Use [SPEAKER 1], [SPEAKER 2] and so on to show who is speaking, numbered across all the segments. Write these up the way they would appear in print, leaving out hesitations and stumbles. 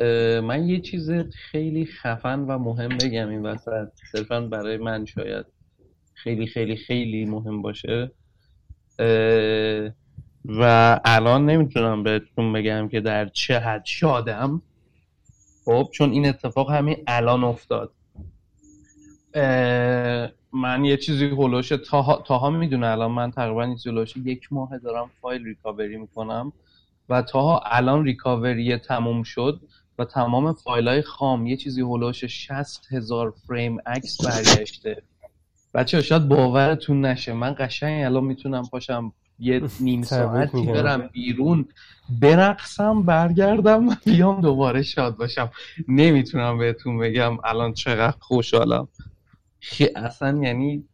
[SPEAKER 1] من یه چیز خیلی خفن و مهم بگم این وسط، صرفا برای من شاید خیلی خیلی خیلی مهم باشه و الان نمیتونم بهتون بگم که در چه حد شادم. خب چون این اتفاق همین الان افتاد. من یه چیزی هلوش تاها میدونه الان من تقریبا هلوش 1 ماه دارم فایل ریکاوری میکنم و تاها الان ریکاوری تموم شد و تمام فایل‌های خام یه چیزی هلوش 60,000 فریم عکس برگشته. بچه‌ها شاید باورتون نشه من قشنگ الان میتونم پاشم یه نیم ساعتی برم بیرون برقصم برگردم و بیام دوباره شاد باشم. نمیتونم بهتون بگم الان چقدر خوشحالم. اصلا یعنی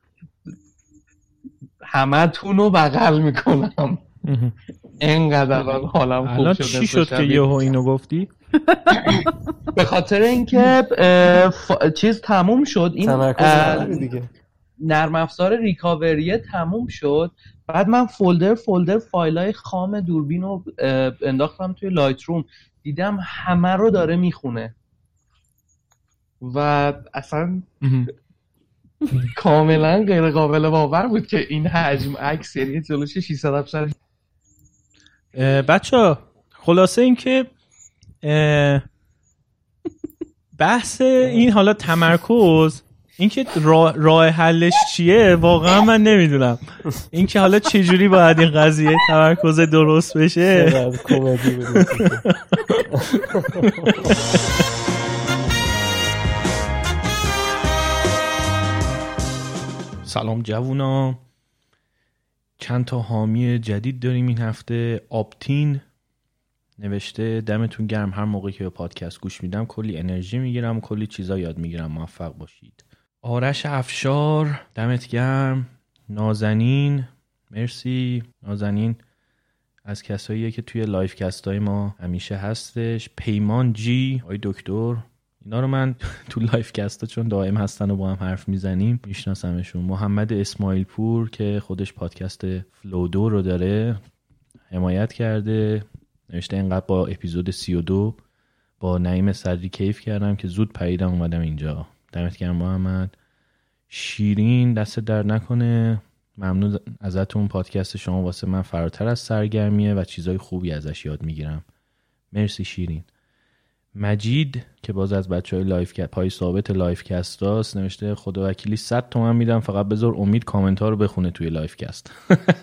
[SPEAKER 1] همه تونو بغل میکنم اینقدر الان حالم خوب شده.
[SPEAKER 2] الان چی شد که یهو اینو گفتی؟
[SPEAKER 1] به خاطر اینکه چیز تموم شد، این نرم افزار ریکاوری تموم شد. بعد من فولدر فایلای خام دوربین رو انداختم توی لایت روم، دیدم همه رو داره میخونه و اصلا کاملا غیر قابل باور بود که این حجم عکس یعنی جلوش 600
[SPEAKER 2] بچه خلاصه این که بحث این حالا تمرکز، این که راه حلش چیه واقعا من نمیدونم. این که حالا چجوری باید این قضیه تمرکز درست بشه. سلام جوونا، چند تا حامی جدید داریم این هفته. آپتین نوشته دمتون گرم، هر موقعی که به پادکست گوش میدم کلی انرژی میگیرم و کلی چیزا یاد میگیرم، موفق باشید. آرش افشار دمت گرم. نازنین مرسی. نازنین از کساییه که توی لایف کستای ما همیشه هستش. پیمان جی، آی دکتر، اینا رو من تو لایف کستا چون دائم هستن و با هم حرف میزنیم میشناسمشون. محمد اسماعیل پور که خودش پادکست فلودو رو داره حمایت کرده، نوشته اینقدر با اپیزود 32 با نعیم صدری کیف کردم که زود پریدم اومدم اینجا. دمت گرم محمد. شیرین دست در نکنه، ممنون ازتون. پادکست شما واسه من فراتر از سرگرمیه و چیزای خوبی ازش یاد میگیرم. مرسی شیرین. مجید که باز از بچهای لایف پای ثابت لایف کست هاست نوشته خدا وکیلی 100 تومن میدم فقط بذار امید کامنت ها رو بخونه توی لایف کست.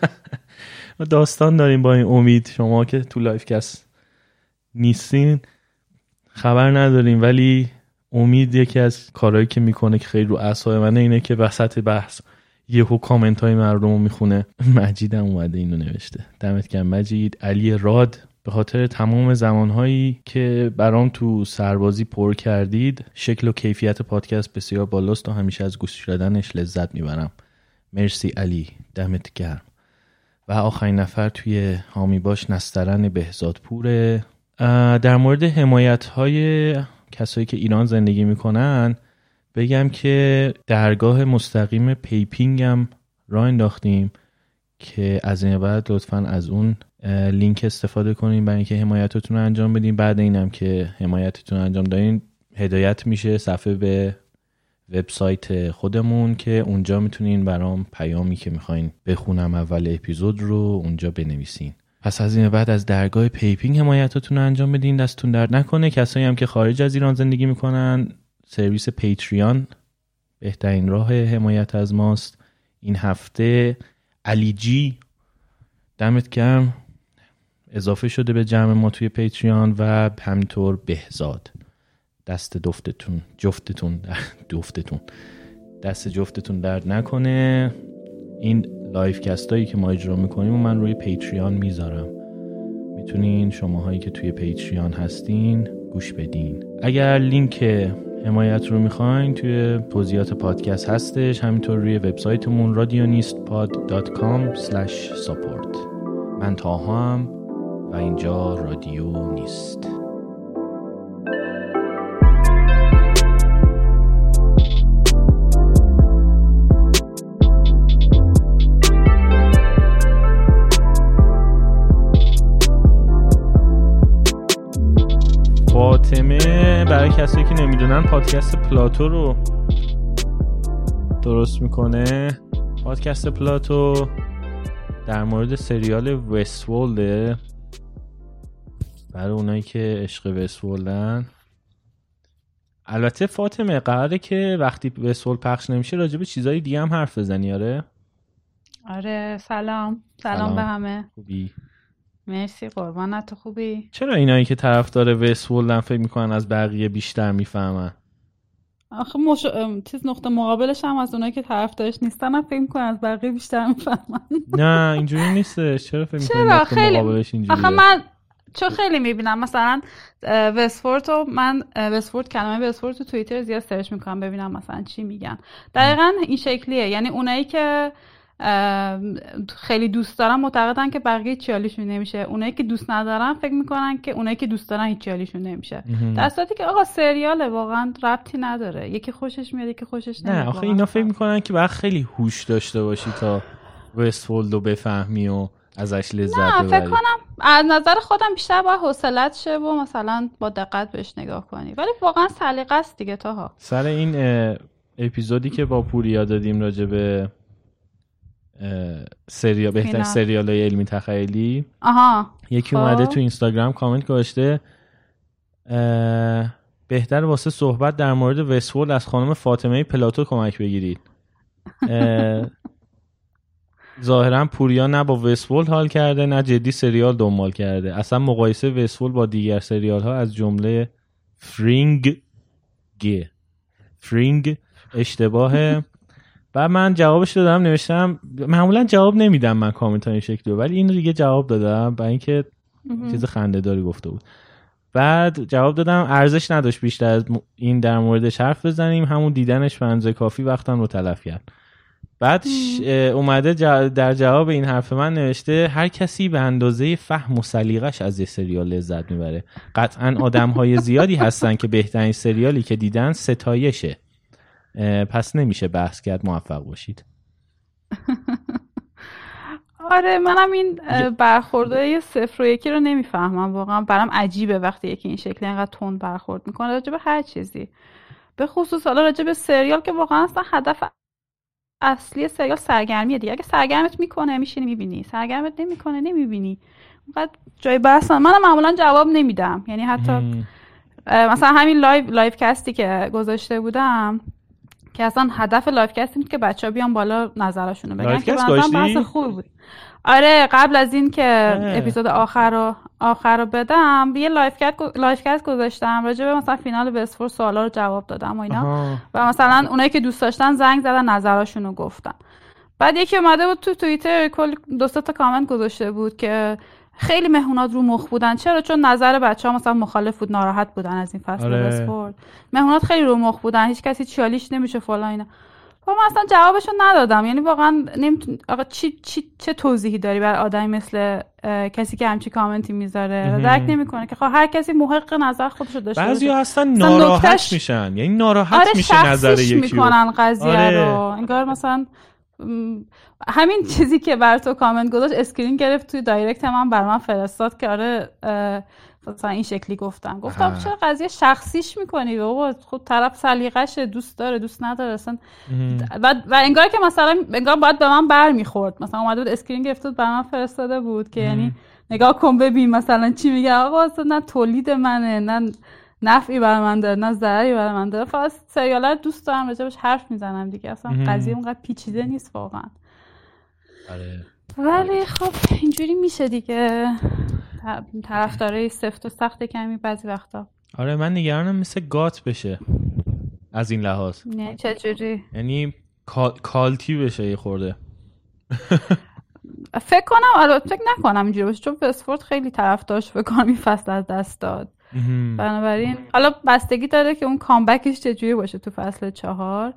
[SPEAKER 2] ما داستان داریم با این امید، شما که تو لایف کست نیستین خبر نداریم، ولی امید یکی از کارهایی که میکنه که خیلی رو اعصاب منه اینه که وسط بحث یهو کامنت های مردم رو میخونه. مجید هم اومده اینو نوشته، دمت گرم مجید. علی راد به خاطر تمام زمانهایی که برام تو سربازی پر کردید، شکل و کیفیت پادکست بسیار بالاست و همیشه از گوش دادنش لذت میبرم. مرسی علی، دمت گرم. و آخرین نفر توی حامی باش نسترن بهزادپوره. در مورد حمایت‌های کسایی که ایران زندگی میکنن بگم که درگاه مستقیم پیپینگ هم راه انداختیم که از این بعد لطفاً از اون لینک استفاده کنین برای اینکه حمایتتون رو انجام بدین. بعد اینم که حمایتتون رو انجام دادین هدایت میشه صفحه به وبسایت خودمون که اونجا میتونین برام پیامی که میخواین بخونم اول اپیزود رو اونجا بنویسین. پس از این بعد از درگاه پیپینگ حمایتتون رو انجام بدین، دستتون درد نکنه. کسایی هم که خارج از ایران زندگی میکنن سرویس پیتریان بهترین راه حمایت از ماست. این هفته علی جی دمت گرم اضافه شده به جمع ما توی پیتریان و همینطور بهزاد. دست جفتتون درد نکنه. این لایف کستایی که ما اجرا میکنیم و من روی پیتریان میذارم، میتونین شماهایی که توی پیتریان هستین گوش بدین. اگر لینک حمایت رو میخواین توی توضیحات پادکست هستش، همینطور روی وبسایتمون radionistpod.com/support. من تاها هم و اینجا رادیو نیست. فاطمه برای کسایی که نمیدونن پادکست پلاتو رو درست میکنه. پادکست پلاتو در مورد سریال وست‌ورلد، برای اونایی که عشق وست‌ورلدن. البته فاطمه قراره که وقتی وست‌ورلد پخش نمیشه راجع به چیزای دیگه هم حرف بزنی.
[SPEAKER 3] آره سلام به همه.
[SPEAKER 2] خوبی؟
[SPEAKER 3] مرسی قربانت. خوبی؟
[SPEAKER 2] چرا اینایی که طرفدار وست‌ورلدن فکر میکنن از بقیه بیشتر میفهمن؟
[SPEAKER 3] آخه چیز نقطه مقابلش هم از اونایی که طرفدارش نیستن هم فکر میکنن از بقیه بیشتر میفهمن.
[SPEAKER 2] نه اینجوری نیستش. چرا فکر میکنی نقطه مقابلش اینجوریه؟
[SPEAKER 3] آخه من چون خیلی میبینم مثلا وست‌ورلد کلمه وست‌ورلد تو توییتر زیاد سرچ میکنم ببینم مثلا چی میگن. دقیقاً این شکلیه. یعنی اونایی که خیلی دوست دارن معتقدن که بقیه چی حالیشون نمیشه، اونایی که دوست ندارن فکر میکنن که اونایی که دوست دارن هیچ حالیشون نمیشه، در صورتی که آقا سریاله واقعا ربطی نداره. یکی خوشش میاد یکی خوشش نمیاد.
[SPEAKER 2] نه آخه اینا فکر میکنن که باید خیلی هوش داشته باشی تا وست‌ورلد رو بفهمی و ازش لذت ببری.
[SPEAKER 3] نه فکر کنم از نظر خودم بیشتر باید حوصلت شه و مثلا با دقت بهش نگاه کنی، ولی واقعا سلیقه است دیگه. تاها
[SPEAKER 2] سر این اپیزودی که با پوریا دادیم راجع به بهترین سریال‌های علمی تخیلی، یکی اومده تو اینستاگرام کامنت گذاشته بهتر واسه صحبت در مورد وست‌ورلد از خانم فاطمه پلاتو کمک بگیرید. ظاهرا پوریا نه با وست‌ورلد حال کرده نه جدی سریال دنبال کرده. اصلا مقایسه وست‌ورلد با دیگر سریال‌ها از جمله فرینگ اشتباهه. و من جوابش دادم، نوشتم معمولا جواب نمیدم من کامنت ها این شکلی، ولی این رو دیگه جواب دادم برای اینکه چیز خنده‌داری گفته بود. بعد جواب دادم ارزش نداشت بیشتر از این در موردش حرف بزنیم، همون دیدنش بنز کافی وقتم رو تلف کرد. بعد اومده در جواب این حرف من نوشته هر کسی به اندازه فهم و سلیقش از یه سریال لذت میبره. قطعا آدم‌های زیادی هستن که بهترین سریالی که دیدن ستایشه، پس نمیشه بحث کرد. موفق باشید.
[SPEAKER 3] آره منم این برخوردهای 0 و 1 رو نمیفهمم واقعا. برام عجیبه وقتی یکی این شکلی انقدر تند برخورد میکنه راجع به هر چیزی، به خصوص حالا راجع به سریال که واقعا اصلا هدف اصلی سریال سرگرمیه دیگه. اگه سرگرمت میکنه میشینی میبینی، سرگرمت نمیکنه نمیبینی. اونقدر جای بحث منم معمولا جواب نمیدم. یعنی حتی مثلا همین لایو کستی که گذاشته بودم که اصلا هدف لایو کست بود که بچه‌ها بیان بالا نظرشونو بگن که مثلا بحث خوب بود. آره قبل از این که اپیزود آخر رو بدم یه لایو کست گذاشتم راجع به مثلا فینال وست‌ورلد سوالا رو جواب دادم و اینا. و مثلا اونایی که دوست داشتن زنگ زدن نظرشونو گفتن. بعد یکی اومده بود تو توییتر کلی 2-3 تا کامنت گذاشته بود که خیلی مهمونات رو مخ بودن. چرا؟ چون نظر بچه‌ها مثلا مخالف بود، ناراحت بودن از این فصل وست‌ورلد. مهمونات خیلی رو مخ بودن، هیچ کسی چالیش نمیشه فلان اینا. من اصلا جوابشو ندادم. یعنی واقعا نمیتونم آقا چه توضیحی داری برای آدمی مثل کسی که همچی کامنتی میذاره؟ درک نمیکنه که خب هر کسی محق نظر خودشو داشته باشه.
[SPEAKER 2] بعضیا اصلا ناراحت میشن، یعنی ناراحت میشه نظر یکی
[SPEAKER 3] میکنن قضیه رو. انگار مثلا همین چیزی که بر تو کامنت گذاشت اسکرین گرفت توی دایرکت من بر من فرستاد که آره مثلا این شکلی گفتم چرا قضیه شخصیش میکنی بابا؟ خود طرف سلیقه‌شه، دوست داره دوست نداره اصلا. و انگار که مثلا انگار باید به من برمیخورد. مثلا اومده بود اسکرین گرفت بود بر من فرستاده بود که یعنی نگاه کن ببین مثلا چی میگه. آقا اصلا نه تولید منه، نه نفعی برای من داره نه ضرری برای من داره. فقط سریالا رو دوست دارم راجبش حرف میزنم دیگه. اصلا قضیه اونقدر پیچیده نیست واقعا.
[SPEAKER 2] آره
[SPEAKER 3] ولی خب اینجوری میشه دیگه. طرفدارای سفت و سخت کمی بعضی وقتا.
[SPEAKER 2] آره من نگرانم مثل گات بشه از این لحاظ.
[SPEAKER 3] نه چجوری؟
[SPEAKER 2] یعنی کالتی بشه یه خورده.
[SPEAKER 3] فکر نکنم اینجوری باشه، چون وست‌ورلد خیلی طرفدارش فکر کنم این فصل از دست داد. بنابراین حالا بستگی داره که اون کامبکش چجوری باشه تو فصل 4.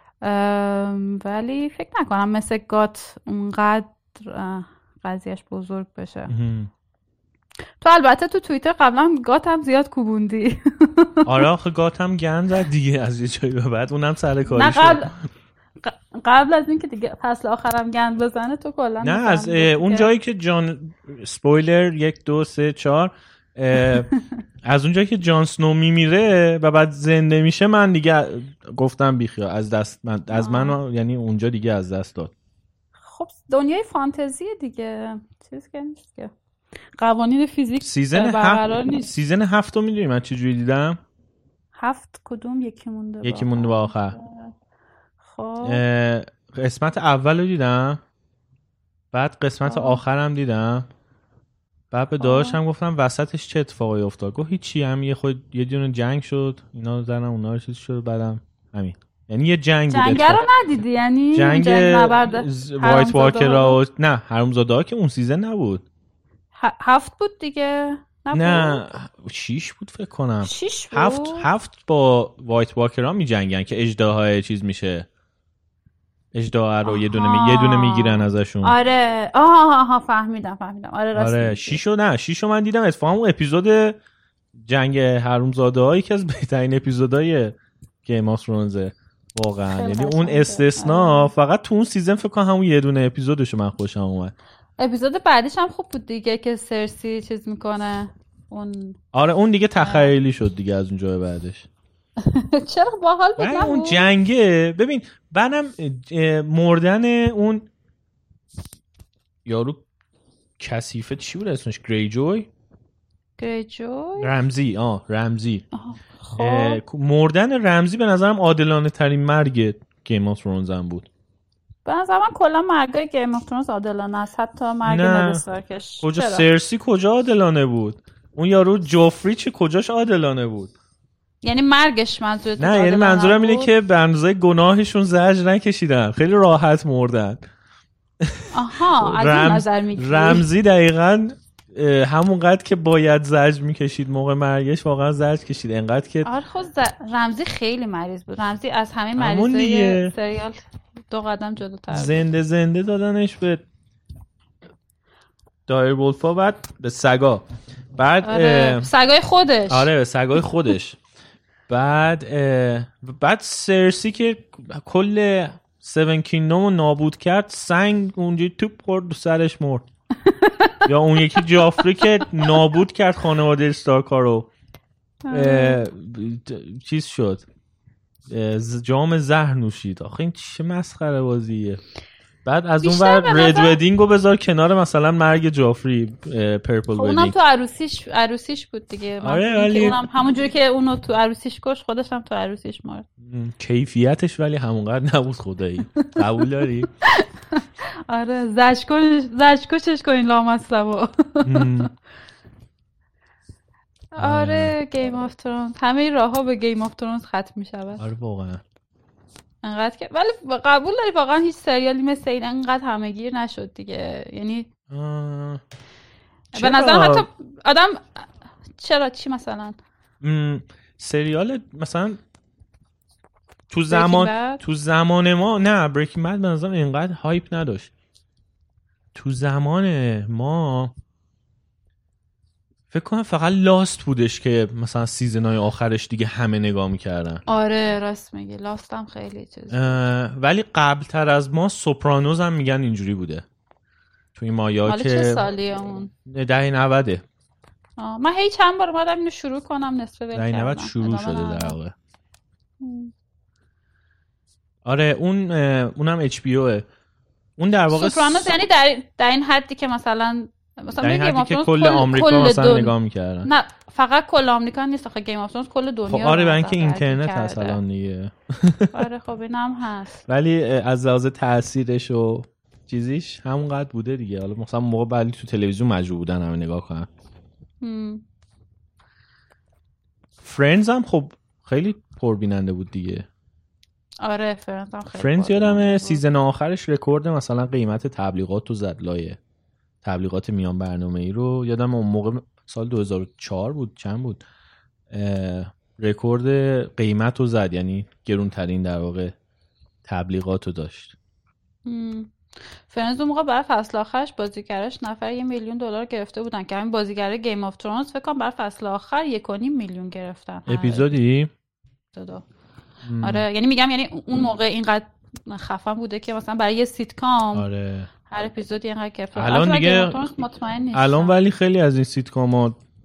[SPEAKER 3] ولی فکر نکنم مثل گات اونقدر قضیهش بزرگ بشه. تو البته تو توییتر قبلا گات هم زیاد کوبوندی.
[SPEAKER 2] آره آخه گات هم گند زد دیگه از یه جایی به بعد اونم سر کارش شد.
[SPEAKER 3] قبل از این که دیگه فصل آخرم گند بزنه تو کلا
[SPEAKER 2] نه از اون جایی که جان سپویلر 1 2 3 4 از اونجایی که جان سنو میمیره و بعد زنده میشه من دیگه گفتم بیخیال از من یعنی اونجا دیگه از دست داد.
[SPEAKER 3] خب دنیای فانتزی دیگه چیز که نیست که قوانین فیزیک برقرار نیست.
[SPEAKER 2] سیزن 7 رو میدونی من چجوری دیدم؟
[SPEAKER 3] 7 کدوم؟ یکی مونده
[SPEAKER 2] به آخر.
[SPEAKER 3] خب
[SPEAKER 2] قسمت اول رو دیدم، بعد قسمت آخرم دیدم، بعد به داداشم گفتم وسطش چه اتفاقی افتاد؟ گفت هیچی، هم یه دونه جنگ شد، اینا زدن اونا رو چیز شد، بعدم همین. یعنی یه جنگ بود.
[SPEAKER 3] جنگ رو ندیدی؟ یعنی
[SPEAKER 2] جنگ وایت واکرها نه حرومزاده‌ها که اون سیزن نبود.
[SPEAKER 3] 7 بود دیگه.
[SPEAKER 2] نه 6 بود فکر کنم.
[SPEAKER 3] 6 بود.
[SPEAKER 2] 7 با وایت واکرها می جنگن که اژدها چیز میشه، اژدها رو یه دونه میگیرن ازشون.
[SPEAKER 3] آره فهمیدم. آره راست.
[SPEAKER 2] آره 6 رو من دیدم. اتفاقا اون اپیزود جنگ حرومزاده‌ها یکی از بهترین اپیزودهای گیم آف ترونز واقعا. یعنی اون استثناء فقط تو اون سیزن فکر کنم همون یه دونه اپیزودشو من خوشم اومد.
[SPEAKER 3] اپیزود بعدیش هم خوب بود دیگه که سرسی چیز میکنه اون.
[SPEAKER 2] آره اون دیگه تخیلی شد دیگه از اونجا به بعدش.
[SPEAKER 3] چرا باحال بود نه
[SPEAKER 2] اون جنگه. ببین بعدم مردن اون یارو کثیفه چی بود اسمش؟ گریجوی رمزی.
[SPEAKER 3] خب
[SPEAKER 2] مردن رمزی به نظرم عادلانه ترین مرگ گیم آف ترونز هم بود.
[SPEAKER 3] به نظر من کلا مرگای گیم آف ترونز عادلانه است، حتی مرگ ند استارکش.
[SPEAKER 2] کجا سرسی کجا عادلانه بود؟ اون یارو جوفری چه کجاش عادلانه بود؟
[SPEAKER 3] یعنی مرگش منظورت؟
[SPEAKER 2] نه یعنی منظورم اینه که به اندازه گناهشون زجر نکشیدن، خیلی راحت مردن.
[SPEAKER 3] آها از این نظر میگی.
[SPEAKER 2] رمزی دقیقاً همونقدر که باید زجر میکشید موقع مرگش واقعا زجر کشید، انقدر که
[SPEAKER 3] آره خود رمزی خیلی مریض بود. رمزی از همه مریضای سریال 2 قدم جلوتر.
[SPEAKER 2] زنده دادنش به دایرولفا، بعد به سگا، بعد
[SPEAKER 3] سگای خودش.
[SPEAKER 2] آره سگای خودش. بعد سرسی که کل 7 کینگدم رو نابود کرد، سنگ اونجا توپ خورد سرش مرد. یا اون یکی جافری که نابود کرد خانواده استارکا رو، چیز شد، جام زهر نوشید. آخه این چه مسخره بازیه. بعد از اون ور رد ودینگ رو بذار کنار مثلا مرگ جافری، پرپل ودینگ.
[SPEAKER 3] اونم تو عروسیش بود دیگه.
[SPEAKER 2] آره ولی
[SPEAKER 3] اونم همونجوری که اونو تو عروسیش کش، خودش هم تو عروسیش مرد.
[SPEAKER 2] کیفیتش ولی همونقدر نبود خدایی. قبول داری؟
[SPEAKER 3] آره زجکشش کنین لامصبا. آره گیم آف ترونز همه راهها به گیم آف ترونز ختم میشود.
[SPEAKER 2] آره واقعا
[SPEAKER 3] انقدر که ولی قبول داری واقعا هیچ سریالی مثل این انقدر همه‌گیر نشد دیگه. یعنی به نظرم حتی آدم چی مثلا
[SPEAKER 2] سریال مثلا تو زمان ما نه بریکینگ بد به نظرم اینقدر هایپ نداشت. تو زمان ما فکر کنم فقط لاست بودش که مثلا سیزن‌های آخرش دیگه همه نگاه می‌کردن.
[SPEAKER 3] آره راست میگی، لاست هم خیلی چیز.
[SPEAKER 2] ولی قبل‌تر از ما سوپرانوز هم میگن اینجوری بوده. تو این مایا که
[SPEAKER 3] چه سالیه اون؟
[SPEAKER 2] دهه 90.
[SPEAKER 3] من هی چند بار اومدم اینو شروع کنم نصفه ول کردم.
[SPEAKER 2] دهه 90 شروع شده در واقع. آره اونم HBO. اون در واقع
[SPEAKER 3] سوپرانوز یعنی در این حدی که مثلا
[SPEAKER 2] گیم آف ترونز کل آمریکا مثلا نگاه می‌کردن.
[SPEAKER 3] نه فقط کل آمریکا نیست، آخه گیم آف ترونز کل دنیا.
[SPEAKER 2] خب آره برای اینکه اینترنت هست الان دیگه.
[SPEAKER 3] آره خب اینم هست.
[SPEAKER 2] ولی از لحاظ تاثیرش و چیزیش همونقدر بوده دیگه. حالا مثلا موقع بعدی تو تلویزیون مجبور بودن همه نگاه کنن. فرندز هم خب خیلی پربیننده بود دیگه.
[SPEAKER 3] آره فرندز هم خیلی.
[SPEAKER 2] فرندز یادمه سیزن آخرش رکورد مثلا قیمت تبلیغات رو زد لایه. تبلیغات میان برنامه‌ای رو یادم اون موقع سال 2004 بود چند بود، رکورد قیمت رو زد، یعنی گرونترین در واقع تبلیغات رو داشت.
[SPEAKER 3] فرندز اون موقع برای فصل آخرش بازیگرش نفر $1,000,000 گرفته بودن که همین بازیگر گیم آف ترونز فکر کنم برای فصل آخر 1.5 میلیون گرفتن
[SPEAKER 2] اپیزودی.
[SPEAKER 3] آره یعنی میگم یعنی اون موقع اینقدر خفن بوده که مثلا برای یه سیتکام
[SPEAKER 2] آره
[SPEAKER 3] هر اپیزودی اینقدر گرفته.
[SPEAKER 2] الان دیگه
[SPEAKER 3] مطمئن نیستم.
[SPEAKER 2] الان ولی خیلی از این سیتکام‌ها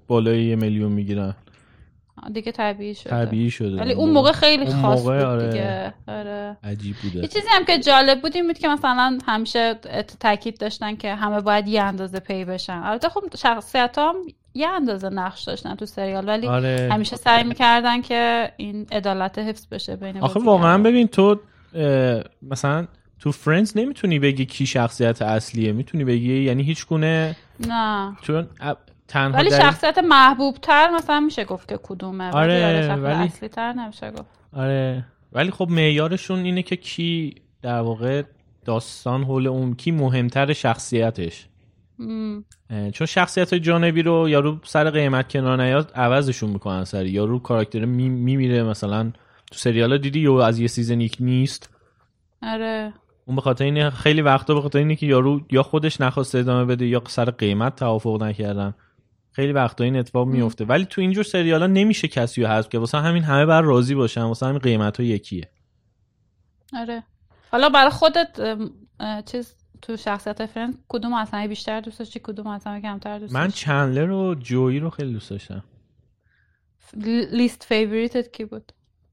[SPEAKER 2] بالای 1 میلیون میگیرن
[SPEAKER 3] دیگه طبیعی شده
[SPEAKER 2] ولی
[SPEAKER 3] اون موقع خیلی خاص بود
[SPEAKER 2] آره.
[SPEAKER 3] دیگه آره
[SPEAKER 2] عجیب بوده.
[SPEAKER 3] یه چیزی هم که جالب بود این بود که مثلا همیشه تاکید داشتن که همه باید یه اندازه پی بشن. البته خب شخصیت‌ها هم یه اندازه نقش داشتن تو سریال ولی
[SPEAKER 2] آره.
[SPEAKER 3] همیشه سعی می‌کردن که این عدالت حفظ بشه بین
[SPEAKER 2] آخه واقعا ببین تو مثلا تو فرندز نمیتونی بگی کی شخصیت اصلیه، میتونی بگی یعنی هیچ گونه
[SPEAKER 3] نه
[SPEAKER 2] چون تنها
[SPEAKER 3] ولی شخصیت محبوب تر مثلا میشه گفت که کدومه.
[SPEAKER 2] آره
[SPEAKER 3] ولی اصلی تر نمیشه گفت.
[SPEAKER 2] آره ولی خب معیارشون اینه که کی در واقع داستان حول اون کی مهمتر شخصیتش چون شخصیت جانبی رو یارو سر قیمت کنار نیاد عوضشون میکنن سری، یارو کاراکتر میمیره مثلا تو سریالا دیدی یا از یه سیزن یک نیست.
[SPEAKER 3] آره
[SPEAKER 2] اون به خاطر اینه خیلی وقتا به خاطر اینه که یارو یا خودش نخواسته ادامه بده یا سر قیمت توافق نکردن، خیلی وقتا این اتفاق میفته. ولی تو اینجور سریالا نمیشه کسی رو حذف کرد، واسه همین همه بر راضی باشن، واسه همین قیمتا یکیه.
[SPEAKER 3] آره حالا برای خودت چیز تو شخصیت فرند کدوم اصلا بیشتر دوست داشتی کدوم اصلا کمتر دوست داشتی؟
[SPEAKER 2] من چندلر و جویی رو خیلی دوست داشتم.
[SPEAKER 3] لیست فیوریتت کی بود؟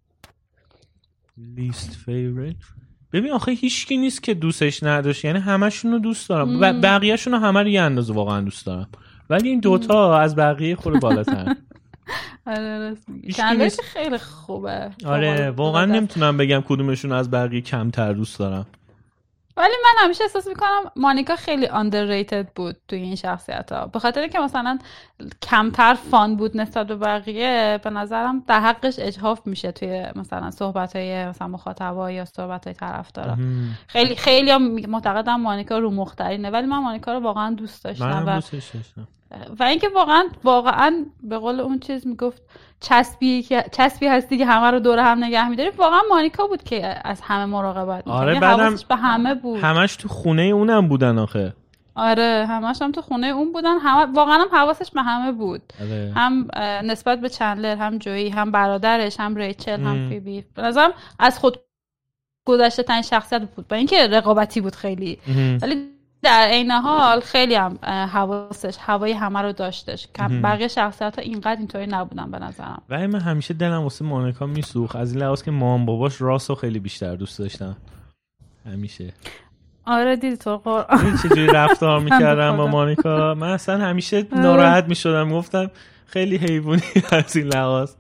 [SPEAKER 2] لیست فیوریت ببین آخه هیچکی نیست که دوستش نداشت، یعنی همشون رو دوست دارم بقیه‌شون رو همه رو یه اندازه واقعا دوست دارم ولی این دوتا از بقیه خود بالاتر.
[SPEAKER 3] آره راست میگی چندش خیلی خوبه.
[SPEAKER 2] آره واقعا نمیتونم بگم کدومشون از بقیه کمتر دوست دارم.
[SPEAKER 3] ولی من همیشه احساس میکنم مانیکا خیلی underrated بود توی این شخصیت ها، به خاطر که مثلا کمتر فان بود نسبت به بقیه. به نظرم در حقش اجحاف میشه توی مثلا صحبت های مثلا مخاطبا یا صحبت های طرفدارا. خیلی خیلی معتقدم مانیکا رو مخترینه ولی من مانیکا رو واقعا دوست داشتم و اینکه واقعا به قول اون چیز میگفت چسبی هستی که همه رو دور هم نگه می‌داری. واقعا مانیکا بود که از همه مراقبت می‌کرد.
[SPEAKER 2] آره
[SPEAKER 3] حواسش به همه بود.
[SPEAKER 2] همش تو خونه اونم بودن آخه.
[SPEAKER 3] آره همش هم تو خونه اون بودن. واقعا هم حواسش به همه بود.
[SPEAKER 2] آره.
[SPEAKER 3] هم نسبت به چندلر، هم جویی، هم برادرش، هم ریچل، هم فیبی. به نظرم از خود گذشته ترین شخصیت بود با اینکه رقابتی بود خیلی ولی در عین حال خیلی هم هوای همه رو داشتش. بقیه شخصیت‌ها اینقدر اینطوری نبودن به نظرم.
[SPEAKER 2] ولی من همیشه دلم واسه مانیکا میسوخت از این لحاظ که مام باباش راسو خیلی بیشتر دوست داشتم همیشه.
[SPEAKER 3] آره دیدی تو قرآن
[SPEAKER 2] چجوری رفتار میکردم با مانیکا. من اصلا همیشه ناراحت میشدم، گفتم خیلی حیوانی از این لحاظ.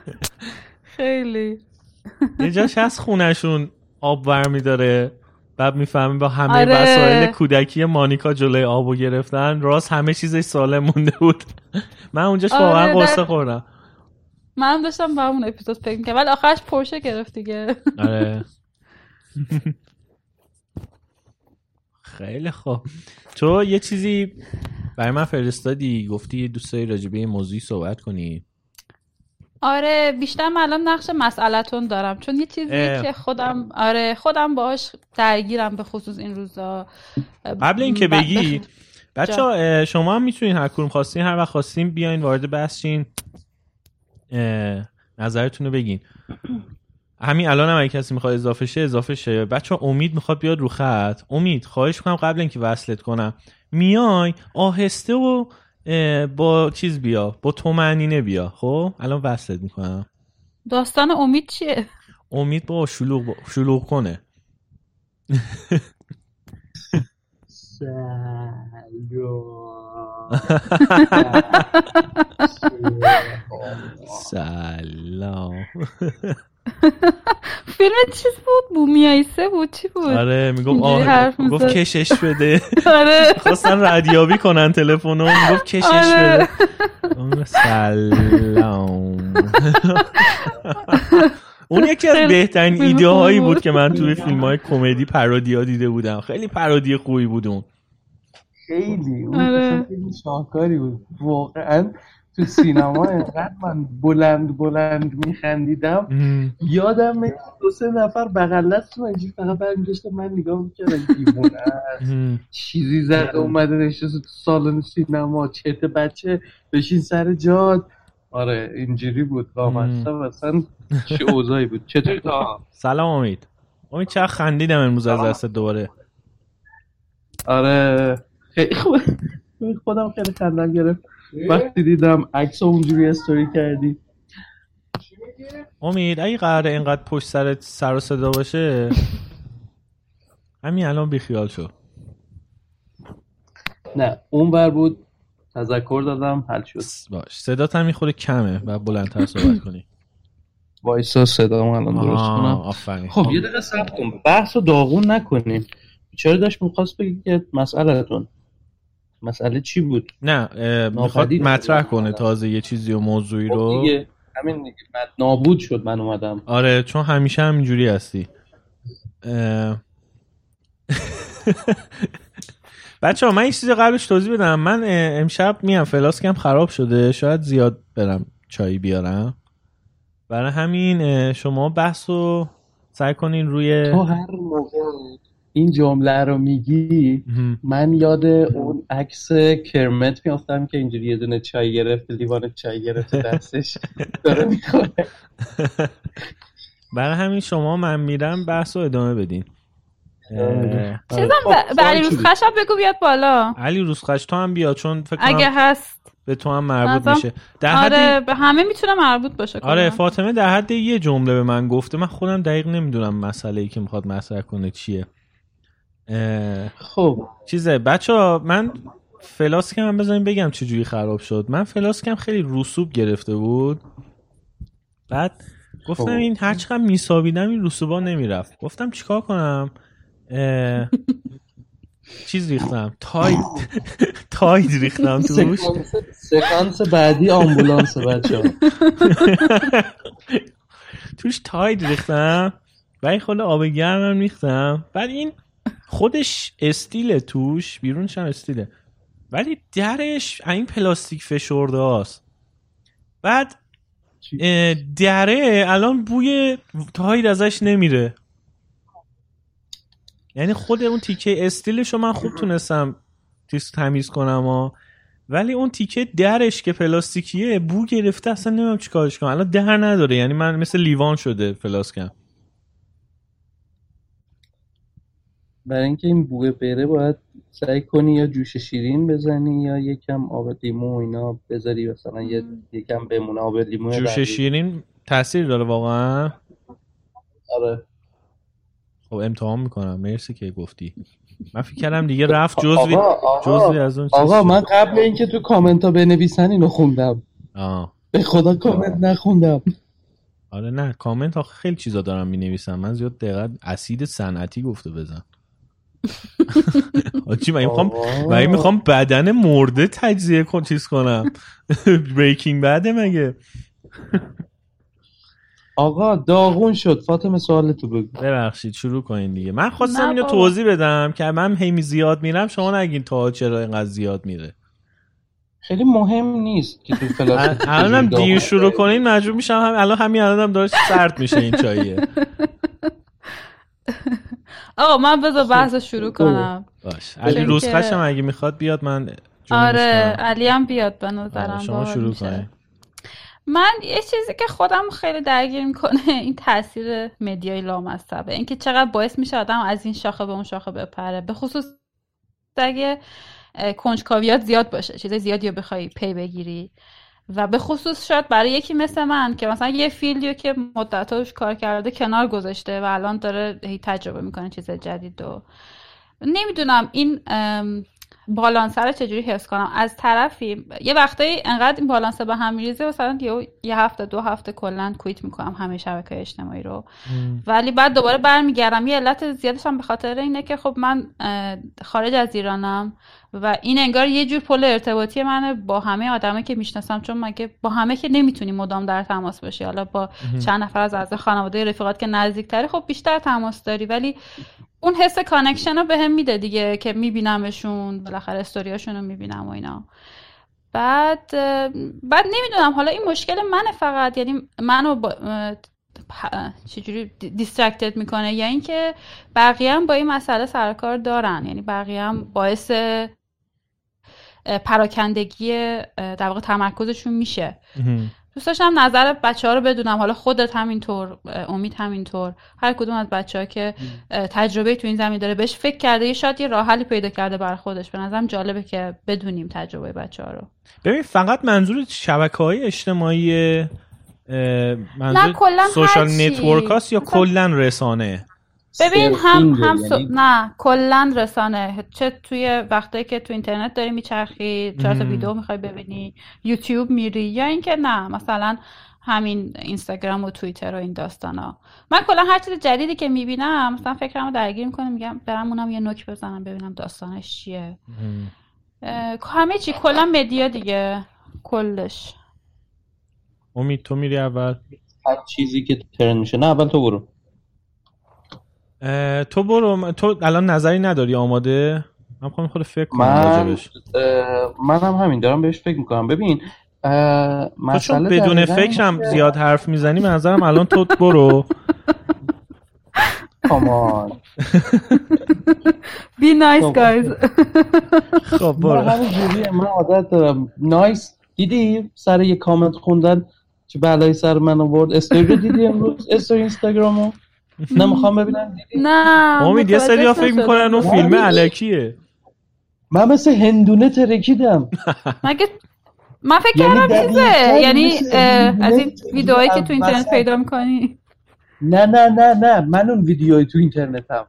[SPEAKER 3] خیلی
[SPEAKER 2] یه جاش از خونهشون آب برمی داره بعد میفهمی با همه وسایل کودکی مانیکا جلوی آبو گرفتن، راست همه چیزش سالم مونده بود. من اونجاش واقعا قصه خوردم.
[SPEAKER 3] من داشتم با اون اپیزود فکر می‌کردم ولی آخرش پورشه گرفت دیگه.
[SPEAKER 2] آره خیلی خوب. تو یه چیزی برای من فرستادی، گفتی دوست داری راجع به این موضوعی صحبت کنی.
[SPEAKER 3] آره بیشتر من الان نقش مسئله‌تون دارم چون یه چیزی که خودم باهاش درگیرم به خصوص این روزا.
[SPEAKER 2] قبل اینکه بگی بچه‌ها شما هم میتونین هر کدوم خواستین هر وقت خواستین بیاین وارد بحث شین، نظرتون رو بگین. همین الان هم اگه کسی میخواد اضافه شه. بچه‌ها امید میخواد بیاد رو خط. امید خواهش میکنم قبل اینکه وصلت کنم میای آهسته و با چیز بیا، با طمأنینه بیا. خب الان وصلت میکنم.
[SPEAKER 3] داستان امید چیه؟
[SPEAKER 2] امید با شلوغ کنه. سلام.
[SPEAKER 3] فیلم چیز بود؟ مومیاییسه بود چی بود؟
[SPEAKER 2] آره میگفت کشش بده.
[SPEAKER 3] آره
[SPEAKER 2] خواستن ردیابی کنن تلفنو، میگفت کشش بده. سلام. اون یکی از بهترین ایده هایی بود که من توی فیلم های کمدی پارودیا دیده بودم. خیلی پارودی خوبی بود اون.
[SPEAKER 1] خیلی اون خیلی شاهکاری بود واقعا. تو سینما اینقدر من بلند میخندیدم. یادم 2-3 نفر بغل دستم اینجوری فقط برمی‌گشتم من نگاه میکردم دیوونه است چیزی زد اومده نشسته تو سالن سینما چته بچه بشین سر جاد. آره اینجوری بود لامصب اصلا چه اوضاعی بود. چطوری تا؟
[SPEAKER 2] سلام امید چقدر خندیدم امروز از دست دوباره.
[SPEAKER 1] آره خیلی خوب، خودم خیلی خندم گرفت. وقتی دیدم عکس اونجوری استوری کردی.
[SPEAKER 2] امید اگه قراره اینقدر پشت سرت سر و صدا باشه همین الان بیخیال شو.
[SPEAKER 1] نه اون بر بود، تذکر دادم حل شد.
[SPEAKER 2] باش صدات هم میخوره کمه و بلندتر صحبت کنی.
[SPEAKER 1] وایسا صدامو الان درست کنم.
[SPEAKER 2] آفرین.
[SPEAKER 1] خب یه دقیقه صبر کن، بحثو داغون نکنیم. چرا داشت می‌خواست بگی که مسئله چی بود؟
[SPEAKER 2] نه میخواد مطرح کنه تازه یه چیزی و موضوعی رو.
[SPEAKER 1] دیگه همین دیگه نابود شد من اومدم.
[SPEAKER 2] آره چون همیشه همینجوری هستی. بچه‌ها من این چیز قبلش توضیح بدم. من امشب میام فلاسکم خراب شده، شاید زیاد برم چای بیارم، برای همین شما بحثو سعی کنین روی
[SPEAKER 1] تو هر موقع این جمله رو میگی من یاد اون عکس کرمت میافتم که اینجوری یه دونه چای گرفت، لیوان چای گرفت دستش داره میکنه.
[SPEAKER 2] برای همین شما من میرم بحثو ادامه بدین.
[SPEAKER 3] چیزم به علی روزخش هم بگو بیاد بالا.
[SPEAKER 2] علی روزخش تو هم بیا، چون فکر کنم
[SPEAKER 3] اگه هست
[SPEAKER 2] به تو هم مربوط میشه.
[SPEAKER 3] آره به همه میتونه مربوط باشه.
[SPEAKER 2] آره فاطمه در حد یه جمله به من گفته، من خودم دقیق نمیدونم مسئله‌ای که میخواد مطرح کنه چیه.
[SPEAKER 1] خب
[SPEAKER 2] چیزه بچه‌ها، من فلاسکم هم بذاریم بگم چجوری خراب شد. من فلاسکم خیلی رسوب گرفته بود، بعد گفتم این هر چقدر میسابیدم این رسوبا نمیرفت. گفتم چیکار کنم؟ چیز ریختم، تاید ریختم توش.
[SPEAKER 1] سکانس بعدی آمبولانس بچه‌ها.
[SPEAKER 2] توش تاید ریختم و یه خورده آب گرمم ریختم. بعد این خودش استیله، توش بیرونش هم استیله، ولی درش این پلاستیک فشرده هاست. بعد دره الان بوی تاید ازش نمیره. یعنی خود اون تیکه استیلشو من خوب تونستم تمیز کنم ولی اون تیکه درش که پلاستیکیه بو گرفته، اصلا نمیدونم چیکارش کنم. الان در نداره، یعنی من مثل لیوان شده فلاسکم.
[SPEAKER 1] برای اینکه این بوه بره باید سعی کنی یا جوش شیرین بزنی یا یکم آب لیمو اینا بذاری، مثلا یکم بمونه آب لیمو.
[SPEAKER 2] جوش شیرین تاثیر داره واقعا؟
[SPEAKER 1] آره.
[SPEAKER 2] خب امتحان میکنم. مرسی که گفتی. من فکر کردم دیگه رفت جزوی از اون چیز.
[SPEAKER 1] آقا من قبل اینکه تو کامنت ها بنویسن اینو خوندم. به خدا کامنت نخوندم.
[SPEAKER 2] آره نه کامنت ها خیلی چیزا دارم مینویسم، من زیاد دقت اسید صنعتی گفته بزن. آجی من میخوام بدن مرده تجزیه چیز کنم. بریکینگ بده مگه؟
[SPEAKER 1] آقا داغون شد. فاطمه سوالتو بگو.
[SPEAKER 2] ببخشید شروع کنین دیگه. من خواستم اینو توضیح بدم که من هی زیاد میرم، شما نگین تا چرا اینقدر زیاد میره.
[SPEAKER 1] خیلی مهم نیست که تو فلاسفه
[SPEAKER 2] الانم دیر شروع کنین مجبور میشم. الانم داره سرد میشه این چاییه.
[SPEAKER 3] آقا من بذار بحث شروع کنم.
[SPEAKER 2] باش علی روزخش هم اگه میخواد بیاد من
[SPEAKER 3] آره علی هم بیاد به نظرم.
[SPEAKER 2] شما شروع کنین.
[SPEAKER 3] من یه چیزی که خودم خیلی درگیر میکنه این تاثیر مدیای لامصبه، اینکه چقدر باعث میشه آدم از این شاخه به اون شاخه بپره، به خصوص اگه کنجکاویات زیاد باشه، چیز زیادی رو بخوای پی بگیری، و به خصوص شاید برای یکی مثل من که مثلا یه فیلدیو که مدت‌هاش کار کرده کنار گذاشته و الان داره تجربه میکنه چیز جدید و نمیدونم این بالانس رو چجوری حفظ کنم. از طرفی یه وقتایی انقدر این بالانس به هم میریزه مثلا یه هفته 2 هفته کلا کویت میکنم همه شبکه‌های اجتماعی رو، ولی بعد دوباره برمیگردم. یه علت زیادش هم به خاطر اینه که خب من خارج از ایرانم و این انگار یه جور پل ارتباطی منه با همه آدمایی که میشناسم، چون مگه با همه که نمیتونی مدام در تماس باشی، حالا با چند نفر از اعضای خانواده رفیقات که نزدیک‌تری خب بیشتر تماس داری، ولی اون حس کانکشن رو بهم میده دیگه که میبینمشون، بالاخره استوریاشون رو میبینم و اینا. بعد نمیدونم حالا این مشکل منه فقط، یعنی منو چجوری دیسترکتد میکنه یا اینکه بقیه هم با این مسئله سرکار دارن، یعنی بقیه هم باعث پراکندگی در واقع تمرکزشون میشه. دوست داشتم نظر بچه‌ها رو بدونم، حالا خودت همینطور، امید همینطور، هر کدوم از بچه‌ها که تجربه تو این زمین داره بهش فکر کرده یا شاید یه راه حلی پیدا کرده برای خودش. به نظرم جالبه که بدونیم تجربه بچه‌ها رو.
[SPEAKER 2] ببین فقط منظور شبکه‌های اجتماعی، منظور
[SPEAKER 3] کلا
[SPEAKER 2] سوشال نتورک هاست یا کلا رسانه؟
[SPEAKER 3] ببین نه کلا رسانه، چه توی وقتی که تو اینترنت داری میچرخی 4 تا ویدیو میخوای ببینی، یوتیوب میری، یا اینکه نه مثلا همین اینستاگرام و توییتر و این داستانا. من کلا هر چیز جدیدی که میبینم مثلا فکرمو درگیر میکنم، میگم برم اونم یه نوک بزنم ببینم داستانش چیه. همه چی کلا مدیا دیگه کلش.
[SPEAKER 2] امید تو میری اول؟
[SPEAKER 1] هر چیزی که ترند میشه. نه اول تو برو.
[SPEAKER 2] تو برو. تو الان نظری نداری آماده؟ من خودم خود فکر کنم راجبش.
[SPEAKER 1] منم همین دارم بهش فکر میکنم. ببین
[SPEAKER 2] تو چون بدون فکرم زیاد حرف میزنی، به نظرم الان تو برو.
[SPEAKER 1] کامان
[SPEAKER 3] بی نایس گایز.
[SPEAKER 2] خب برو.
[SPEAKER 1] من عادت دارم نایس. دیدی سر یه کامنت خوندن چه بلایی سر من آورد؟ استوری رو دیدی امروز؟ استوری اینستاگرامو نمیخوام ببینم. دیدی؟
[SPEAKER 3] نه
[SPEAKER 2] امید یه سریا فکر میکنن اون فیلم الکیه.
[SPEAKER 1] من مثل هندونه ترکیدم.
[SPEAKER 3] مگه من فکر کردم چیزه، یعنی از این ویدیوهایی که تو اینترنت پیدا میکنی.
[SPEAKER 1] نه من اون ویدیوهای تو اینترنتم.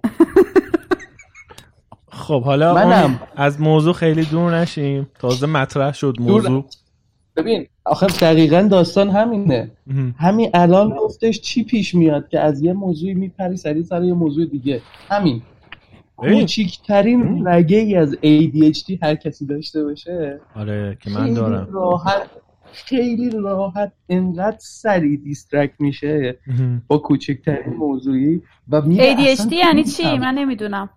[SPEAKER 2] خب حالا از موضوع خیلی دور نشیم، تازه مطرح شد موضوع.
[SPEAKER 1] ببین آخه دقیقاً داستان همینه. همین الان گفتش چی پیش میاد که از یه موضوعی میپری سر یه موضوع دیگه. همین کوچیکترین رگه‌ای از ADHD هر کسی داشته باشه.
[SPEAKER 2] آره که من دارم.
[SPEAKER 1] خیلی راحت انقدر سریع دیسترکت میشه با کوچکترین موضوعی و میره.
[SPEAKER 3] ADHD یعنی چی؟ من نمیدونم.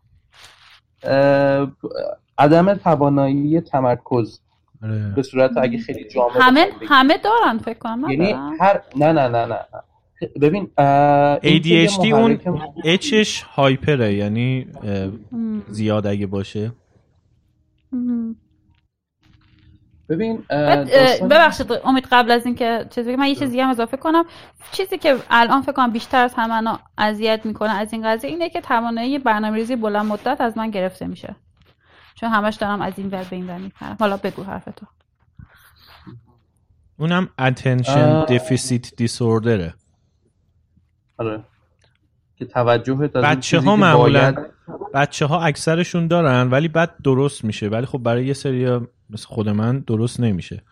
[SPEAKER 1] عدم توانایی تمرکز به صورت اگه خیلی جامع
[SPEAKER 3] همه دارن فکر کنم.
[SPEAKER 1] یعنی نه ببین
[SPEAKER 2] ADHD اون Hش هایپره، یعنی زیاد اگه باشه.
[SPEAKER 1] ببین
[SPEAKER 3] ببخشید امید قبل از این که چیزی من یه چیزی هم اضافه کنم، چیزی که الان فکر کنم بیشتر از همه اذیت میکنه از این قضیه اینه که توانایی برنامه‌ریزی بلند مدت از من گرفته میشه، چون همش دارم از این ور به این ور میپرم. حالا بگو حرفتو.
[SPEAKER 2] اونم attention deficit disorderه.
[SPEAKER 1] آره که توجهت از
[SPEAKER 2] بچه‌ها معمولا بچه‌ها اکثرشون دارن ولی بعد درست میشه، ولی خب برای یه سری مثل خود من درست نمیشه.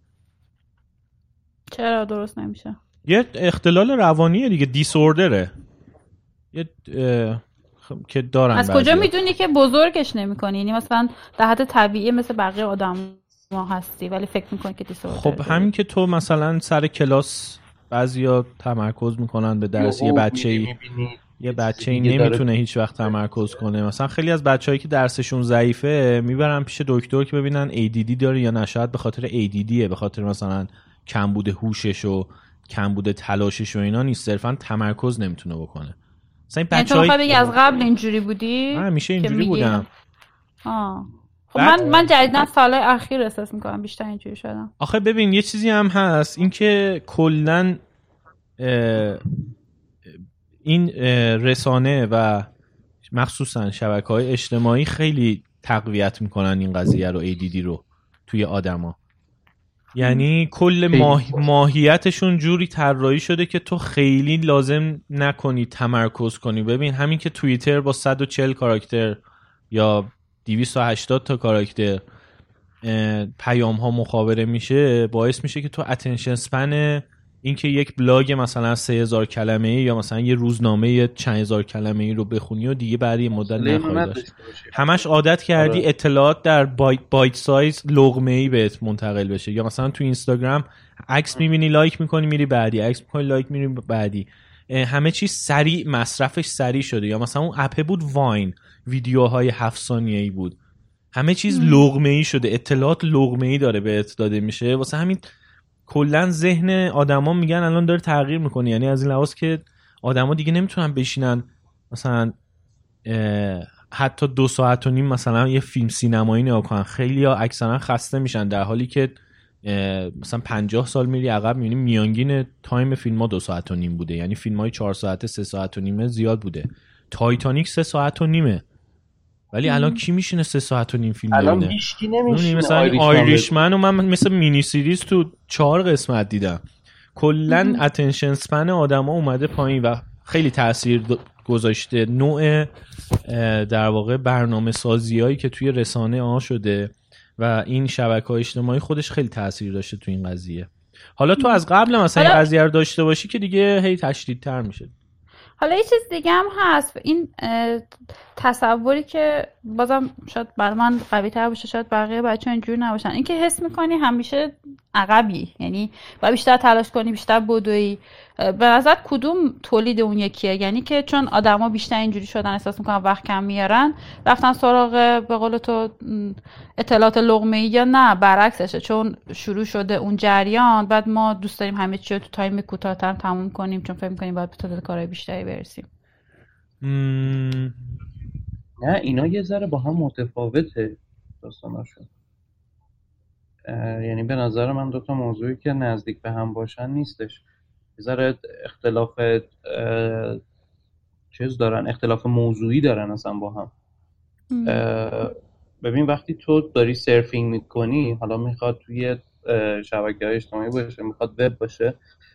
[SPEAKER 3] چرا درست نمیشه؟
[SPEAKER 2] یه اختلال روانیه دیگه، دیسوردره. یه که دارن.
[SPEAKER 3] از کجا میدونی که بزرگش نمی‌کنی؟ یعنی مثلا در حد طبیعی مثل بقیه آدم‌ها هستی ولی فکر می‌کنی که دیسوردر.
[SPEAKER 2] خب همین که تو مثلا سر کلاس بعضیا تمرکز میکنن به درس، یه بچه‌ای نمیتونه هیچ وقت تمرکز کنه. مثلا خیلی از بچه‌هایی که درسشون ضعیفه میبرن پیش دکتر که ببینن ADD داره یا نه. شاید به خاطر ADDه، به خاطر مثلا کمبود هوشش و کمبود تلاشش و اینا نیست، صرفا تمرکز نمیتونه بکنه. مثلا این
[SPEAKER 3] بچه‌ای از قبل اینجوری بودی؟
[SPEAKER 2] من همیشه اینجوری بودم.
[SPEAKER 3] خب من جدیداً سالهای اخیر احساس میکنم بیشتر اینجوری شدم.
[SPEAKER 2] آخه ببین یه چیزی هم هست، این که کلاً این رسانه و مخصوصاً شبکه‌های اجتماعی خیلی تقویت میکنن این قضیه رو، ADD رو توی آدما. یعنی کل ماهیتشون جوری طراحی شده که تو خیلی لازم نکنی تمرکز کنی. ببین همین که توییتر با 140 کاراکتر یا 280 تا کاراکتر پیام ها مخابره میشه، باعث میشه که تو اتنشن اسپن این که یک بلاگ مثلا 3000 کلمه‌ای یا مثلا یه روزنامه چند هزار کلمه‌ای رو بخونی و دیگه برای مدت نخواهی داشت. همش عادت کردی اطلاعات در بایت سایز لقمه‌ای بهت منتقل بشه. یا مثلا تو اینستاگرام عکس می‌بینی لایک می‌کنی میری بعدی، عکس می‌کنی لایک میری بعدی. همه چیز سریع، مصرفش سریع شده. یا مثلا اون اپ بود واین، ویدیوهای 7 ثانیه‌ای بود. همه چیز لقمه‌ای شده، اطلاعات لقمه‌ای داره بهت داده میشه. واسه همین کلا ذهن آدما میگن الان داره تغییر میکنه. یعنی از این لحاظ که آدما دیگه نمیتونن بشینن مثلا حتی 2.5 ساعت مثلا یه فیلم سینمایی نگاه کنن. خیلی‌ها اکثرا خسته میشن، در حالی که مثلا 50 سال میری عقب میبینی میانگین تایم فیلم‌ها 2 ساعت و نیم بوده، یعنی فیلم‌های 4 ساعته 3 ساعت و نیمه زیاد بوده. تایتانیک 3 ساعت و نیمه، ولی الان کی میشینه 3 ساعت و نیم فیلم ببینه؟
[SPEAKER 1] الان هیچکی نمیشینه.
[SPEAKER 2] مثلا آیریشمن و من مثل مینی سیریز تو 4 قسمت دیدم. کلا اتنشن اسپن آدما اومده پایین و خیلی تاثیر گذاشته نوع در واقع برنامه سازیایی که توی رسانه ها شده و این شبکه‌های اجتماعی خودش خیلی تاثیر داشته تو این قضیه. حالا تو از قبل مثلا این قضیه رو داشته باشی که دیگه هی تشدیدتر میشه.
[SPEAKER 3] حالا یه چیز دیگه هم هست، این تصوری که بازم شاید برای من قوی تر باشه، شاید بقیه بچه اینجور نباشن، این که حس میکنی همیشه عقبی، یعنی باید بیشتر تلاش کنی، بیشتر بدوی. به نظر کدوم تولید اون یکیه؟ یعنی که چون آدما بیشتر اینجوری شدن احساس میکنن وقت کم میارن رفتن سراغ به قول تو اطلاعات لقمه‌ای، یا نه برعکسشه چون شروع شده اون جریان بعد ما دوست داریم همه چی رو تو تایم کوتاه‌تر تموم کنیم چون فکر می‌کنیم باید به تعداد کارهای بیشتری برسیم؟
[SPEAKER 1] نه اینا یه ذره با هم متفاوته داستاناشون. یعنی به نظر من دوتا موضوعی که نزدیک به هم باشن نیستش، یه ذره اختلاف چیز دارن، اختلاف موضوعی دارن اصلا با هم. ببین وقتی تو داری سرفینگ میکنی، حالا میخواد توی شبکه‌های اجتماعی باشه میخواد وب باشه،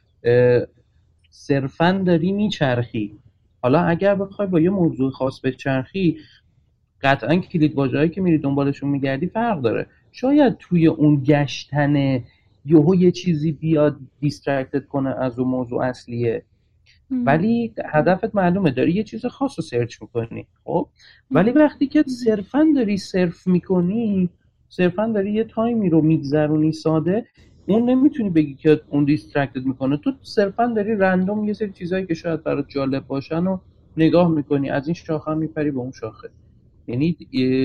[SPEAKER 1] صرفاً داری میچرخی. حالا اگر بخوای با یه موضوع خاص بچرخی قطعاً کلیدواژه‌هایی که میری دنبالشون میگردی فرق داره. شاید توی اون گشتن یهو یه چیزی بیاد دیسترکتد کنه از اون موضوع اصلیه، ولی هدفت معلومه، داری یه چیز خاص رو سرچ میکنی. خب ولی وقتی که صرفاً داری سرف میکنی، صرفاً داری یه تایمی رو میگذرونی ساده، اون نمیتونی بگی که اون دیسترکتد میکنه. تو صرفاً داری رندوم یه سری چیزایی که شاید برات جالب باشن و نگاه میکنی، از این شاخه میپری به اون شاخه. یعنی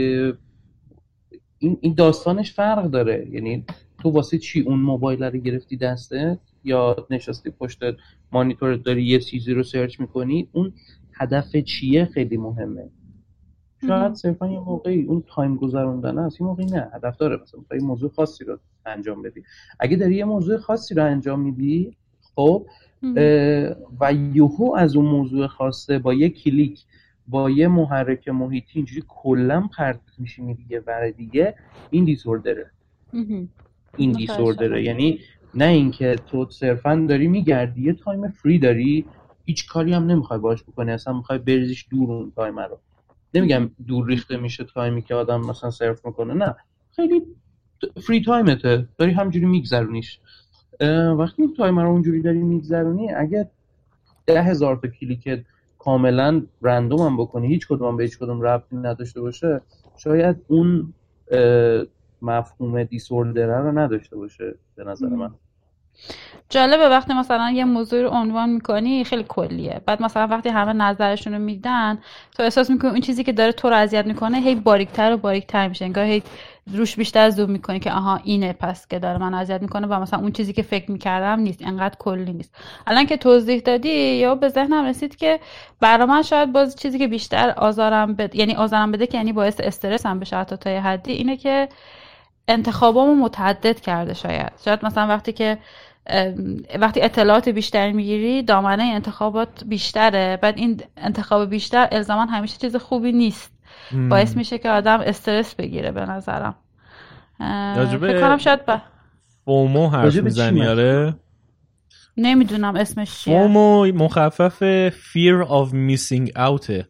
[SPEAKER 1] این داستانش فرق داره. یعنی تو واسه چی اون موبایل رو گرفتی دستت یا نشستی پشت مانیتور داری یه چیزی رو سرچ میکنی، اون هدف چیه خیلی مهمه. شاید صرفا یه موقعی اون تایم گذروندن است، یه موقعی نه هدف داره، مثلا یه موضوع خاصی رو انجام بدی. اگه داری یه موضوع خاصی رو انجام میدی خب و یهو از اون موضوع خاصه با یه کلیک با یه محرک محیطی اینجوری کلا پرت میشی میری یه ور دیگه، این دیسوردره. این دیسوردره یعنی نه اینکه تو صرفا داری میگردی یه تایم فری داری هیچ کاری هم نمیخوای باش بکنی، اصلا میخوای بریزیش دور اون تایم رو. نمیگم دور ریخته میشه تایمی که آدم مثلا صرف میکنه، نه خیلی فری تایمته داری همجوری میگذرونیش. وقتی این تایم رو اونجوری داری میگذرونی، اگه 10,000 تا کلیک کاملا رندوم هم بکنی هیچ کدوم به هیچ کدوم ربطی نداشته باشه، شاید اون مفهوم دیسوردر رو نداشته باشه به نظر من.
[SPEAKER 3] جالبه وقتی مثلا یه موضوع رو عنوان میکنی خیلی کلیه، بعد مثلا وقتی همه نظرشون رو میدن تو احساس میکنی اون چیزی که داره تو رو اذیت میکنه هی باریکتر و باریکتر میشه، انگار هی روش بیشتر زوم میکنی که آها اینه پس که داره من اذیت میکنه و مثلا اون چیزی که فکر میکردم نیست، انقدر کلی نیست. الان که توضیح دادی یا به ذهنم رسید که برای من شاید باز چیزی که بیشتر آزارم بده که یعنی باعث استرسم بشه حتی تا یه حدی، اینه که انتخابامو متعدد کرده. شاید مثلا وقتی اطلاعات بیشتر میگیری دامنه انتخابات بیشتره، بعد این انتخاب بیشتر الزاما همیشه چیز خوبی نیست، باعث میشه که آدم استرس بگیره. به نظرم فکر کنم شاید
[SPEAKER 2] فومو حرف میزنی. آره
[SPEAKER 3] نمیدونم اسمش چیه.
[SPEAKER 2] فومو مخفف fear of missing out.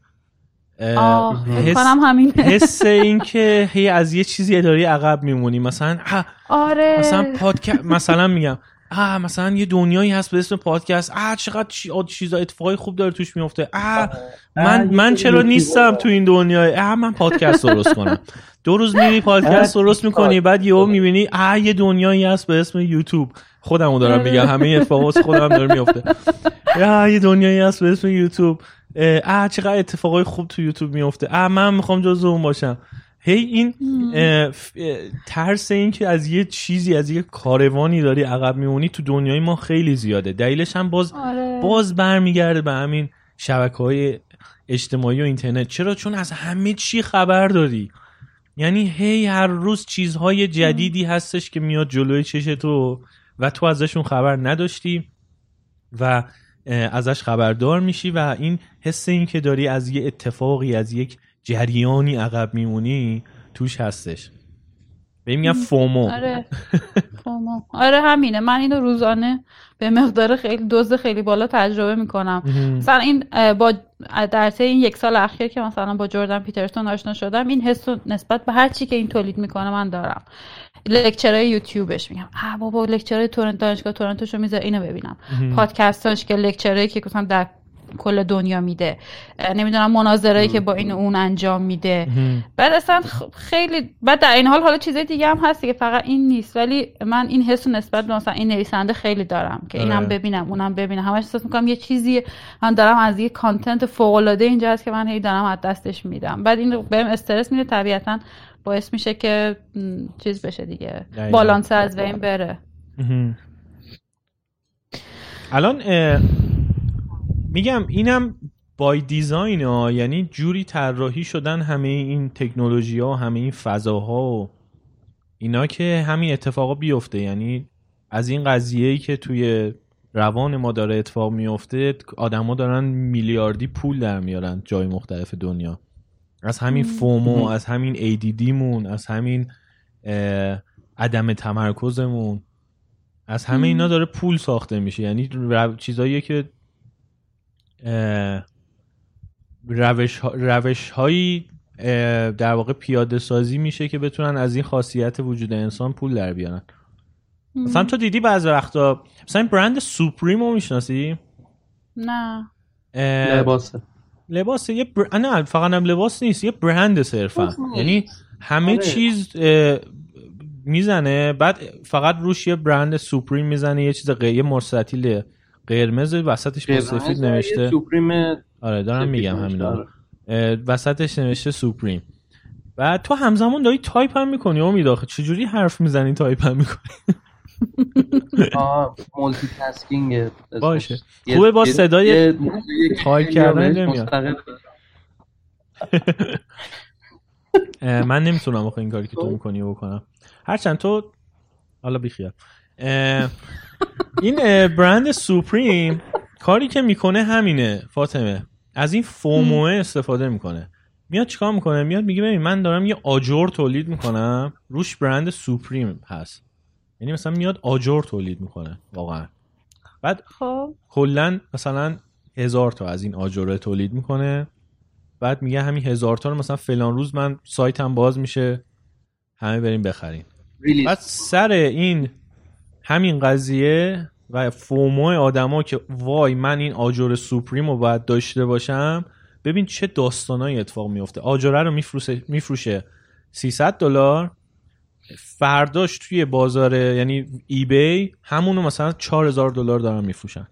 [SPEAKER 2] حس این که هی از یه چیزی اداری عقب میمونی، مثلا
[SPEAKER 3] آره
[SPEAKER 2] مثلا پادکست مثلا میگم مثلا یه دنیایی هست به اسم پادکست، چقدر چیزا اتفاقای خوب داره توش میفته، من چرا نیستم تو این دنیای، من پادکست درست کنم. 2 روز میری پادکست درست میکنی، بعد یهو میبینی یه دنیایی هست به اسم یوتیوب. خودمو دارم میگم، همه اتفاقات خودم داره میفته. یه دنیایی هست به اسم یوتیوب، چقدر اتفاقای خوب تو یوتیوب میفته، من میخوام جزو اون باشم. این ترس این که از یه چیزی، از یه کاروانی داری عقب میمونی تو دنیای ما خیلی زیاده. دلیلش هم باز برمیگرده به همین شبکه‌های اجتماعی و اینترنت. چرا؟ چون از همه چی خبر داری. یعنی هی هر روز چیزهای جدیدی هستش که میاد جلوی چش تو و تو ازشون خبر نداشتی و ازش خبردار میشی و این حس این که داری از یه اتفاقی، از یک جریانی عقب میمونی توش هستش. به میگن فومو.
[SPEAKER 3] آره فومو. آره همینه. من اینو روزانه به مقدار خیلی دوز خیلی بالا تجربه میکنم. مثلا این با در طی این 1 سال اخیر که مثلا با جردن پیترسون آشنا شدم، این حسو نسبت به هر چی که این تولید میکنه من دارم. لکچرهای یوتیوبش میگم بابا لکچرهای دانشگاه تورنتوشو میذاره اینو ببینم، پادکستاش که لکچرهایی که مثلا در کل دنیا میده، نمیدونم مناظرهایی که با این اون انجام میده. بعد اصلا خیلی بعد در این حال حالا چیزای دیگه هم هست که فقط این نیست، ولی من این حسو نسبت به مثلا این نویسنده خیلی دارم که اینم ببینم اونم ببینم. همش احساس میکنم یه چیزی من دارم از یه کانتنت فوق العاده اینجا هست که من هی دارم از دستش میدم. بعد این بهم استرس میده، طبیعتاً باعث میشه که چیز بشه دیگه، بالانس از بین بره.
[SPEAKER 2] الان میگم اینم بای دیزاین ها، یعنی جوری طراحی شدن همه این تکنولوژی ها، همه این فضاها و اینا که همین اتفاقا بیفته. یعنی از این قضیه‌ای که توی روان ما داره اتفاق میفته، آدما دارن میلیاردی پول در میارن جای مختلف دنیا، از همین فومو، از همین ADD مون، از همین عدم تمرکزمون، از همه اینا داره پول ساخته میشه. یعنی چیزاییه که روش هایی در واقع پیاده سازی میشه که بتونن از این خاصیت وجود انسان پول در بیارن. مثلا تو دیدی بعضی وقتا مثلا برند سوپریم رو میشناسی؟
[SPEAKER 3] نه.
[SPEAKER 2] لباسه یه نه فقط هم لباس نیست، یه برند صرفا. یعنی همه چیز میزنه، بعد فقط روش یه برند سوپریم میزنه، یه چیز یه مستطیل قرمز وسطش با سفید نوشته سوپریم. آره دارم میگم همینا. وسطش نوشته سوپریم. بعد تو همزمان داری تایپ هم میکنی. امید آخه چجوری حرف میزنی تایپ هم میکنی؟
[SPEAKER 1] مولتی تاسکینگ
[SPEAKER 2] باشه. خوبه با صدای تایپ کردن نمیاد. من نمیتونم آخه این کاری که تو میکنی بکنم، هرچند تو حالا بیخیال. این برند سوپریم کاری که میکنه همینه فاطمه، از این فوموه استفاده میکنه. میاد چیکار میکنه؟ میاد میگه ببین من دارم یه آجر تولید میکنم روش برند سوپریم هست. یعنی مثلا میاد آجر تولید میکنه واقعا، بعد کلا مثلا 1000 تا از این آجر تولید میکنه، بعد میگه همین 1000 تا رو مثلا فلان روز من سایتم باز میشه، همه بریم بخرین. بعد سر این همین قضیه و فومو آدما که وای من این آجر سوپریم رو باید داشته باشم، ببین چه داستانایی اتفاق میفته. آجره رو میفروشه $300، فرداش توی بازار یعنی ای بی همونو مثلا $4000 دارن میفروشن.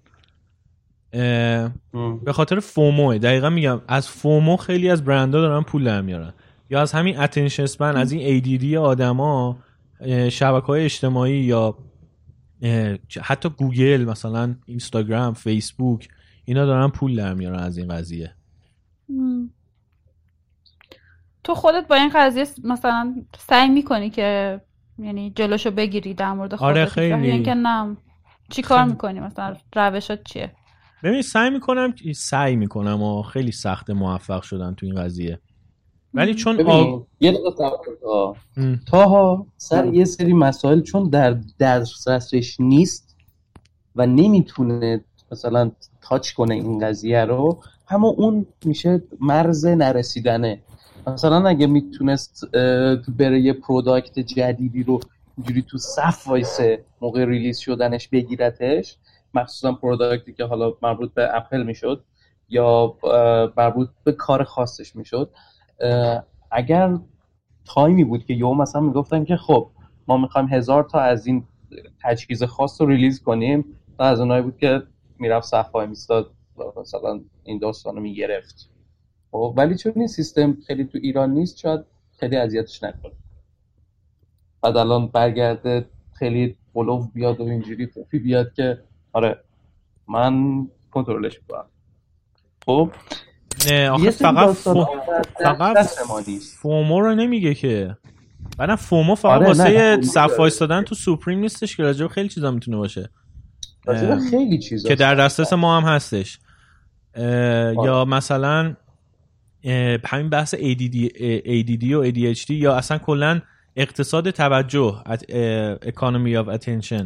[SPEAKER 2] به خاطر فومو. دقیقا میگم از فومو خیلی از برندها دارن پول در میارن، یا از همین اتنشن اسپن، از این ADD آدما، شبکه‌های اجتماعی یا حتی گوگل مثلا، اینستاگرام، فیسبوک، اینا دارن پول در میارن از این قضیه.
[SPEAKER 3] تو خودت با این قضیه مثلا سعی میکنی که یعنی جلوشو بگیری در مورد خودت؟
[SPEAKER 2] آره خیلی.
[SPEAKER 3] یعنی که نه چی کار میکنی؟ مثلا روشات چیه؟
[SPEAKER 2] ببین سعی میکنم و خیلی سخت موفق شدن تو این قضیه، ولی چون
[SPEAKER 1] یه تاها سر یه سری مسائل چون در دسترسش نیست و نمیتونه مثلا تاچ کنه این قضیه رو، همون اون میشه مرز نرسیدنه. مثلا اگه میتونست بره یه پروداکت جدیدی رو اینجوری تو صف وایسه موقع ریلیز شدنش بگیرتش، مخصوصا پروداکتی که حالا مربوط به اپل میشد یا مربوط به کار خاصش میشد، اگر تایمی بود که یهو مثلا میگفتن که خب ما میخوایم 1000 تا از این تجهیز خاص رو ریلیز کنیم، تا از اونایی بود که میرفت صف وای میستاد مثلا این داستانو میگرفت. ولی چون این سیستم خیلی تو ایران نیست، شاید خیلی اذیتش نکنه. بعد الان برگرده خیلی بلوف بیاد و اینجوری فوفی بیاد که آره من کنترلش میکنم. خب
[SPEAKER 2] آخه فقط فومو رو نمیگه که، بعدم فومو فقط واسه صف وایستادن تو سوپریم نیستش که راجع به خیلی چیزا میتونه باشه،
[SPEAKER 1] خیلی چیزا
[SPEAKER 2] که در دسترس ما هم هستش. یا مثلا همین بحث ADD و ADHD یا اصلا کلا اقتصاد توجه، economy of attention،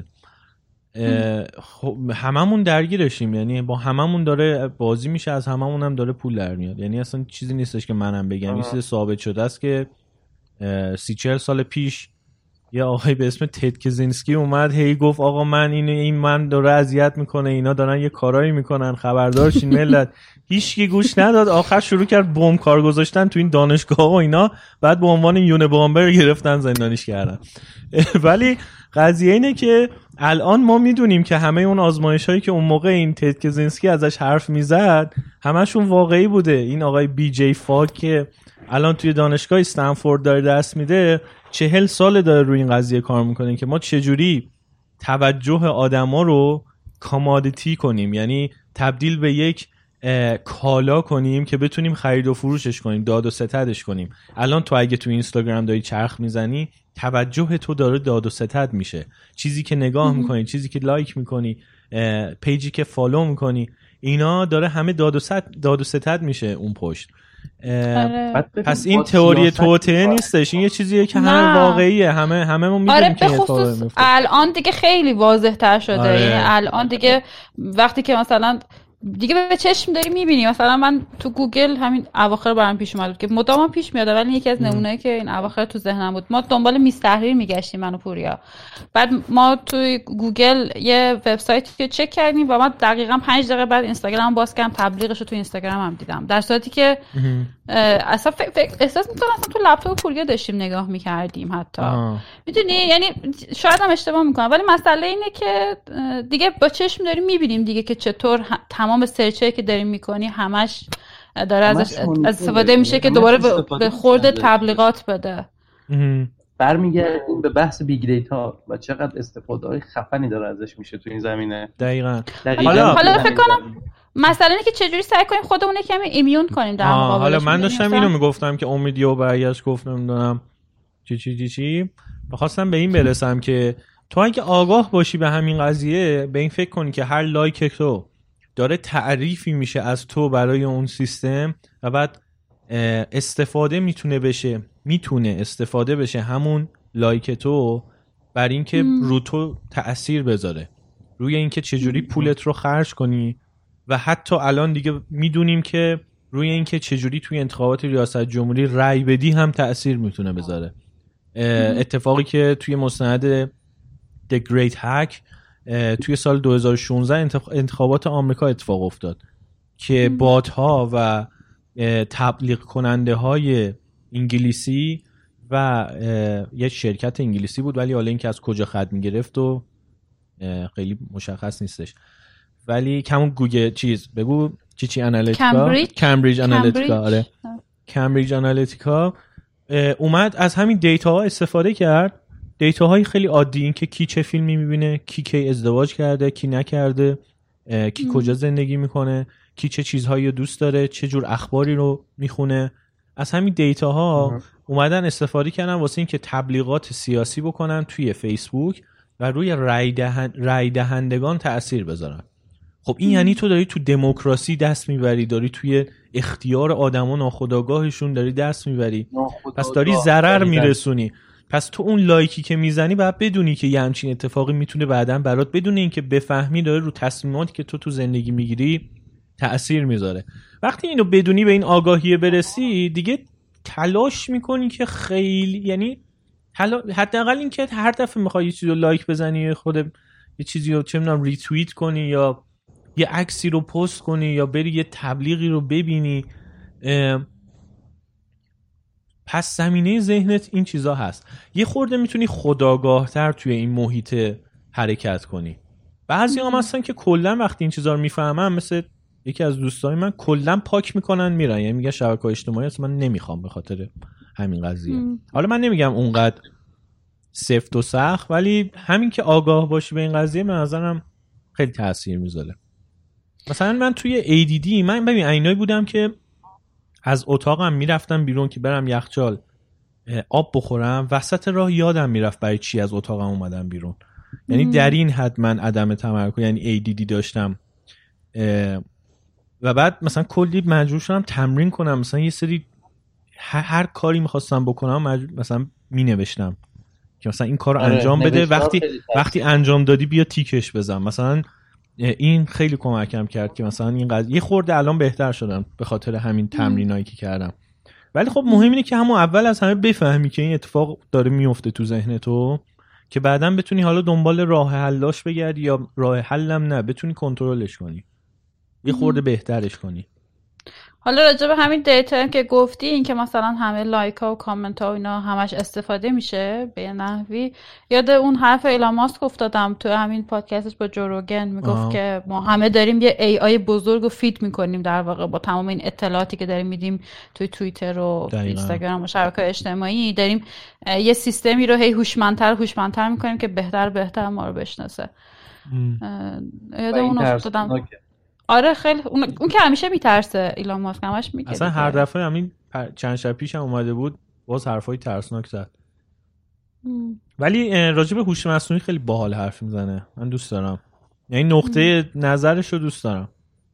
[SPEAKER 2] هممون درگیرشیم، یعنی با هممون داره بازی میشه، از هممون هم داره پول در میاد، یعنی اصلا چیزی نیستش که منم بگم، این چیز ثابت شده است که 30-40 سال پیش یه آقای به اسم تد کزینسکی اومد هی گفت آقا این من داره اذیت میکنه، اینا دارن یه کارایی میکنن، خبردار شین ملت. هیچکی گوش نداد، آخر شروع کرد بمب کار گذاشتن تو این دانشگاه و اینا، بعد به عنوان یونیبامبر گرفتن زندانیش کردن. ولی قضیه اینه که الان ما میدونیم که همه اون آزمایش‌هایی که اون موقع این تد کزینسکی ازش حرف میزد همشون واقعی بوده. این آقای بی جی فاک که الان توی دانشگاه استنفورد داره درس میده 40 ساله داره روی این قضیه کار میکنه که ما چجوری توجه آدما رو کامادیتی کنیم، یعنی تبدیل به یک کالا کنیم که بتونیم خرید و فروشش کنیم، داد و ستدش کنیم. الان تو اگه تو اینستاگرام داری چرخ میزنی توجه تو داره داد و ستد میشه، چیزی که نگاه میکنی، چیزی که لایک میکنی، پیجی که فالو میکنی، اینا داره همه داد و ستد میشه اون پشت. پس این تئوری توطئه نیستش، این یه چیزیه که همه واقعیه، همه ما میدونیم که اتفاق میفته.
[SPEAKER 3] الان دیگه خیلی واضح تر شده. یعنی الان دیگه وقتی که مثلا دیگه به چشم داری میبینی، مثلا من تو گوگل همین اواخر برام پیش اومد که مدام پیش میاد، ولی یکی از نمونه‌ای که این اواخر تو ذهنم بود، ما دنبال میز تحریر میگشتیم من و پوریا، بعد ما توی گوگل یه وبسایتی رو چک کردیم و ما دقیقاً 5 دقیقه بعد اینستاگرام باز کردم، تبلیغش رو تو اینستاگرام هم دیدم، در صورتی که اصلا احساس می‌کنم اصلا تو لپتاپ پوریا داشتیم نگاه می‌کردیم حتی. میدونی، یعنی شاید هم اشتباه می‌کنم، ولی مسئله اینه که دیگه با چشم داریم می‌بینیم دیگه که چطور تمام سرچایی که داریم می‌کنی همش داره ازش استفاده میشه که دوباره به خورد تبلیغات بده.
[SPEAKER 1] برمیگردیم به بحث بیگ دیتا و چقدر استفاده‌های خفنی داره ازش میشه تو این زمینه.
[SPEAKER 2] دقیقاً.
[SPEAKER 3] حالا فکر کنم مثلا اینه که چجوری سعی کنیم خودمون رو کمی ایمیون کنیم در مقابلش.
[SPEAKER 2] حالا من داشتم اینو میگفتم که امیدیو برگشت گفت نمیدونم چی بخواستم به این برسم که تو اگه آگاه باشی به همین قضیه، به این فکر کنی که هر لایک تو داره تعریفی میشه از تو برای اون سیستم و بعد میتونه استفاده بشه همون لایک تو بر این که رو تو تأثیر بذاره، روی این که چجوری پولت رو خرج کنی. و حتی الان دیگه میدونیم که روی این که چجوری توی انتخابات ریاست جمهوری رأی بدی هم تأثیر میتونه بذاره. اتفاقی که توی مستند The Great Hack توی سال 2016 انتخابات آمریکا اتفاق افتاد که بات‌ها و تبلیغ کننده های انگلیسی و یه شرکت انگلیسی بود، ولی حالا این که از کجا خط میگرفت و خیلی مشخص نیستش، ولی کمون گوگل بگو چی انالیتیکا، کمبریج انالیتیکا، آره کمبریج انالیتیکا اومد از همین دیتاها استفاده کرد، دیتاهای خیلی عادی، این که کی چه فیلمی میبینه، کی ازدواج کرده، کی نکرده، کی کجا زندگی میکنه، کی چه چیزهایی رو دوست داره، چه جور اخباری رو میخونه. از همین دیتاها اومدن استفاده کردن واسه این که تبلیغات سیاسی بکنن توی فیسبوک و روی رای دهندگان تأثیر بذارن. خب این یعنی تو داری تو دموکراسی دست میبری، داری توی اختیار آدما ناخودآگاهشون داری دست میبری، پس داری ضرر میرسونی. پس تو اون لایکی که میزنی باید بدونی که یه همچین اتفاقی میتونه بعداً برات، بدون اینکه بفهمی، داره رو تصمیماتی که تو زندگی میگیری تأثیر میذاره. وقتی اینو بدونی، به این آگاهی برسی، دیگه تلاش میکنی که خیلی، یعنی حداقل این که هر دفعه میخوای یه چیزی رو لایک بزنی، خود یه چیزی رو چه میدونم ریتوییت کنی یا یه عکسی رو پست کنی یا بری یه تبلیغی رو ببینی، پس زمینه ذهنت این چیزا هست. یه خورده میتونی خودآگاه‌تر توی این محیط حرکت کنی. بعضی هم هستن که کلا وقتی این چیزا رو میفهمن، مثل یکی از دوستای من، کلا پاک میکنن میرن، یعنی میگه شبکه‌های اجتماعی اصلا من نمیخوام به خاطر همین قضیه. حالا من نمیگم اونقدر سفت و سخت، ولی همین که آگاه باشی به این قضیه به نظرم خیلی تاثیر میذاره. مثلا من توی ADD من ببین اینایی بودم که از اتاقم میرفتم بیرون که برم یخچال آب بخورم، وسط راه یادم میرفت برای چی از اتاقم اومدم بیرون. یعنی در این حد من عدم تمرکز، یعنی ADD داشتم. و بعد مثلا کلی مجبور شدم تمرین کنم، مثلا یه سری هر کاری میخواستم بکنم مثلا مینوشتم که مثلا این کار رو انجام بده، وقتی انجام دادی بیا تیکش بزن. مثلا این خیلی کمکم کرد که مثلا این یه خورده الان بهتر شدم به خاطر همین تمرینایی که کردم. ولی خب مهم اینه که همون اول از همه بفهمی که این اتفاق داره میفته تو ذهن تو، که بعداً بتونی حالا دنبال راه حلاش بگردی یا راه حلم نه، بتونی کنترلش کنی، یه خورده بهترش کنی.
[SPEAKER 3] حالا راجع به همین دیتا که گفتی، این که مثلا همه لایک ها و کامنت ها و اینا همش استفاده میشه به نحوی، یاد اون حرف ایلان ماسک افتادم تو همین پادکستش با جو روگن، میگفت که ما همه داریم یه ای آی بزرگ رو فیت میکنیم در واقع با تمام این اطلاعاتی که داریم میدیم توی توییتر و اینستاگرام و شبکه‌های اجتماعی، داریم یه سیستمی رو هی هوشمندتر میکنیم که بهتر ما رو بشناسه. یاد اون افتادم. آره خیلی اون که همیشه میترسه ایلان ماسک، همش میگه
[SPEAKER 2] اصلا هر دفعه همین چند شب پیش هم اومده بود باز حرفای ترسناک زد. ولی راجع به هوش مصنوعی خیلی باحال حرف میزنه، من دوست دارم، یعنی نقطه نظرش رو دوست دارم.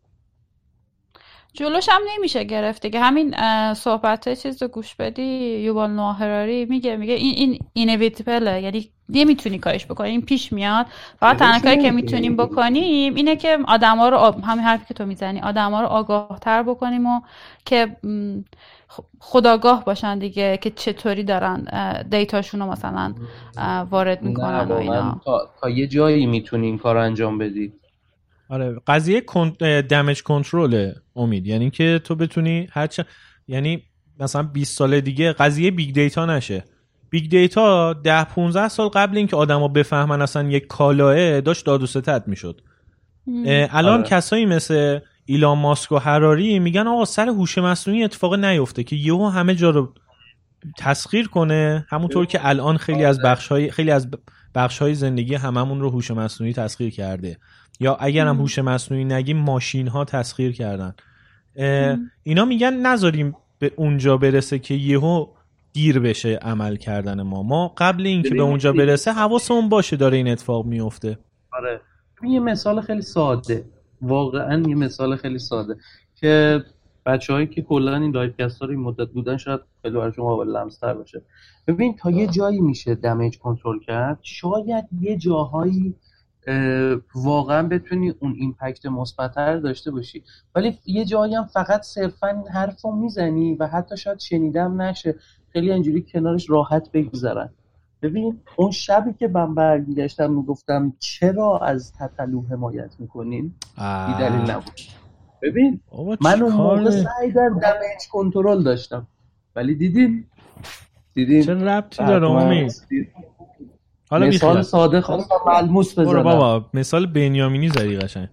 [SPEAKER 3] جلوش هم نمیشه گرفته که همین صحبت چیز رو گوش بدی، یووال نوآ هراری میگه این اینویتیبله، یعنی نمیتونی کارش بکنی، این پیش میاد. فقط تنها کاری که میتونیم بکنیم اینه که آدما رو همین حرفی که تو میزنی، آدما رو آگاه‌تر بکنیم و که خودآگاه باشن دیگه که چطوری دارن دیتاشون رو مثلا وارد میکنن و اینا.
[SPEAKER 1] تا یه جایی میتونی این کار انجام بدی.
[SPEAKER 2] آره قضیه دمیج کنترل امید، یعنی که تو بتونی یعنی مثلا 20 سال دیگه قضیه بیگ دیتا نشه. بیگ دیتا 10-15 سال قبل اینکه آدما بفهمن اصلا یک کالاه داشت داد و ستد میشد. الان کسایی مثل ایلان ماسک و هراری میگن آقا سر هوش مصنوعی اتفاق نیفته که یهو همه جا رو تسخیر کنه، همونطور که الان خیلی از بخش‌های زندگی هممون رو هوش مصنوعی تسخیر کرده، یا اگر هم هوش مصنوعی نگیم ماشین ها تسخیر کردن. اینا میگن نذاریم به اونجا برسه که یهو دیر بشه عمل کردن ما قبل اینکه به اونجا برسه حواسمون باشه داره این اتفاق میفته.
[SPEAKER 1] آره یه مثال خیلی ساده، واقعا یه مثال خیلی ساده که بچه‌هایی که کلا این لایوکست ها رو این مدت بودن شاید خیلی برای شما قابل لمس‌تر باشه. ببین تا یه جایی میشه دمیج کنترل کرد، شاید یه جاهایی واقعا بتونی اون ایمپکت مثبت‌تر داشته باشی، ولی یه جایی هم فقط صرفا این حرفو میزنی و حتی شاید شنیدم نشه، خیلی اینجوری کنارش راحت بگذرن. ببین اون شبی که من برگشتم میگفتم چرا از تتلو حمایت میکنین، بی دلیل نبود. ببین من اون موقع سعی کردم دمیج کنترل داشتم، ولی دیدین
[SPEAKER 2] چه ربطی داره امید؟
[SPEAKER 1] حالا مثال ساده خواستم ملموس بزنم.
[SPEAKER 2] بابا مثال بنیامینی زدی قشنگ،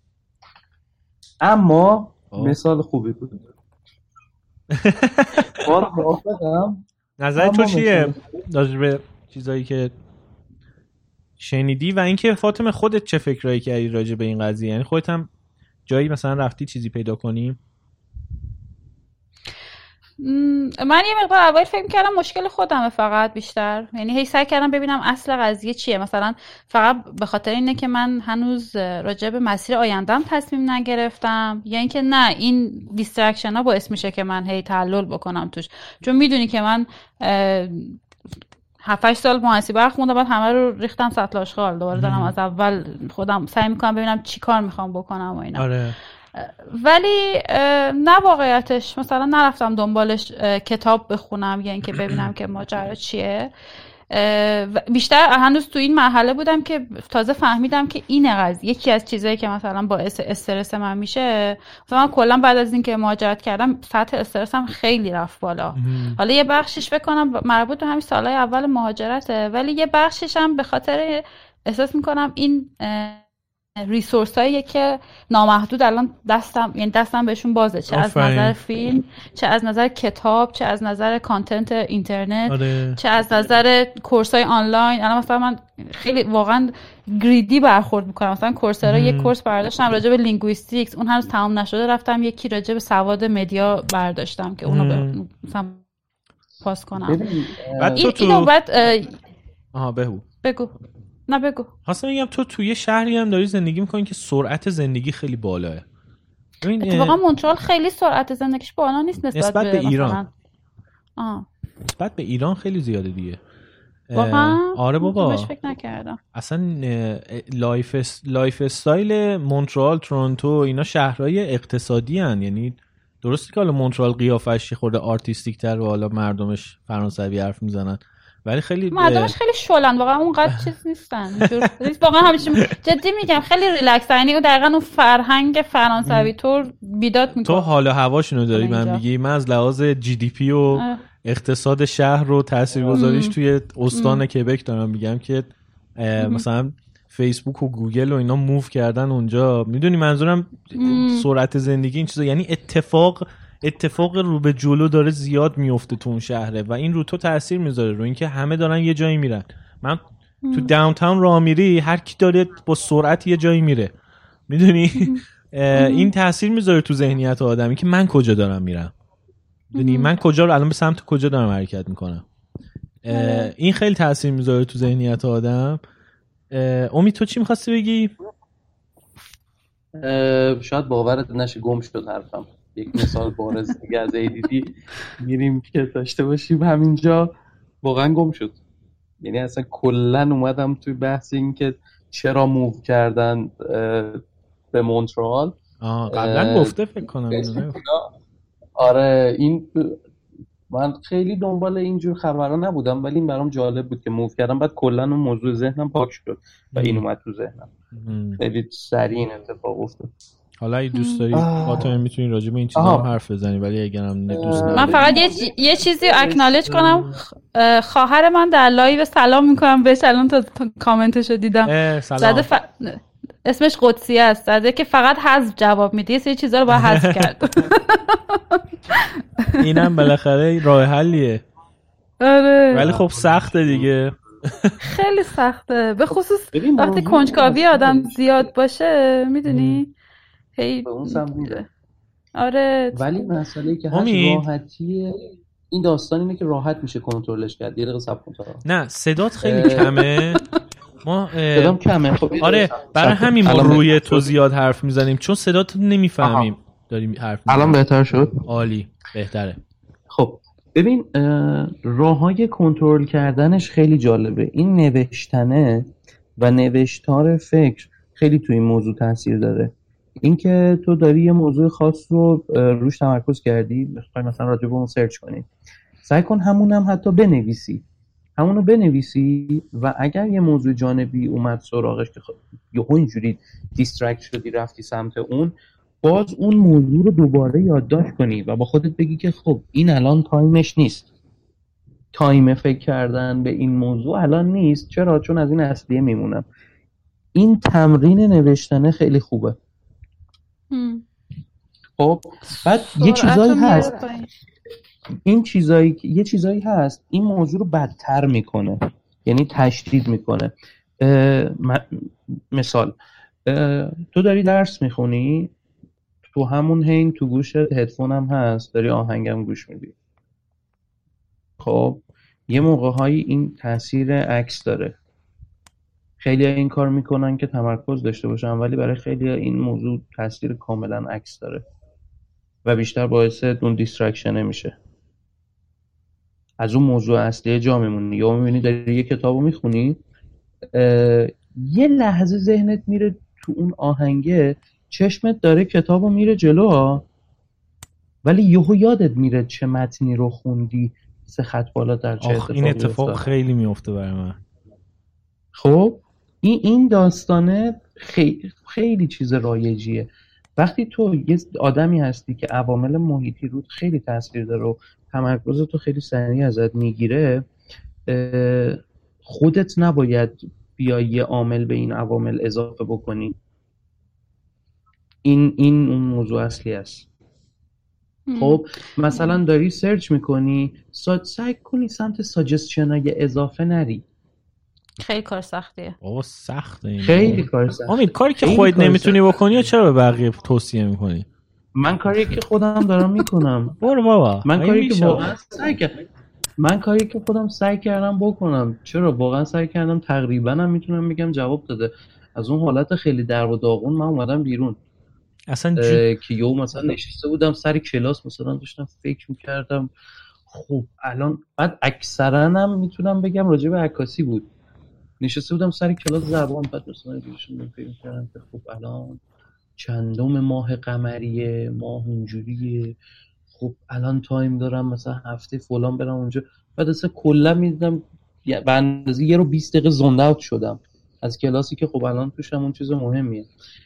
[SPEAKER 1] اما مثال خوبی بود.
[SPEAKER 2] نظر تو چیه راجع به چیزایی که شنیدی و اینکه فاطمه خودت چه فکرایی کردی راجع به این قضیه؟ یعنی خودت هم جایی مثلا رفتی چیزی پیدا کنی؟
[SPEAKER 3] من یه مقدار اول فکر کردم مشکل خودمه فقط بیشتر، یعنی هی سعی کردم ببینم اصل قضیه چیه، مثلا فقط به خاطر اینه که من هنوز راجع به مسیر آیندهم تصمیم نگرفتم، یا اینکه نه این دیسترکشن ها باعث میشه که من هی تعلل بکنم توش، چون میدونی که من 7-8 سال مهندسی برق خوندم، بعد همه رو ریختم سطل آشغال، دوباره دارم از اول خودم سعی میکنم ببینم چی کار میخوام بکنم و اینا.
[SPEAKER 2] آره.
[SPEAKER 3] ولی نه واقعیتش مثلا نرفتم دنبالش کتاب بخونم یا اینکه ببینم که ماجرا چیه، بیشتر هنوز تو این مرحله بودم که تازه فهمیدم که این قضیه یکی از چیزایی که مثلا باعث استرس من میشه. مثلا کلا بعد از اینکه مهاجرت کردم سطح استرسم خیلی رفت بالا. حالا یه بخشش فکر کنم مربوط به همین سالهای اول مهاجرته، ولی یه بخشش هم به خاطر احساس میکنم این ریسورس هایی که نامحدود الان دستم بهشون بازه، چه از نظر فیلم، چه از نظر کتاب، چه از نظر کانتنت اینترنت، چه از نظر کورس های آنلاین. الان مثلا من خیلی واقعا گریدی برخورد میکنم، مثلا کورسرا یک کورس برداشتم راجع به لینگویستیکس، اون هنوز تمام نشده، رفتم یکی راجع به سواد مدیا برداشتم که اونو مثلا پاس کنم. اینو بعد بگو. نه بگو.
[SPEAKER 2] خواستم بگم تو توی شهری هم داری زندگی میکنی که سرعت زندگی خیلی بالاه.
[SPEAKER 3] اتفاقا مونترال خیلی سرعت زندگیش بالا نیست نسبت به
[SPEAKER 2] ایران. نسبت به ایران خیلی زیاده دیگه.
[SPEAKER 3] واقعا؟
[SPEAKER 2] آره بابا.
[SPEAKER 3] بهش فکر نکردم.
[SPEAKER 2] اصلا لایف استایل مونترال، تورنتو اینا شهرهای اقتصادی هن. یعنی درسته که حالا مونترال قیافش خورده آرتیستیک تر و حالا مردمش فرانسوی حرف میزنن، ولی خیلی
[SPEAKER 3] مردمش خیلی شلن واقعا، اونقدر چیز نیستن واقعا. همیشه جدی میگم خیلی ریلکس، یعنی دقیقاً اون فرهنگ فرانسوی طور بیداد میکنه.
[SPEAKER 2] تو حال و هواشونو داری من میگی، من از لحاظ جی دی پی و اقتصاد شهر رو تاثیرگذاریش توی استان کبک دارم میگم که مثلا فیسبوک و گوگل و اینا موو کردن اونجا. میدونی منظورم سرعت زندگی این چیزا، یعنی اتفاق رو به جلو داره زیاد میفته تو اون شهره و این رو تو تاثیر میذاره رو اینکه همه دارن یه جایی میرن. من تو داونتاون راه میری هر کی داره با سرعت یه جایی میره، میدونی این تاثیر میذاره تو ذهنیت آدمی که من کجا دارم میرم، میدونی من کجا رو الان به سمت کجا دارم حرکت میکنم. این خیلی تاثیر میذاره تو ذهنیت آدم. امید تو چی می‌خواستی بگی؟
[SPEAKER 1] شاید باورت نشه گم شد حرفم. یک مثال بارز دیگه از ADD میریم که داشته باشیم همینجا، واقعا گم شد. یعنی اصلا کلن اومدم توی بحث این که چرا موو کردن به مونترال.
[SPEAKER 2] قبلا گفته فکر کنم.
[SPEAKER 1] آره این من خیلی دنبال اینجور خبرها نبودم، ولی این برام جالب بود که موو کردم. بعد کلا اون موضوع ذهنم پاک شد و این اومد تو ذهنم. خیلی سریع این اتفاق افتاد.
[SPEAKER 2] حالا اگه دوست داری فاطمه میتونی راجع به این چیزا هم حرف بزنی، ولی اگرم دوست نداری
[SPEAKER 3] من فقط یه چیزی اکنالج کنم. خواهر من در لایو سلام میکنم بهش، الان تا کامنتشو دیدم زده اسمش قدسیه است، زده که فقط حذف جواب میدی، یه چیزا رو باید حذف کرد.
[SPEAKER 2] اینم بالاخره راه حلیه.
[SPEAKER 3] آره
[SPEAKER 2] ولی خب سخته دیگه.
[SPEAKER 3] خیلی سخته، به خصوص وقتی کنجکاوی آدم زیاد باشه، میدونی هی
[SPEAKER 1] به اون سمت میره.
[SPEAKER 3] آره
[SPEAKER 1] ولی مسئله که هست راحتیه. این داستان اینه که راحت میشه کنترلش کرد. یه دقیقه صبر کن.
[SPEAKER 2] نه صدات خیلی کمه. ما
[SPEAKER 1] صدام کمه. خب
[SPEAKER 2] آره برای همین ما روی تو زیاد حرف میزنیم چون صدات نمیفهمیم. داریم حرف میزنیم.
[SPEAKER 1] الان بهتر شد؟
[SPEAKER 2] عالی، بهتره.
[SPEAKER 1] خب ببین راههای کنترل کردنش خیلی جالبه. این نوشتنه و نوشتار فکر خیلی توی این موضوع تاثیر داره. اینکه تو داری یه موضوع خاص رو روش تمرکز کردی، بخوای مثلا راجع به اون سرچ کنی، سعی کن همونم حتی بنویسی، همونو بنویسی و اگر یه موضوع جانبی اومد سراغش که یهو اینجوری دیسترکت شدی رفتی سمت اون، باز اون موضوع رو دوباره یادداشت کنی و با خودت بگی که خب این الان تایمش نیست، تایم فکر کردن به این موضوع الان نیست. چرا؟ چون از این اصلیه میمونم. این تمرین نوشتنه خیلی خوبه. خب بعد یه چیزایی هست، این چیزایی یه چیزایی هست این موضوع رو بدتر میکنه، یعنی تشدید میکنه. مثال تو داری درس میخونی، تو همون حین تو گوشت هدفون هم هست، داری آهنگم گوش میدی. خب یه موقع‌هایی این تاثیر عکس داره. خیلی این کار میکنن که تمرکز داشته باشن، ولی برای خیلی این موضوع تاثیر کاملا عکس داره و بیشتر باعث اون دیسترکشن میشه، از اون موضوع اصلی جا میمونی. یا میبینی داری یه کتابو میخونی، یه لحظه ذهنت میره تو اون آهنگه، چشمت داره کتابو میره جلو، ولی یهو یادت میره چه متنی رو خوندی 3 خط بالا در چه اتفاقی.
[SPEAKER 2] این اتفاق خیلی میفته برای من.
[SPEAKER 1] خب این داستانه خیلی چیز رایجیه. وقتی تو یه آدمی هستی که عوامل محیطی رو خیلی تاثیر داره و تمرکزتو خیلی سریع ازت میگیره، خودت نباید بیای یه عامل به این عوامل اضافه بکنی. این اون موضوع اصلی است. خب مثلا داری سرچ میکنی، سعی کنی سمت ساجستشنای اضافه نری.
[SPEAKER 3] خیلی کار سختیه.
[SPEAKER 2] بابا سخته این.
[SPEAKER 1] خیلی کار سخته.
[SPEAKER 2] امید کاری که خودت نمیتونی بکنی یا چرا به بقیه توصیه میکنی؟
[SPEAKER 1] من کاری که خودم دارم میکنم.
[SPEAKER 2] برو بابا.
[SPEAKER 1] من کاری که واقعا سعی کردم بکنم. چرا واقعا سعی کردم، تقریبا هم میتونم بگم جواب داده. از اون حالت خیلی درب و داغون من اومدم بیرون.
[SPEAKER 2] اصلا
[SPEAKER 1] که یهو مثلا نشسته بودم سر کلاس، مثلا داشتم فکر میکردم خب الان، بعد اکثرا هم میتونم بگم راجع به عکاسی بود. نشسته بودم سر کلاس زبان، بعد مثلا فکر میکردم که خب الان چندم ماه قمریه، ماه اونجوریه، خب الان تایم دارم مثلا هفته فلان برم اونجا. بعد اصلا کلا میدیدم به اندازه 1 رو 20 دقیقه زنده اوت شدم از کلاسی که خب الان توشم اون چیز مهمیه.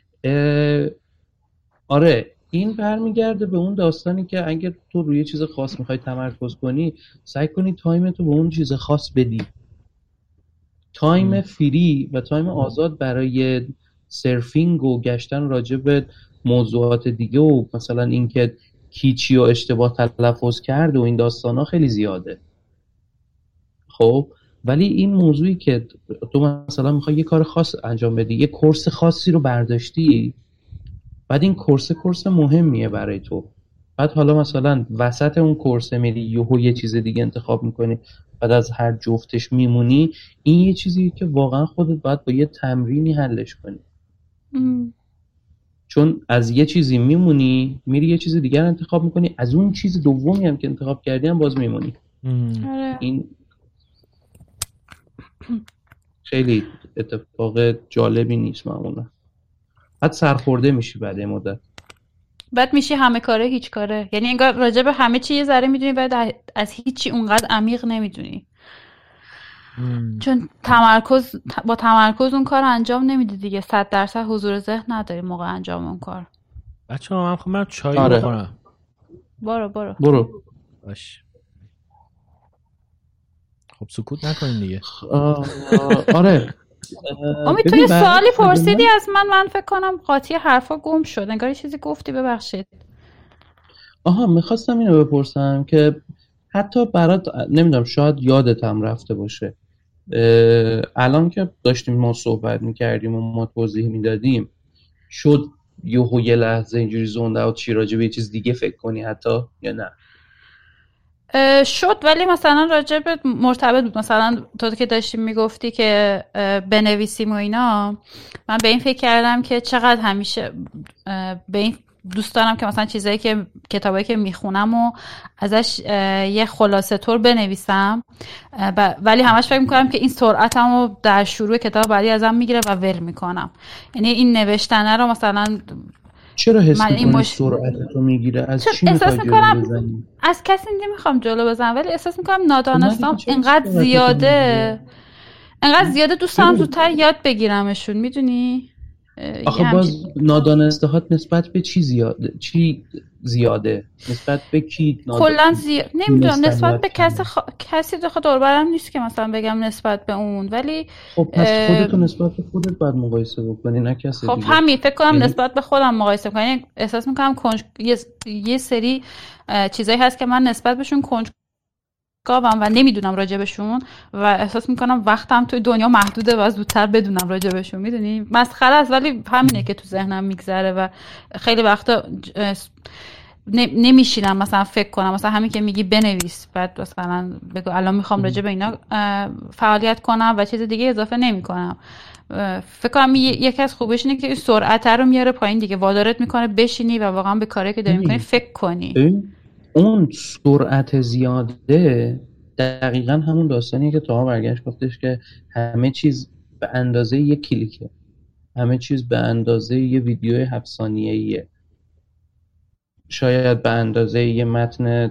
[SPEAKER 1] آره این برمیگرده به اون داستانی که اگر تو روی چیز خاص میخوای تمرکز کنی، سعی کنی تایم تو به اون چیز خاص بدی. تایم فری و تایم آزاد برای سرفینگ و گشتن راجع به موضوعات دیگه و مثلا اینکه کی چی رو اشتباه تلفظ کرد و این داستانا خیلی زیاده. خب ولی این موضوعی که تو مثلا میخوای یه کار خاص انجام بدی، یه کورس خاصی رو برداشتی، بعد این کورس مهمیه برای تو، بعد حالا مثلا وسط اون کورس میری یه چیز دیگه انتخاب میکنی، بعد از هر جفتش میمونی، این یه چیزیه که واقعا خودت باید با یه تمرینی حلش کنی. چون از یه چیزی میمونی میری یه چیز دیگر انتخاب میکنی، از اون چیز دومی هم که انتخاب کردی هم باز میمونی. این خیلی اتفاق جالبی نیست معمولا. بعد سرخورده میشی بعد این مدت،
[SPEAKER 3] بعد میشی همه کاره هیچ کاره، یعنی انگار راجع به همه چی یه ذره میدونی بعد از هیچی اونقدر عمیق نمیدونی. چون با تمرکز اون کار انجام نمیدی دیگه، 100% حضور ذهن نداری موقع انجام اون کار.
[SPEAKER 2] بچه‌ها من چای بخورم.
[SPEAKER 3] برو
[SPEAKER 2] باش. خب سکوت نکنین دیگه.
[SPEAKER 1] آره
[SPEAKER 3] امید تو یه سوالی پرسیدی از من فکر کنم قاطی حرفا گم شد، انگار یه چیزی گفتی، ببخشید.
[SPEAKER 1] میخواستم اینو بپرسم که حتی برات نمیدونم شاید یادت هم رفته باشه، الان که داشتیم ما صحبت میکردیم و ما توضیح میدادیم، شد یه لحظه اینجوری زنده و چی راجع به یه چیز دیگه فکر کنی حتی یا نه؟
[SPEAKER 3] شد، ولی مثلا راجع به مرتبط بود. مثلا تو که داشتیم میگفتی که بنویسیم و اینا، من به این فکر کردم که چقدر همیشه به این دوست دارم که مثلا چیزایی که کتابایی که میخونم و ازش یه خلاصه طور بنویسم، ولی همش فکر میکنم که این سرعتمو در شروع کتاب بعدی ازم میگیره و ول میکنم. یعنی این نوشتنه رو مثلا
[SPEAKER 1] چرا حس میکنی سرعتتو میگیره؟ از چی میخوای جلو بزنی؟
[SPEAKER 3] از کسی نمیخوام جلو بزنم، ولی احساس میکنم نادانستم اینقدر زیاده دوست دارم زودتر یاد بگیرمشون، میدونی؟
[SPEAKER 1] آخه باز نادانستهات نسبت به چی زیاده؟ نسبت به کی
[SPEAKER 3] کلا نمیدونم، نسبت به کسی دور برم نیست که مثلا بگم نسبت به اون، ولی
[SPEAKER 1] خب پس خودتو نسبت به خودت باید مقایسه بکنی، نه کسی دیگه.
[SPEAKER 3] خب همین فکر کنم نسبت به خودم مقایسه کنم. احساس میکنم یه سری چیزایی هست که من نسبت بهشون کنجکاوم و نمیدونم راجبشون، و احساس میکنم وقتم توی دنیا محدوده و زودتر بدونم راجبشون. میدونی مسخره است، ولی همینه که تو ذهنم میگذره و خیلی وقتا نمیشینم مثلا فکر کنم. مثلا همین که میگی بنویس، بعد مثلا بگو الان میخوام راجع به اینا فعالیت کنم و چیز دیگه اضافه نمیکنم. فکر کنم یکی از خوبیش اینه که این سرعت رو میاره پایین دیگه، وادارت میکنه بشینی و واقعا به کاری که داری میکنی فکر کنی.
[SPEAKER 1] اون سرعت زیاده دقیقاً همون داستانیه که تا برگشت گفتش که همه چیز به اندازه یک کلیکه، همه چیز به اندازه یه ویدیو 7 ثانیه‌ایه، شاید به اندازه یه متن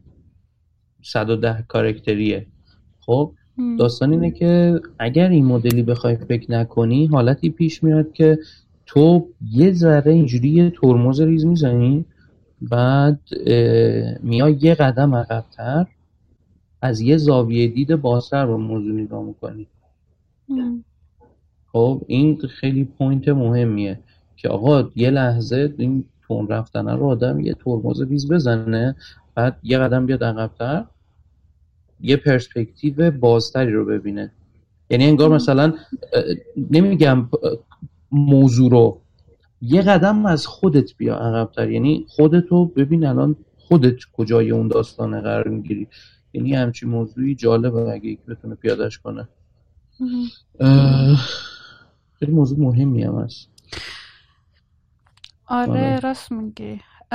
[SPEAKER 1] 110 کاراکتریه. خب داستان اینه که اگر این مدلی بخوای فکر نکنی، حالتی پیش میاد که تو یه ذره اینجوری یه ترمز ریز میزنی، بعد میای یه قدم عقب‌تر، از یه زاویه دید بازتر رو موضوع نگاه میکنی. خب این خیلی پوینت مهمیه که آقا یه لحظه این تون رفتن رو آدم یه ترمز ریز بزنه، بعد یه قدم بیاد عقب‌تر، یه پرسپکتیو بازتری رو ببینه. یعنی انگار مثلا نمیگم موضوع رو، یه قدم از خودت بیا عقب‌تر، یعنی خودتو ببین الان خودت کجای اون داستانه قرار میگیری. یعنی همچین موضوعی جالبه اگه یکی بتونه پیادهش کنه. خیلی موضوع مهمی هم هست.
[SPEAKER 3] آره راست میگی.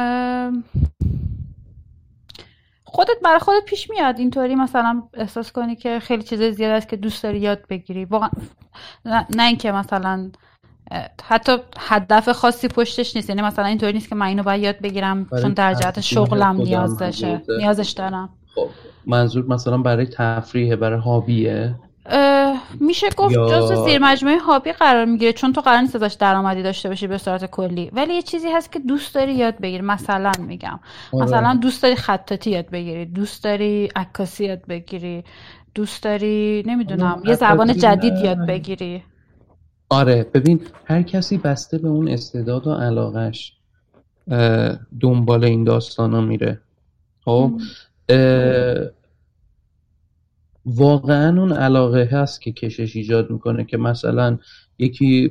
[SPEAKER 3] خودت برای خودت پیش میاد اینطوری مثلا احساس کنی که خیلی چیز زیاد است که دوست داری یاد بگیری واقعا؟ نه اینکه مثلا حتی هدف خاصی پشتش نیست، یعنی مثلا اینطوری نیست که من اینو باید یاد بگیرم چون در جهت شغلم نیازش دارم.
[SPEAKER 1] خب منظور مثلا برای تفریحه، برای هابیه؟
[SPEAKER 3] میشه گفت جزء زیر مجموعه هابی قرار میگیره، چون تو قرار نیست ازش درآمدی داشته باشی به صورت کلی، ولی یه چیزی هست که دوست داری یاد بگیری. مثلا میگم مثلا دوست داری خطاطی یاد بگیری، دوست داری عکاسی یاد بگیری، دوست داری نمیدونم یه زبان جدید یاد بگیری.
[SPEAKER 1] آره ببین هر کسی بسته به اون استعداد و علاقش دنبال این داستانا میره. خب واقعا اون علاقه هست که کشش ایجاد میکنه که مثلا یکی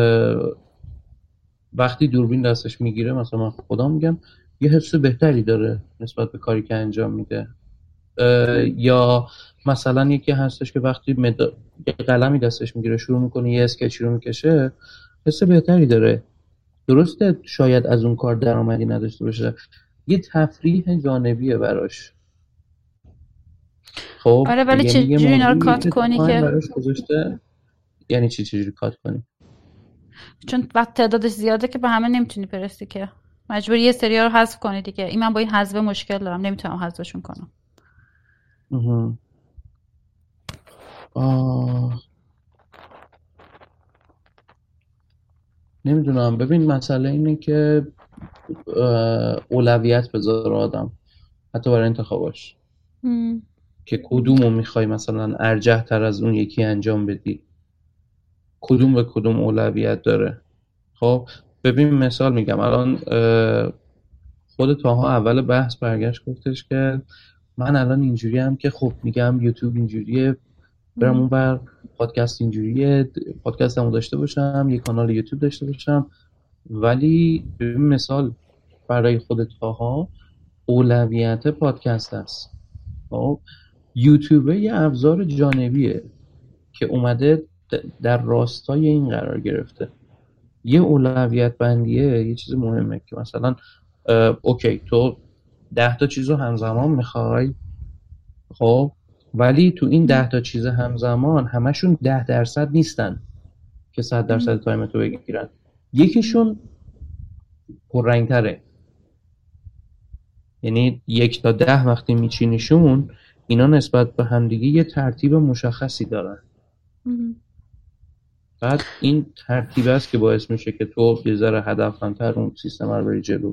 [SPEAKER 1] وقتی دوربین دستش میگیره، مثلا من خودم میگم یه حس بهتری داره نسبت به کاری که انجام میده. یا مثلا یکی هستش که وقتی یه قلمی دستش میگیره شروع میکنه یه اسکچ رو میکشه، حس بهتری داره. درسته شاید از اون کار درآمدی نداشته باشه، یه تفریح جانبیه براش. خب
[SPEAKER 3] آره ولی چجوری اینا رو کات کنی که
[SPEAKER 1] براش گذاشته؟ یعنی چجوری کات کنی؟
[SPEAKER 3] چون وقت تعدادش زیاده که به همه نمیتونی برسی، که مجبوری یه سری رو حذف کنی دیگه. این من با این حذف مشکل دارم، نمیتونم حذفشون کنم.
[SPEAKER 1] نمیدونم. ببین مسئله اینه که اولویت بذاره آدم حتی برای انتخاباش که کدومو میخوای مثلا ارجح تر از اون یکی انجام بدی، کدوم به کدوم اولویت داره. خب ببین مثال میگم الان خود تاها اول بحث برگشت گفتش که من الان اینجوری هم که خب میگم یوتیوب اینجوریه، برم اون بر پادکست اینجوریه، پادکستمو داشته باشم، یه کانال یوتیوب داشته باشم. ولی ببین مثال برای خود تاها اولویت پادکست هست. خب یوتیوب یه ابزار جانبیه که اومده در راستای این قرار گرفته. یه اولویت بندیه یه چیز مهمه که مثلا اوکی تو 10 تا چیزو همزمان میخوای، خب ولی تو این 10 تا چیز همزمان همشون 10% نیستن که 100% تایم تو بگیرن. یکیشون پررنگ تره، یعنی 1 تا 10 وقتی میچینیشون اینا نسبت به همدیگه یه ترتیب مشخصی دارن. بعد این ترتیب است که باعث میشه که تو یه ذره هدفمندتر اون سیستم رو بری جلو.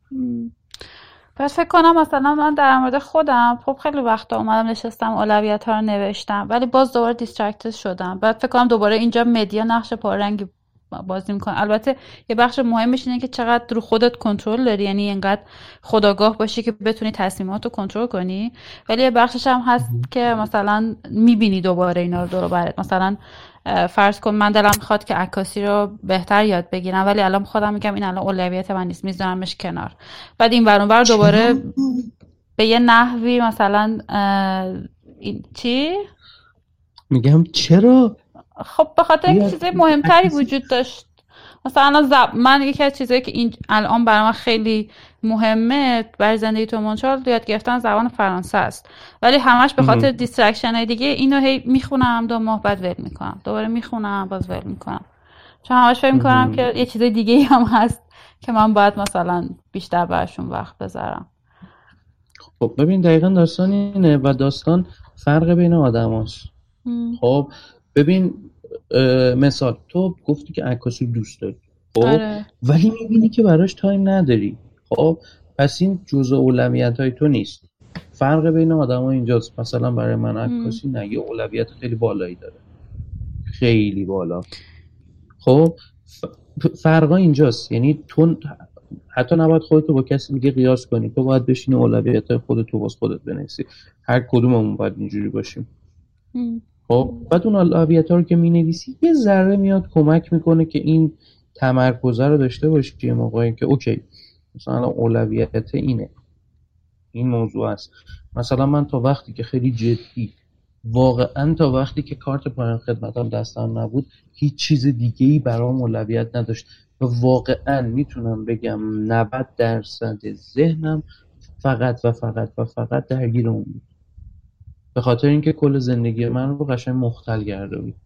[SPEAKER 3] پس فکر کنم مثلا من در مورد خودم خب خیلی وقتا اومدم نشستم اولویت ها رو نوشتم ولی باز دوباره دیسترکتد شدم. بعد فکر کنم دوباره اینجا مدیا نقش پررنگی بازی میکنه. البته یه بخش مهمش اینه که چقدر رو خودت کنترل داری، یعنی اینقدر خودآگاه باشی که بتونی تصمیمات رو کنترل کنی. ولی یه بخشش هم هست که مثلا میبینی دوباره اینا رو دور و برت. مثلا فرض کن من دلم میخواد که عکاسی رو بهتر یاد بگیرم ولی الان خودم میگم این الان اولویت من نیست، میذارمش کنار. بعد این ور اون ور دوباره به یه نحوی مثلا چی؟
[SPEAKER 1] میگم چرا؟
[SPEAKER 3] خب به خاطر اینکه چیزای مهمتری وجود داشت. مثلا من یکی از چیزایی که این الان برای من خیلی مهمه برای زندگی تو مونترال یاد گرفتن زبان فرانسه است، ولی همش به خاطر دیسترکشن های دیگه اینو هی میخونم 2 ماه بعد ول میکنم، دوباره میخونم باز ول میکنم، چون همش فکر میکنم که یه چیزای دیگه هم هست که من باید مثلا بیشتر براشون وقت بذارم.
[SPEAKER 1] خب ببین دقیقاً داستان اینه و داستان فرق بین آدم هاست. خب ببین مثال تو گفتی که عکاسی دوست داری، خب ولی میبینی که براش تایم نداری. خب پس این جزء اولویت‌های تو نیست. فرق بین آدم‌ها اینجاست. مثلا برای من عکاسی نه، یه اولویت خیلی بالایی داره، خیلی بالا. خب فرقا اینجاست. یعنی تو حتی نباید خودتو با کسی دیگه قیاس کنی، تو باید بشینی اولویت خودتو واسه خودت بنویسی. هر کدوممون باید اینجوری باشیم. خب بعد اون اولویت‌ها رو که می‌نویسی یه ذره میاد کمک میکنه که این تمرکز رو داشته باشی یه موقعی که اوکی مثلا اولویت اینه، این موضوع است. مثلا من تا وقتی که خیلی جدی، واقعا تا وقتی که کارت پایان خدمتم دستم نبود، هیچ چیز دیگه‌ای برام اولویت نداشت و واقعا میتونم بگم 90% ذهنم فقط و فقط و فقط درگیر اون بود، به خاطر اینکه کل زندگی من رو قشنگ مختل کرده بود.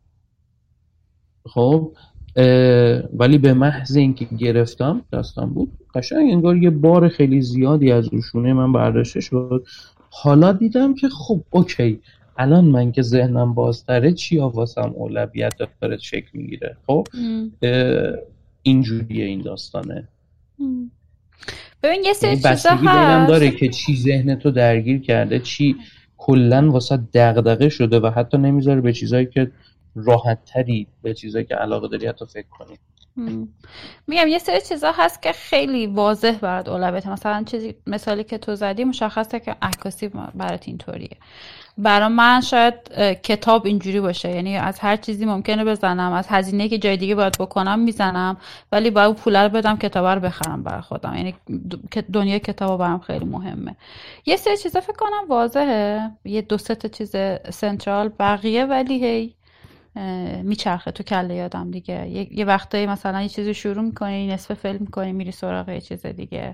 [SPEAKER 1] خب ولی به محض اینکه گرفتم دستم بود، قشنگ انگار یه بار خیلی زیادی از روشونه من برداشته شد. حالا دیدم که خب اوکی، الان من که ذهنم بازتره چیا واسم اولویت داره شکل میگیره. خب اینجوریه این داستانه.
[SPEAKER 3] ببین یه سری چیزا
[SPEAKER 1] بستگی بینم داره که چی ذهنتو درگیر کرده، چی کلن واسه دغدغه شده و حتی نمیذاره به چیزایی که راحت تری، به چیزایی که علاقه داری حتی فکر کنی.
[SPEAKER 3] میگم یه سری چیزا هست که خیلی واضح برات اولویت، مثلا چیزی مثالی که تو زدی مشخصه که عکاسی برات اینطوریه. برای من شاید کتاب اینجوری باشه، یعنی از هر چیزی ممکنه بزنم، از هزینه‌ای که جای دیگه باید بکنم میزنم، ولی باید پول رو بدم کتاب رو بخرم برای خودم. یعنی دنیای کتاب برام خیلی مهمه. یه سری چیزا فکر کنم واضحه، یه دو سه تا چیز سنترال، بقیه ولی هی میچرخه تو کله آدم دیگه. یه وقتایی مثلا یه چیزی شروع میکنی، نصف فیلم میکنی، میری سراغ یه چیز دیگه.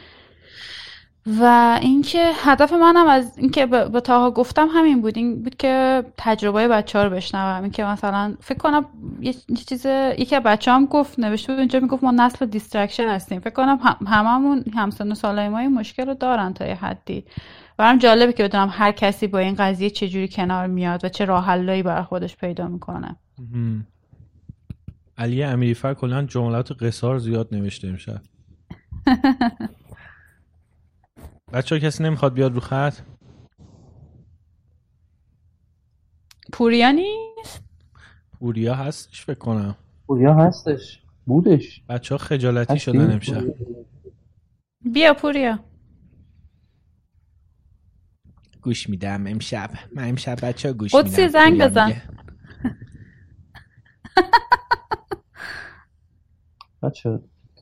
[SPEAKER 3] و اینکه هدف منم از اینکه به تاها گفتم همین بود، این بود که تجربه بچه‌ها رو بشنوم. این که مثلا فکر کنم یه چیز یکی از بچه‌ام گفت، نوشته بود اینجا، میگفت ما نسل دیسترکشن هستیم. فکر کنم هممون همسن و سالای ما این مشکل رو دارن تا یه حدی. برام جالبه که بدونم هر کسی با این قضیه چجوری کنار میاد و چه راه حلایی برای خودش پیدا میکنه.
[SPEAKER 2] علی امیریفر کلا جملات قصار زیاد نوشته امشب. بچه‌ها کسی نمیخواد بیاد رو خط؟
[SPEAKER 3] پوریا نیست؟
[SPEAKER 2] پوریا هستش فکر کنم.
[SPEAKER 1] پوریا هستش، بودش.
[SPEAKER 2] بچه‌ها خجالتی شدن امشب.
[SPEAKER 3] بیا پوریا.
[SPEAKER 2] گوش میدم امشب. من امشب بچه‌ها گوش میدم.
[SPEAKER 3] قدسی زنگ بزن.
[SPEAKER 1] بچه‌ها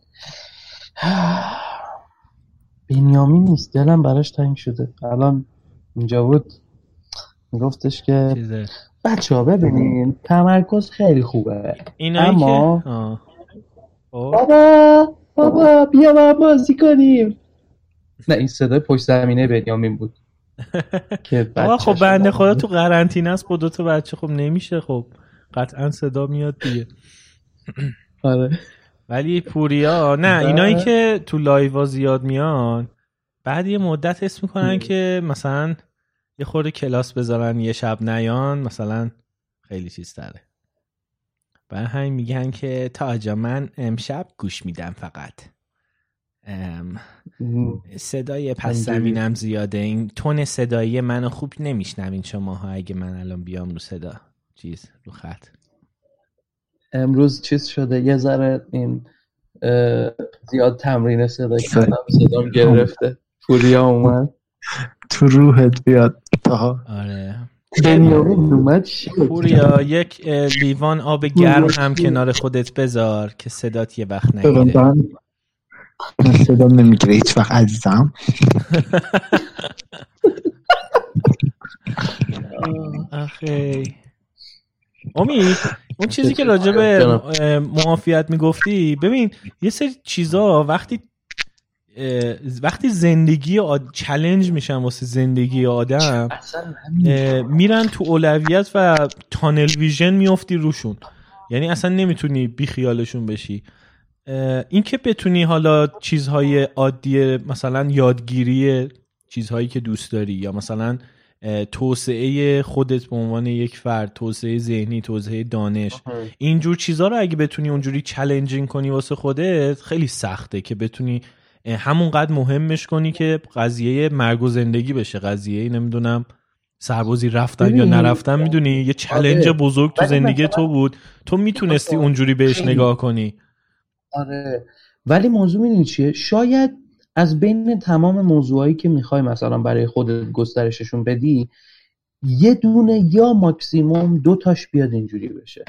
[SPEAKER 1] بنیامین نیست، دلم براش تنگ شده. الان اینجا بود میگفتش که بچه‌ها ببینین تمرکز خیلی خوبه، اما بابا بیا با بازی کنیم. نه این صدای پشت زمینه بنیامین بود که
[SPEAKER 2] خب بنده خدا تو قرنطینه است با 2 بچه، خب نمیشه، خب قطعا صدا میاد دیگه.
[SPEAKER 1] آره
[SPEAKER 2] ولی پوریا نه، اینایی که تو لایوا زیاد میان بعد یه مدت حس میکنن که مثلا یه خورده کلاس بذارن یه شب نیان، مثلا خیلی چیز تره. برای همین میگن که تاجا من امشب گوش میدم فقط. صدای پس زمینم زیاده، این تون صدایی منو خوب نمیشنوین شماها اگه من الان بیام رو صدا رو خط.
[SPEAKER 1] امروز چیز شده یه ذره این زیاد تمرین صدا کردم، صدام گرفته. پوریا اومد
[SPEAKER 4] تو روحت بیاد تاها.
[SPEAKER 2] آره
[SPEAKER 1] بنیامین اومد.
[SPEAKER 2] پوریا یک لیوان آب گرم هم کنار خودت بذار که صدات یه وقت نگیره.
[SPEAKER 4] من صدام نمیگیره هیچ وقت عزیزم.
[SPEAKER 2] آخه امید اون چیزی که راجع به معافیت میگفتی، ببین یه سری چیزا وقتی زندگی چالش میشن واسه زندگی آدم، میرن تو اولویت و تانل ویژن میافتی روشون، یعنی اصلا نمیتونی بی خیالشون بشی. این که بتونی حالا چیزهای عادی مثلا یادگیری چیزهایی که دوست داری، یا مثلا توسعه خودت به عنوان یک فرد، توسعه ذهنی، توسعه دانش، اینجور چیزها رو اگه بتونی اونجوری چالنجینگ کنی واسه خودت، خیلی سخته که بتونی همونقدر مهمش کنی که قضیه مرگ و زندگی بشه، قضیه نمیدونم سربازی رفتن یا نرفتن، میدونی یه چالش بزرگ تو زندگی تو بود، تو میتونستی اونجوری بهش نگاه کنی.
[SPEAKER 1] آره ولی موضوع میدونی چیه؟ شاید از بین تمام موضوعایی که میخوای مثلا برای خودت گسترششون بدی، یه دونه یا ماکسیموم 2 تاش بیاد اینجوری بشه،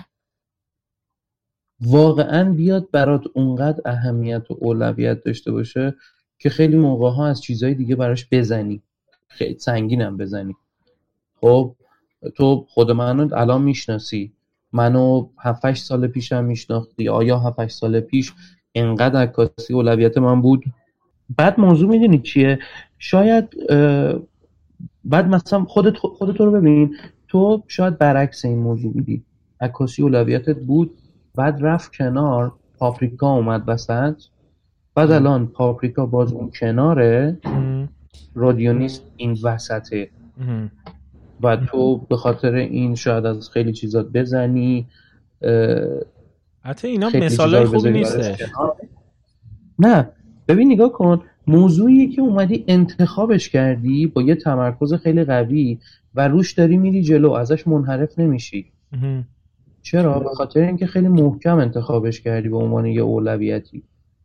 [SPEAKER 1] واقعا بیاد برات اونقدر اهمیت و اولویت داشته باشه که خیلی موقعها از چیزهای دیگه براش بزنی، خیلی سنگینم بزنی. خب تو خود منو الان میشناسی، منو 7-8 سال پیشم میشناختی، آیا 7-8 سال پیش اینقدر عکاسی اولویت من بود؟ بعد موضوع میدونی چیه؟ شاید بعد مثلا خودت رو ببین، تو شاید برعکس این موضوع میدی، عکاسی اولویتت بود، بعد رفت کنار، پاپریکا اومد وسط، بعد الان پاپریکا باز اون کناره، رادیونیست این وسطه، و تو به خاطر این شاید از خیلی چیزات بزنی.
[SPEAKER 2] حتی اینا مثالای خوبی نیستش.
[SPEAKER 1] نه ببین نگاه کن، موضوعی که اومدی انتخابش کردی با یه تمرکز خیلی قوی و روش داری میری جلو، ازش منحرف نمیشی. چرا؟ به خاطر اینکه خیلی محکم انتخابش کردی به عنوان یه اولویتی.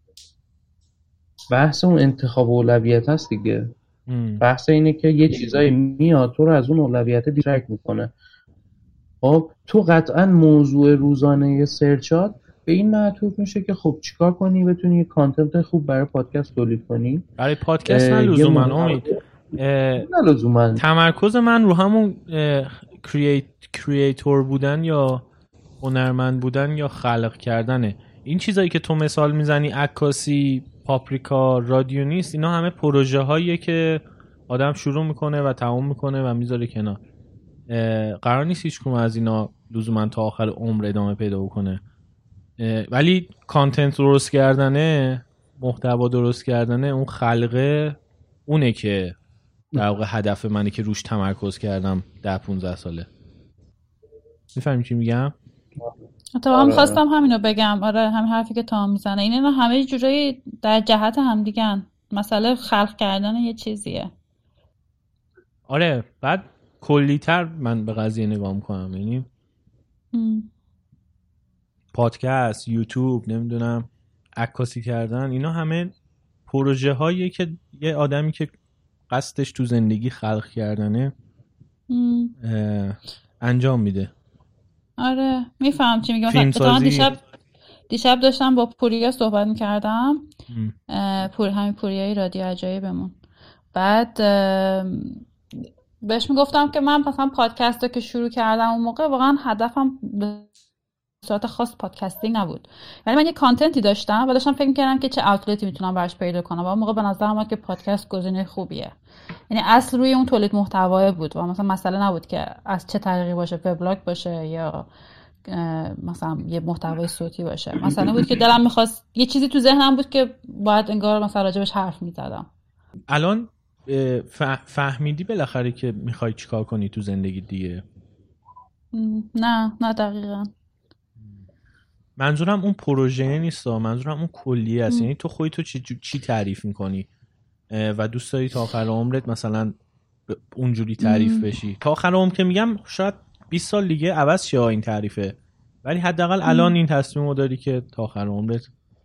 [SPEAKER 1] بحث اون انتخاب اولویت هست دیگه. بحث اینه که یه چیزایی میاد تو رو از اون اولویت دیسترکت میکنه. خب تو قطعا موضوع روزانه سرچات به این معطوف میشه که خب چیکار کنی بتونی یه کانتنت خوب برای پادکست تولید کنی.
[SPEAKER 2] برای پادکست نه لزوما امید،
[SPEAKER 1] نه لزوما
[SPEAKER 2] تمرکز من رو همون کریئتور بودن یا هنرمند بودن یا خلق کردنه. این چیزایی که تو مثال میزنی، عکاسی، پاپریکا، رادیونیست، اینا همه پروژه هاییه که آدم شروع میکنه و تمام میکنه و میذاره کنار. قرار نیست هیچ کدوم از اینا لزوما تا آخر عمر ادامه پیدا کنه. ولی کانتنت درست کردنه، محتوا درست کردنه، اون خلقه، اونه که در واقع هدف منه که روش تمرکز کردم 10-15 ساله. میفهمی چی میگم؟
[SPEAKER 3] اتفاقا خواستم همینو بگم. آره همین حرفی که تام میزنه، اینا همه جورایی در جهت هم دیگن. مسئله خلق کردن یه چیزیه.
[SPEAKER 2] آره بعد کلی‌تر من به قضیه نگاه میکنم، یعنی پادکست، یوتیوب، نمیدونم عکاسی کردن، اینا همه پروژه هاییه که یه آدمی که قصدش تو زندگی خلق کردنه انجام میده.
[SPEAKER 3] آره میفهم چی میگم. مثلا دیشب داشتم با پوریا صحبت میکردم، همین پوریای رادیو عجایبمون. بعد بهش میگفتم که من مثلا پادکست رو که شروع کردم اون موقع واقعا هدفم به صورت خاص پادکستینگ نبود، یعنی من یه کانتنتی داشتم و داشتم فکر میکردم که چه اوتلتی میتونم براش پیدا کنم و اون موقع به نظرم اومد که پادکست گزینه خوبیه. یعنی اصل روی اون تولید محتوا بود و مثلا مسئله نبود که از چه طریقی باشه، وبلاگ باشه یا مثلا یه محتوای صوتی باشه. مثلا بود که دلم می‌خواست، یه چیزی تو ذهنم بود که باید انگار مثلا راجبش حرف می‌زدم.
[SPEAKER 2] الان فهمیدی بالاخره که می‌خوای چیکار کنی تو زندگی دیگه؟
[SPEAKER 3] نه دقیقاً.
[SPEAKER 2] منظورم اون پروژه نیست، منظورم اون کلیه است. یعنی تو خودت چی تعریف می‌کنی و دوست داری تا آخر عمرت مثلا اونجوری تعریف بشی؟ تا آخر عمر که میگم شاید 20 سال دیگه عوض شه این تعریفه، ولی حداقل الان این تصمیمو داری که تا آخر عمرت.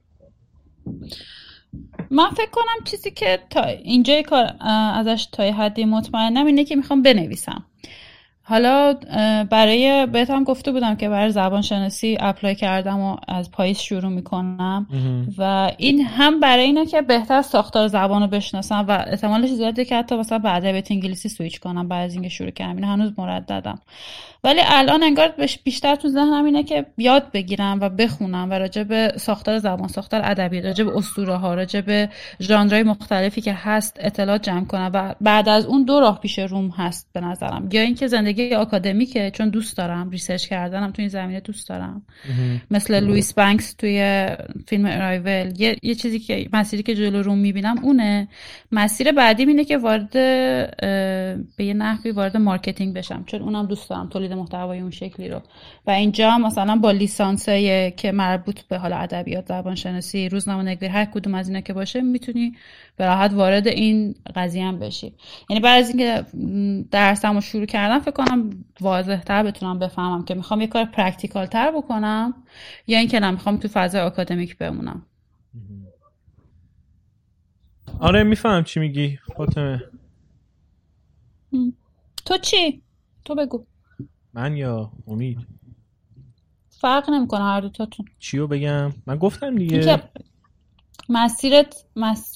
[SPEAKER 3] من فکر کنم چیزی که تا اینجای کار ازش تا حدی مطمئنم اینه که میخوام بنویسم. حالا برای بهتم گفته بودم که برای زبان شناسی اپلای کردم و از پاییز شروع میکنم و این هم برای اینه که بهتر ساختار زبان رو بشناسم و احتمالش زیاده که حتی مثلا بعد ادبیات انگلیسی سویچ کنم بعد از اینکه شروع کردم. این هنوز مرددم، ولی الان انگار بیشتر تو ذهنم اینه که یاد بگیرم و بخونم و راجع به ساختار زبان، ساختار ادبیات، راجع به اسطوره ها، راجع به ژانرهای مختلفی که هست اطلاعات جمع کنم و بعد از اون 2 راه پیش روم هست به نظرم. یا اینکه زندگی آکادمیکه، چون دوست دارم ریسرچ کردنم تو این زمینه، دوست دارم مثل لوئیس بانکس توی فیلم ارایول. یه چیزی که مسیری که جلو روم میبینم اونه. مسیر بعدی اینه که وارد به یه نحوی وارد مارکتینگ بشم، چون اونم دوست دارم، تولید محتوای اون شکلی رو. و اینجا مثلا با لیسانسه که مربوط به حال ادبیات، زبانشناسی، روزنامه‌نگاری، هر کدوم از اینا که باشه میتونی به راحت وارد این قضیه هم بشی. یعنی بعد از اینکه درسمو شروع کردم فکر کنم واضح‌تر بتونم بفهمم که میخوام یه کار پرکتیکال تر بکنم یا اینکه نه میخوام تو فضای آکادمیک بمونم.
[SPEAKER 2] آره میفهم چی میگی فاطمه.
[SPEAKER 3] تو چی؟ تو بگو.
[SPEAKER 2] من یا امید؟
[SPEAKER 3] فرق نمیکنه هر دوتاتون.
[SPEAKER 2] چیو بگم؟ من گفتم دیگه
[SPEAKER 3] مسیرت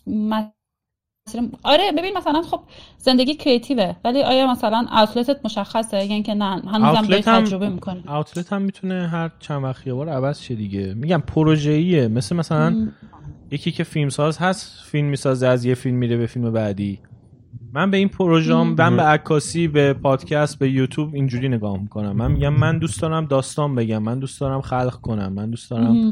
[SPEAKER 3] آره ببین مثلا خب زندگی کریتیوه، ولی آیا مثلا اوتلتت مشخصه؟ یعنی که نه هنوزم داری تجربه میکنی؟
[SPEAKER 2] اوتلت هم میتونه هر چند وقت یه بار عوض شه دیگه. میگم پروژه‌ایه، مثلا یکی که فیلمساز هست فیلم میسازه، از یه فیلم میره به فیلم بعدی. من به این پروژه‌ام، من به عکاسی، به پادکست، به یوتیوب اینجوری نگاه میکنم. من میگم من دوست دارم داستان بگم، من دوست دارم خلق کنم، من دوست دارم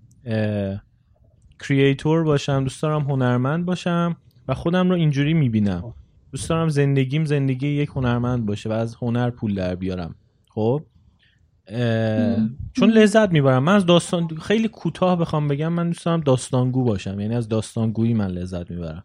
[SPEAKER 2] کریئتور باشم، دوست دارم هنرمند باشم و خودم رو اینجوری میبینم. دوست دارم زندگیم زندگی یک هنرمند باشه و از هنر پول در بیارم. خب چون لذت میبرم. من از داستان خیلی کوتاه بخوام بگم، من دوست دارم داستانگو باشم، یعنی از داستانگویی من لذت میبرم.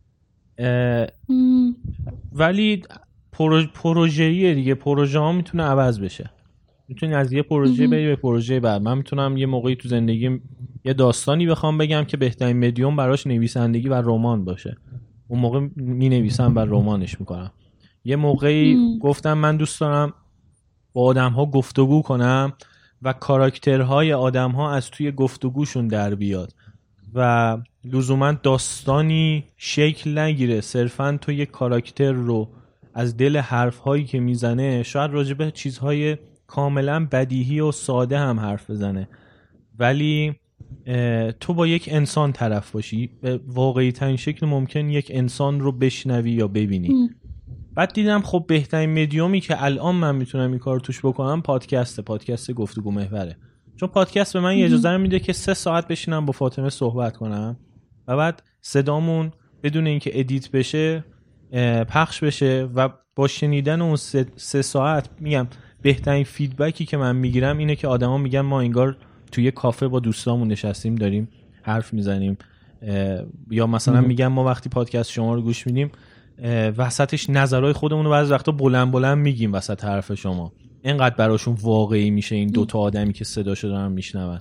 [SPEAKER 2] ولی پروژه‌ایه دیگه. پروژه ها میتونه عوض بشه، میتونی از یه پروژه بری به پروژه بعد. من میتونم یه موقعی تو زندگیم یه داستانی بخوام بگم که بهترین مدیوم براش نویسندگی و رمان باشه، اون موقع مینویسم و رمانش میکنم. یه موقعی گفتم من دوست دارم با آدم‌ها گفتگو کنم و کاراکترهای آدم‌ها از توی گفتگوشون در بیاد و لزوما داستانی شکل نگیره، صرفاً تو یه کاراکتر رو از دل حرف‌هایی که میزنه، شاید راجع به چیزهای کاملا بدیهی و ساده هم حرف بزنه، ولی تو با یک انسان طرف باشی، به واقعی ترین شکل ممکن یک انسان رو بشنوی یا ببینی. بعد دیدم خب بهترین مدیومی که الان من میتونم این کار توش بکنم پادکست گفتگو محوره. چون پادکست به من اجازه میده که 3 ساعت بشینم با فاطمه صحبت کنم و بعد صدامون بدون اینکه ادیت بشه پخش بشه و با شنیدن اون 3 ساعت میگم بهترین فیدبکی که من میگیرم اینه که آدما میگن ما انگار توی کافه با دوستامون نشستیم داریم حرف میزنیم، یا مثلا میگن ما وقتی پادکست شما رو گوش میدیم وسطش نظرهای خودمون رو بعضی وقتا بلند میگیم وسط حرف شما. اینقدر براشون واقعی میشه این دوتا آدمی که صداشو دارن میشنون.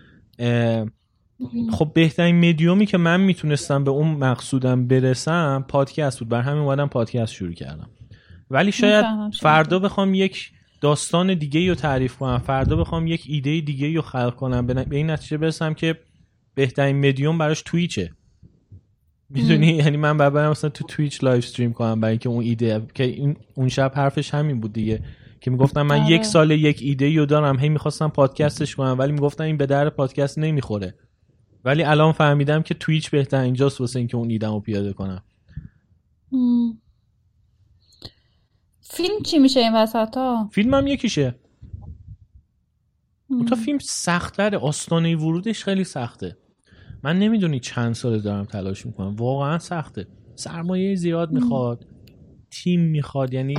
[SPEAKER 2] خب بهترین مدیومی که من میتونستم به اون مقصودم برسم پادکست بود، بر همین اومدم پادکست شروع کردم. ولی شاید فردا بخوام یک داستان دیگه رو تعریف کنم، فردا بخوام یک ایده دیگه رو خلق کنم، به این نتیجه برسم که بهترین مدیوم براش توییچه. میدونی یعنی من برام مثلا تو توییچ لایو استریم کنم، برای اینکه اون ایده که اون شب حرفش همین بود دیگه، که میگفتم من 1 سال یک ایده رو دارم، هی میخواستم پادکستش کنم ولی میگفتم این به درد پادکست نمیخوره، ولی الان فهمیدم که توییچ بهتر اینجاست واسه اینکه اون ایده‌مو پیاده کنم.
[SPEAKER 3] فیلم چی میشه این وسطا؟
[SPEAKER 2] فیلم هم یکیشه. اون تا فیلم سخت‌تره، آستانه ورودش خیلی سخته. من نمیدونی چند ساله دارم تلاش میکنم، واقعا سخته. سرمایه زیاد میخواد، تیم میخواد، یعنی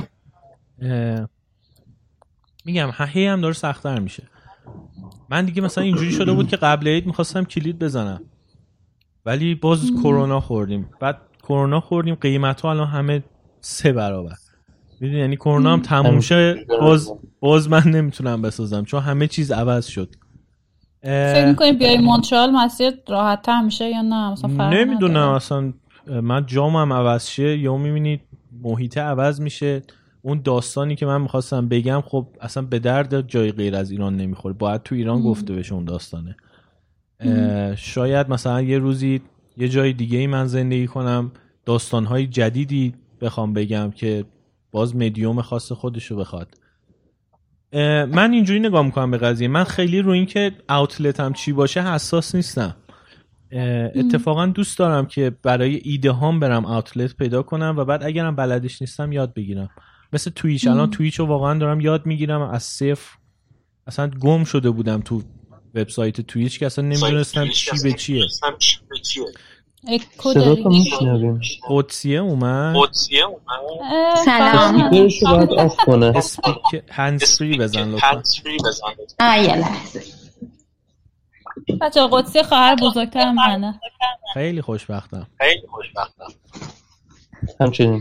[SPEAKER 2] میگم هی هم داره سخت‌تر میشه. من دیگه مثلا اینجوری شده بود که قبل عید میخواستم کلید بزنم ولی باز کرونا خوردیم، بعد کرونا خوردیم قیمت‌ها الان همه 3 برابر. میدونی یعنی کرونا هم تموم شه باز من نمیتونم بسازم چون همه چیز عوض شد.
[SPEAKER 3] فکر می‌کنی بیای مونترال مسیر راحت‌تر میشه یا نه؟ مثلا
[SPEAKER 2] نمیدونم، اصلا من جامم عوض شه یا می‌بینید محیط عوض میشه، اون داستانی که من می‌خواستم بگم خب اصلا به درد جای غیر از ایران نمیخوره، باید تو ایران گفته بشه اون داستانه. شاید مثلا یه روزی یه جای دیگه‌ای من زندگی کنم، داستان‌های جدیدی بخوام بگم که باز مدیوم خاص خودشو بخواد. من اینجوری نگاه میکنم به قضیه، من خیلی رو این که اوتلتم چی باشه حساس نیستم. اتفاقا دوست دارم که برای ایده هام برم اوتلت پیدا کنم و بعد اگرم بلدش نیستم یاد بگیرم. مثل توییچ، الان توییچ رو واقعا دارم یاد میگیرم از صفر. اصلا گم شده بودم تو وبسایت توییچ که اصلا نمیدونستم چی به چیه.
[SPEAKER 3] اکو
[SPEAKER 1] صدا
[SPEAKER 3] داری.
[SPEAKER 1] تو میشنویم.
[SPEAKER 2] قدسیه اومد.
[SPEAKER 5] سلام.
[SPEAKER 1] اسپیکرشو باید آف کنه.
[SPEAKER 2] هندز فری بزن لطفا.
[SPEAKER 5] یه لحظه.
[SPEAKER 3] بچه قدسی خواهر بزرگتر منه.
[SPEAKER 2] خیلی خوشبختم.
[SPEAKER 1] همچنین.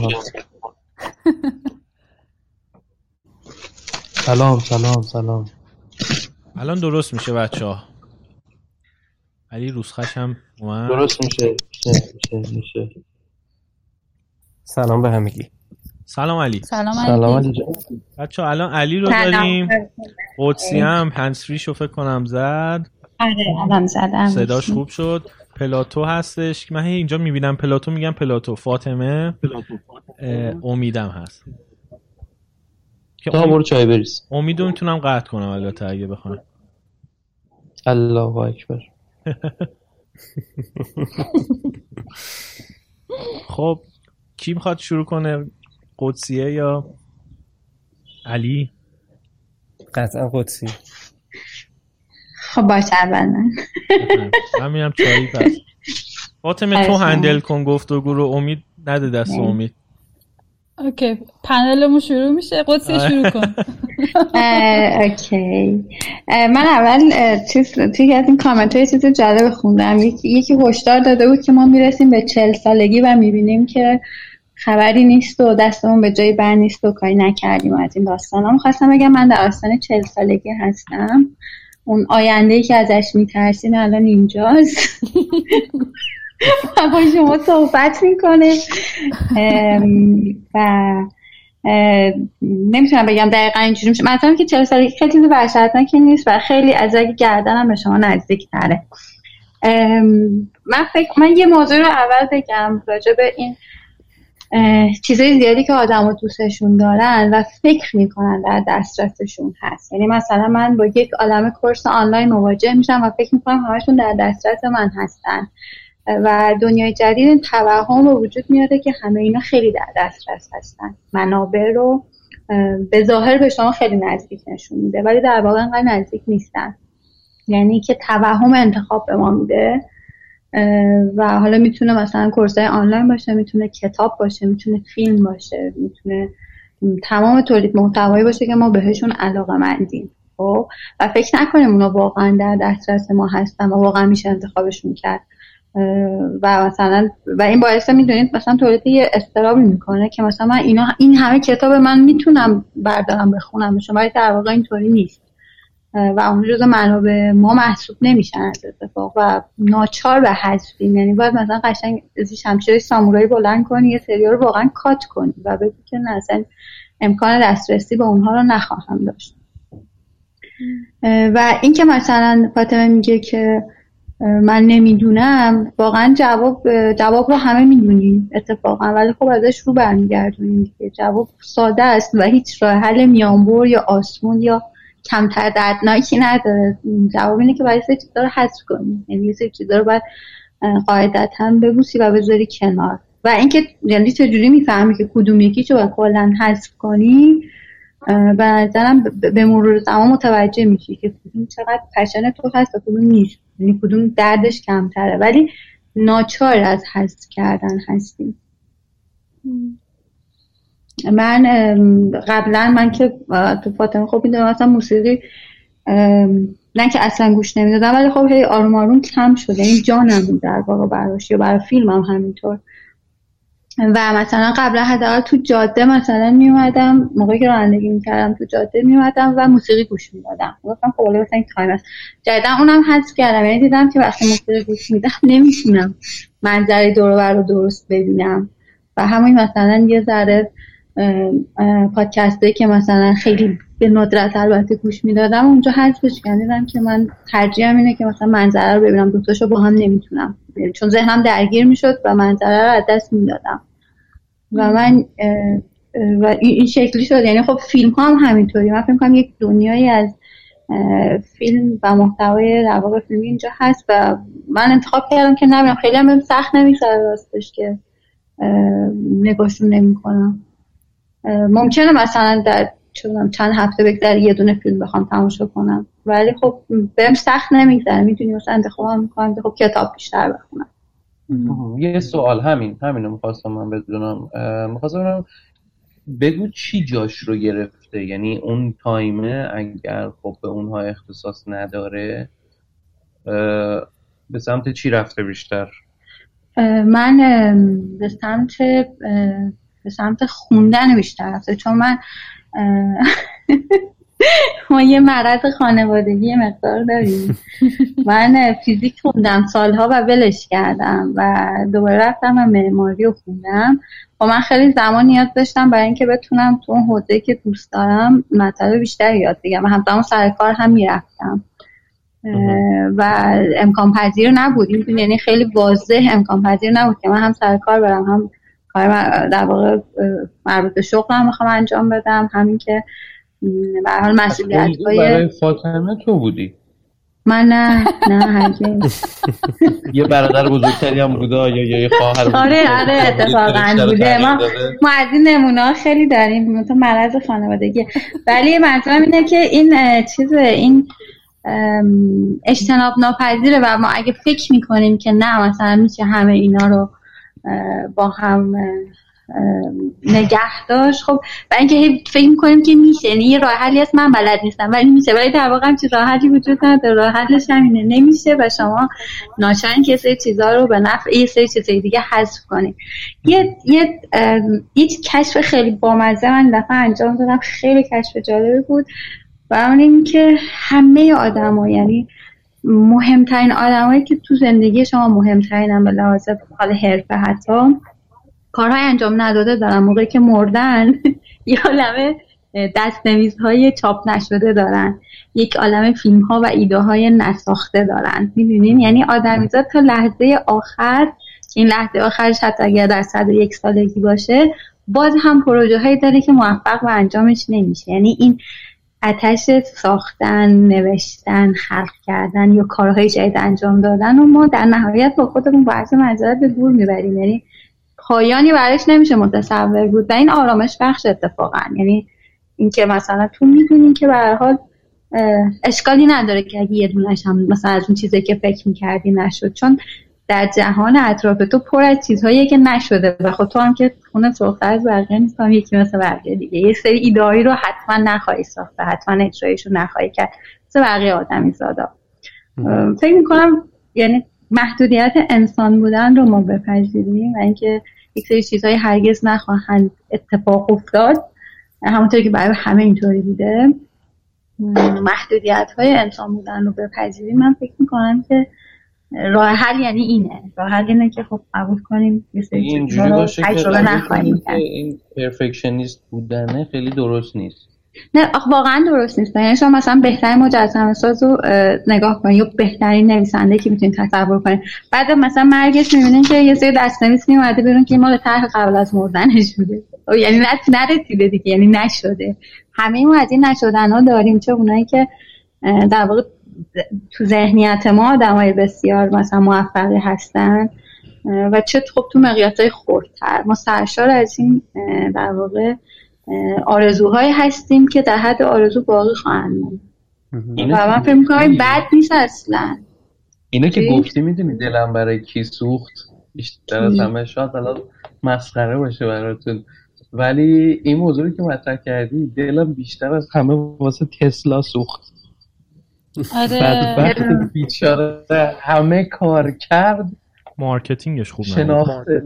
[SPEAKER 1] سلام.
[SPEAKER 2] الان درست میشه بچه‌ها. علی روسخش هم اومد.
[SPEAKER 1] درست میشه. سلام به همگی.
[SPEAKER 2] سلام علی.
[SPEAKER 3] سلام
[SPEAKER 1] علی جان.
[SPEAKER 2] بچه‌ها الان علی رو داریم. قدسی هم هندزفریشو فکر کنم زد.
[SPEAKER 5] آره الان زدم.
[SPEAKER 2] صداش خوب شد. پلاتو هستش. من اینجا میبینم پلاتو، میگم پلاتو. فاطمه امیدم هست.
[SPEAKER 1] تا برو چای بریز.
[SPEAKER 2] امیدو میتونم قطع کنم البته اگه بخوام.
[SPEAKER 1] الله اکبر.
[SPEAKER 2] خب کی میخواد شروع کنه؟ قدسیه یا علی؟
[SPEAKER 1] قطعا قدسی.
[SPEAKER 5] خب باشه اول
[SPEAKER 2] من میرم چایی. پس فاطمه تو هندل کن گفتگو رو، امید نده دست امید.
[SPEAKER 3] اوکی پنلمون شروع میشه. قدسی شروع کن.
[SPEAKER 5] اوکی. من اول توی از این کامنت های چیز جالب خوندم. یکی هشدار داده بود که ما میرسیم به 40 سالگی و میبینیم که خبری نیست و دستمون به جایی بر نیست و کاری نکردیم از این داستانا. می‌خواستم بگم من در آستانه 40 سالگی هستم. اون آینده‌ای که ازش میترسین الان اینجاست و با شما صحبت میکنه و نمیتونم بگم دقیقا اینجوری میشه. مثلا که 40 سالگی خیلی چیز وحشتناکی نیست و خیلی از اگه گردنم به شما نزدیک تره. من یه موضوع رو اول بگم راجع به این چیزای زیادی که آدم‌ها دوستشون دارن و فکر میکنن در دسترسشون هست. یعنی مثلا من با یک عالمه کورس آنلاین مواجه میشم و فکر میکنم همشون در دسترس من هستن و دنیای جدید این توهم رو وجود میاره که همه اینا خیلی در دسترس هستن. منابع رو به ظاهر به شما خیلی نزدیک نشون میده ولی در واقع انقدر نزدیک نیستن. یعنی که توهم انتخاب به ما میده و حالا میتونه مثلا کورسای آنلاین باشه، میتونه کتاب باشه، میتونه فیلم باشه، میتونه تمام تولید محتوایی باشه که ما بهشون علاقه‌مندیم. خب و فکر نکنیم اونا واقعا در دسترس ما هستن و واقعا میشه انتخابشون کرد و مثلا و این باعث میدونید مثلا تولید یه اضطرابی میکنه که مثلا من این همه کتاب من میتونم بردارم بخونمشون ولی در واقع اینطوری نیست و اون جزء منابع ما محسوب نمیشن از اتفاق و ناچار به حذفیم. یعنی باید مثلا قشنگ شمشیر سامورایی بلند کنی یه سریال رو واقعا کات کنی و بگی که نه اصلا امکان دسترسی به اونها رو نخواهم داشت. و این که مثلا فاطمه میگه که من نمیدونم، واقعا جواب رو همه میدونیم اتفاقا ولی خب ازش رو برمیگردونیم که جواب ساده است و هیچ راه حل میانبر یا آسمون یا کمتر دردناکی نداره. جواب اینه که باید چیزا رو حذف کنی. یعنی یه سری چیزا رو باید قاعدتاً ببوسی و بذاری کنار و اینکه یعنی چجوری میفهمی که کدوم یکیشو باید کلاً حذف کنی به نظرم به مرور زمان متوجه میشی که کدوم چقدر پشن تو هست و کدوم نیست. یعنی کدوم دردش کمتره ولی ناچار از حذف کردن هستیم. من که تو فاطمه خب میدونم مثلا موسیقی نه که اصلا گوش نمیدادم ولی خب هی آروم آروم کم شده. این جانم بود در واقع براش یا برای فیلمم همینطور. و مثلا قبلا حداقل تو جاده مثلا میومدم موقعی که رانندگی میکردم تو جاده میومدم و موسیقی گوش میدادم. گفتم خب مثلا این تایم است. جدیدا اونم حذف کردم. یعنی دیدم که وقتی موسیقی گوش میدم نمیتونم منظره دور و بر رو درست ببینم و همین مثلا یه ذره پادکستی که مثلا خیلی به ندرت البته گوش میدادم اونجا حذفش کردم که من ترجیحم اینه که مثلا منظره رو ببینم. دوتاشو با هم نمیتونم چون ذهنم درگیر میشد و منظره رو از دست میدادم و من و این شکلی شد. یعنی خب فیلم ها هم همینطوری. من فکر می‌کنم یک دنیایی از فیلم و محتوای در واقع فیلمی اینجا هست و من انتخاب کردم که نبینم. خیلی هم سخت نمی‌گذره راستش که نگاهشون نمی‌کنم. ممکنه مثلا در چند هفته بگذره یه دونه فیلم بخوام تماشا کنم ولی خب بهم سخت نمیگذره. میدونی مثلا انتخاب میکنم خب کتاب بیشتر بخونم
[SPEAKER 1] یه سوال همینو میخواستم من بدونم. میخواستم بگو چی جاش رو گرفته، یعنی اون تایمه اگر خب به اونها اختصاص نداره به سمت چی رفته بیشتر؟
[SPEAKER 5] من به سمت خوندن بیشتر رفته، چون من ما یه مرض خانوادگی مقدار داریم. من فیزیک خوندم سالها و ولش کردم و دوباره رفتم و معماری رو خوندم و من خیلی زمان نیاز داشتم برای اینکه بتونم تو اون حوزه‌ای که دوست دارم مطالب بیشتری یاد بگیرم. همزمان سر کار هم میرفتم و امکان پذیر نبود، یعنی خیلی واضح امکان پذیر نبود که من هم سر کار برم هم کار در واقع مربوط به شغلم میخوام انجام بدم، همین که به هر حال مسئولیت‌های
[SPEAKER 1] برای فاطمه تو بودی؟
[SPEAKER 5] من نه هرگز.
[SPEAKER 1] یه برادر بزرگتری هم بوده یا یه خواهر؟
[SPEAKER 5] آره اتفاقا بوده. ما از این نمونه‌ها خیلی داریم، تو مرض خانوادگی. ولی منظورم اینه که این اجتناب ناپذیره و ما اگه فکر میکنیم که نه مثلا میشه همه اینا رو با هم نگه داشت، خب و اینکه فکر میکنیم که میشه، یعنی یه راه حلی هست من بلد نیستم ولی میشه، ولی در واقع همچین راه حلی وجود نداره. راه حلش همینه، نمیشه و شما ناچارین که سری چیزا رو به نفع یه سری چیزای دیگه حذف کنید. یه کشف خیلی بامزه من دفعه انجام دادم، خیلی کشف جالبی بود و اون این که همه آدما، یعنی مهمترین آدمایی که تو زندگی شما مهمترینن به لحاظ حال حرفه، حتی کارهای انجام نداده دارن. موقعی که مردن یه عالمه دست‌نویس‌های چاپ نشده دارن، یک عالمه فیلم‌ها و ایده‌های نساخته دارن. می‌دونین یعنی آدمیزاد تا لحظه آخر، این لحظه آخرش حتی اگر در 101 سالگی باشه، باز هم پروژه‌هایی داره که موفق و انجامش نمیشه. یعنی این آتش ساختن، نوشتن، خلق کردن یا کارهای جدید انجام دادن و ما در نهایت با خودمون باعث معذرت به گور میبریم، یعنی پایانی برایش نمیشه متصور بود و این آرامش بخش اتفاقا. یعنی اینکه مثلا تو میدونین که به هر حال اشکالی نداره که اگه یه دونش هم مثلا از اون چیزی که فکر میکردی نشد، چون در جهان اطراف تو پر از چیزهایی که نشده و خود تو هم که خونه سرختر از بقیه نیستم، یکی مثل بقیه دیگه یه سری ایده‌ای رو حتما نخواهی ساخت و حتما اجرایش رو نخواهی کرد مثل بقیه آدمی زادا. فکر میکنم یعنی محدودیت انسان بودن رو ما بپذیریم و اینکه یک سری چیزهای هرگز نخواهند اتفاق افتاد، همونطوری که برای همه اینطوری بوده. محدودیت‌های انسان بودن رو بپذیریم. من فکر میکنم که راه حل یعنی اینه، راه حل اینه که خب قبول کنیم یه سری چیزا رو تجربه نخواهیم کرد.
[SPEAKER 1] این پرفکشنیست بودنه خیلی درست نیست.
[SPEAKER 5] نه واقعا درست نیست. یعنی شما مثلا بهترین مجسمه ساز رو نگاه کنید یا بهترین نویسنده که میتونید تصور کنید، بعد مثلا مرگش میبینید که یه سری دست‌نویس اومده بیرون که مال طرح قبل از مردنش بوده، یعنی نرسیده دیگه، یعنی نشده. همه ما از این نشدن‌ها داریم، چه اونایی که در واقع تو ذهنیت ما آدمای بسیار مثلا موفقی هستن و چه خب تو مقیاسای خردتر ما سرشار از این در واقع آرزوهایی هستیم که در حد آرزو باقی خواهند موند و من فکر می‌کنم بد نیست اصلا.
[SPEAKER 1] اینو که گفتی میدونی دلم برای کی سوخت بیشتر از همه، شاید الان مسخره باشه براتون ولی این موضوعی که مطرح کردی دلم بیشتر از همه واسه تسلا سوخت. بدبخت بیچاره همه کار کرد،
[SPEAKER 2] مارکتینگش خوب
[SPEAKER 1] شناخته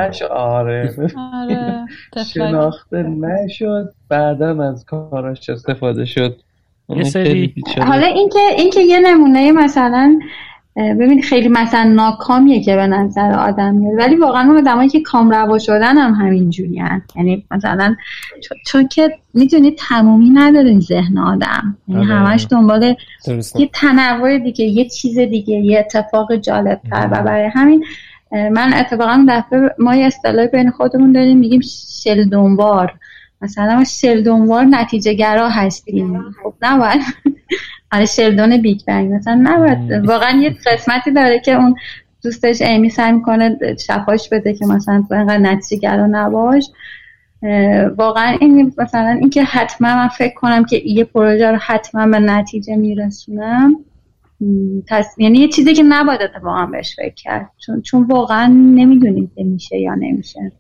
[SPEAKER 1] شناخته نشد، بعدم از کاراش استفاده شد.
[SPEAKER 5] حالا اینکه یه نمونه مثلا ببین خیلی مثلا ناکامیه که به نظر آدم میاد، ولی واقعا اون آدمایی که کامروا شدن هم همینجوریان. یعنی مثلا چون که میدونی تمومی نداره ذهن آدم، یعنی همش دنبال یه تنوع دیگه، یه چیز دیگه، یه اتفاق جالب‌تر و برای همین من اتفاقا دفعه ما یه اصطلاحی بین خودمون داریم میگیم شلدونوار. مثلا ما شلدونوار نتیجه گرا هستیم. خب نباید آره شلدون بیگ بنگ مثلا نباید. واقعا یه قسمتی داره که اون دوستش ایمی سعی میکنه شفاش بده که مثلا تو اینقدر نتیجه گرا نباش. واقعا این مثلا این که حتما من فکر کنم که یه پروژه رو حتما به نتیجه میرسونم یعنی یه چیزی که نباید اتفاقا بهش فکر کرد، چون واقعا نمیدونیم که میشه یا نمیشه.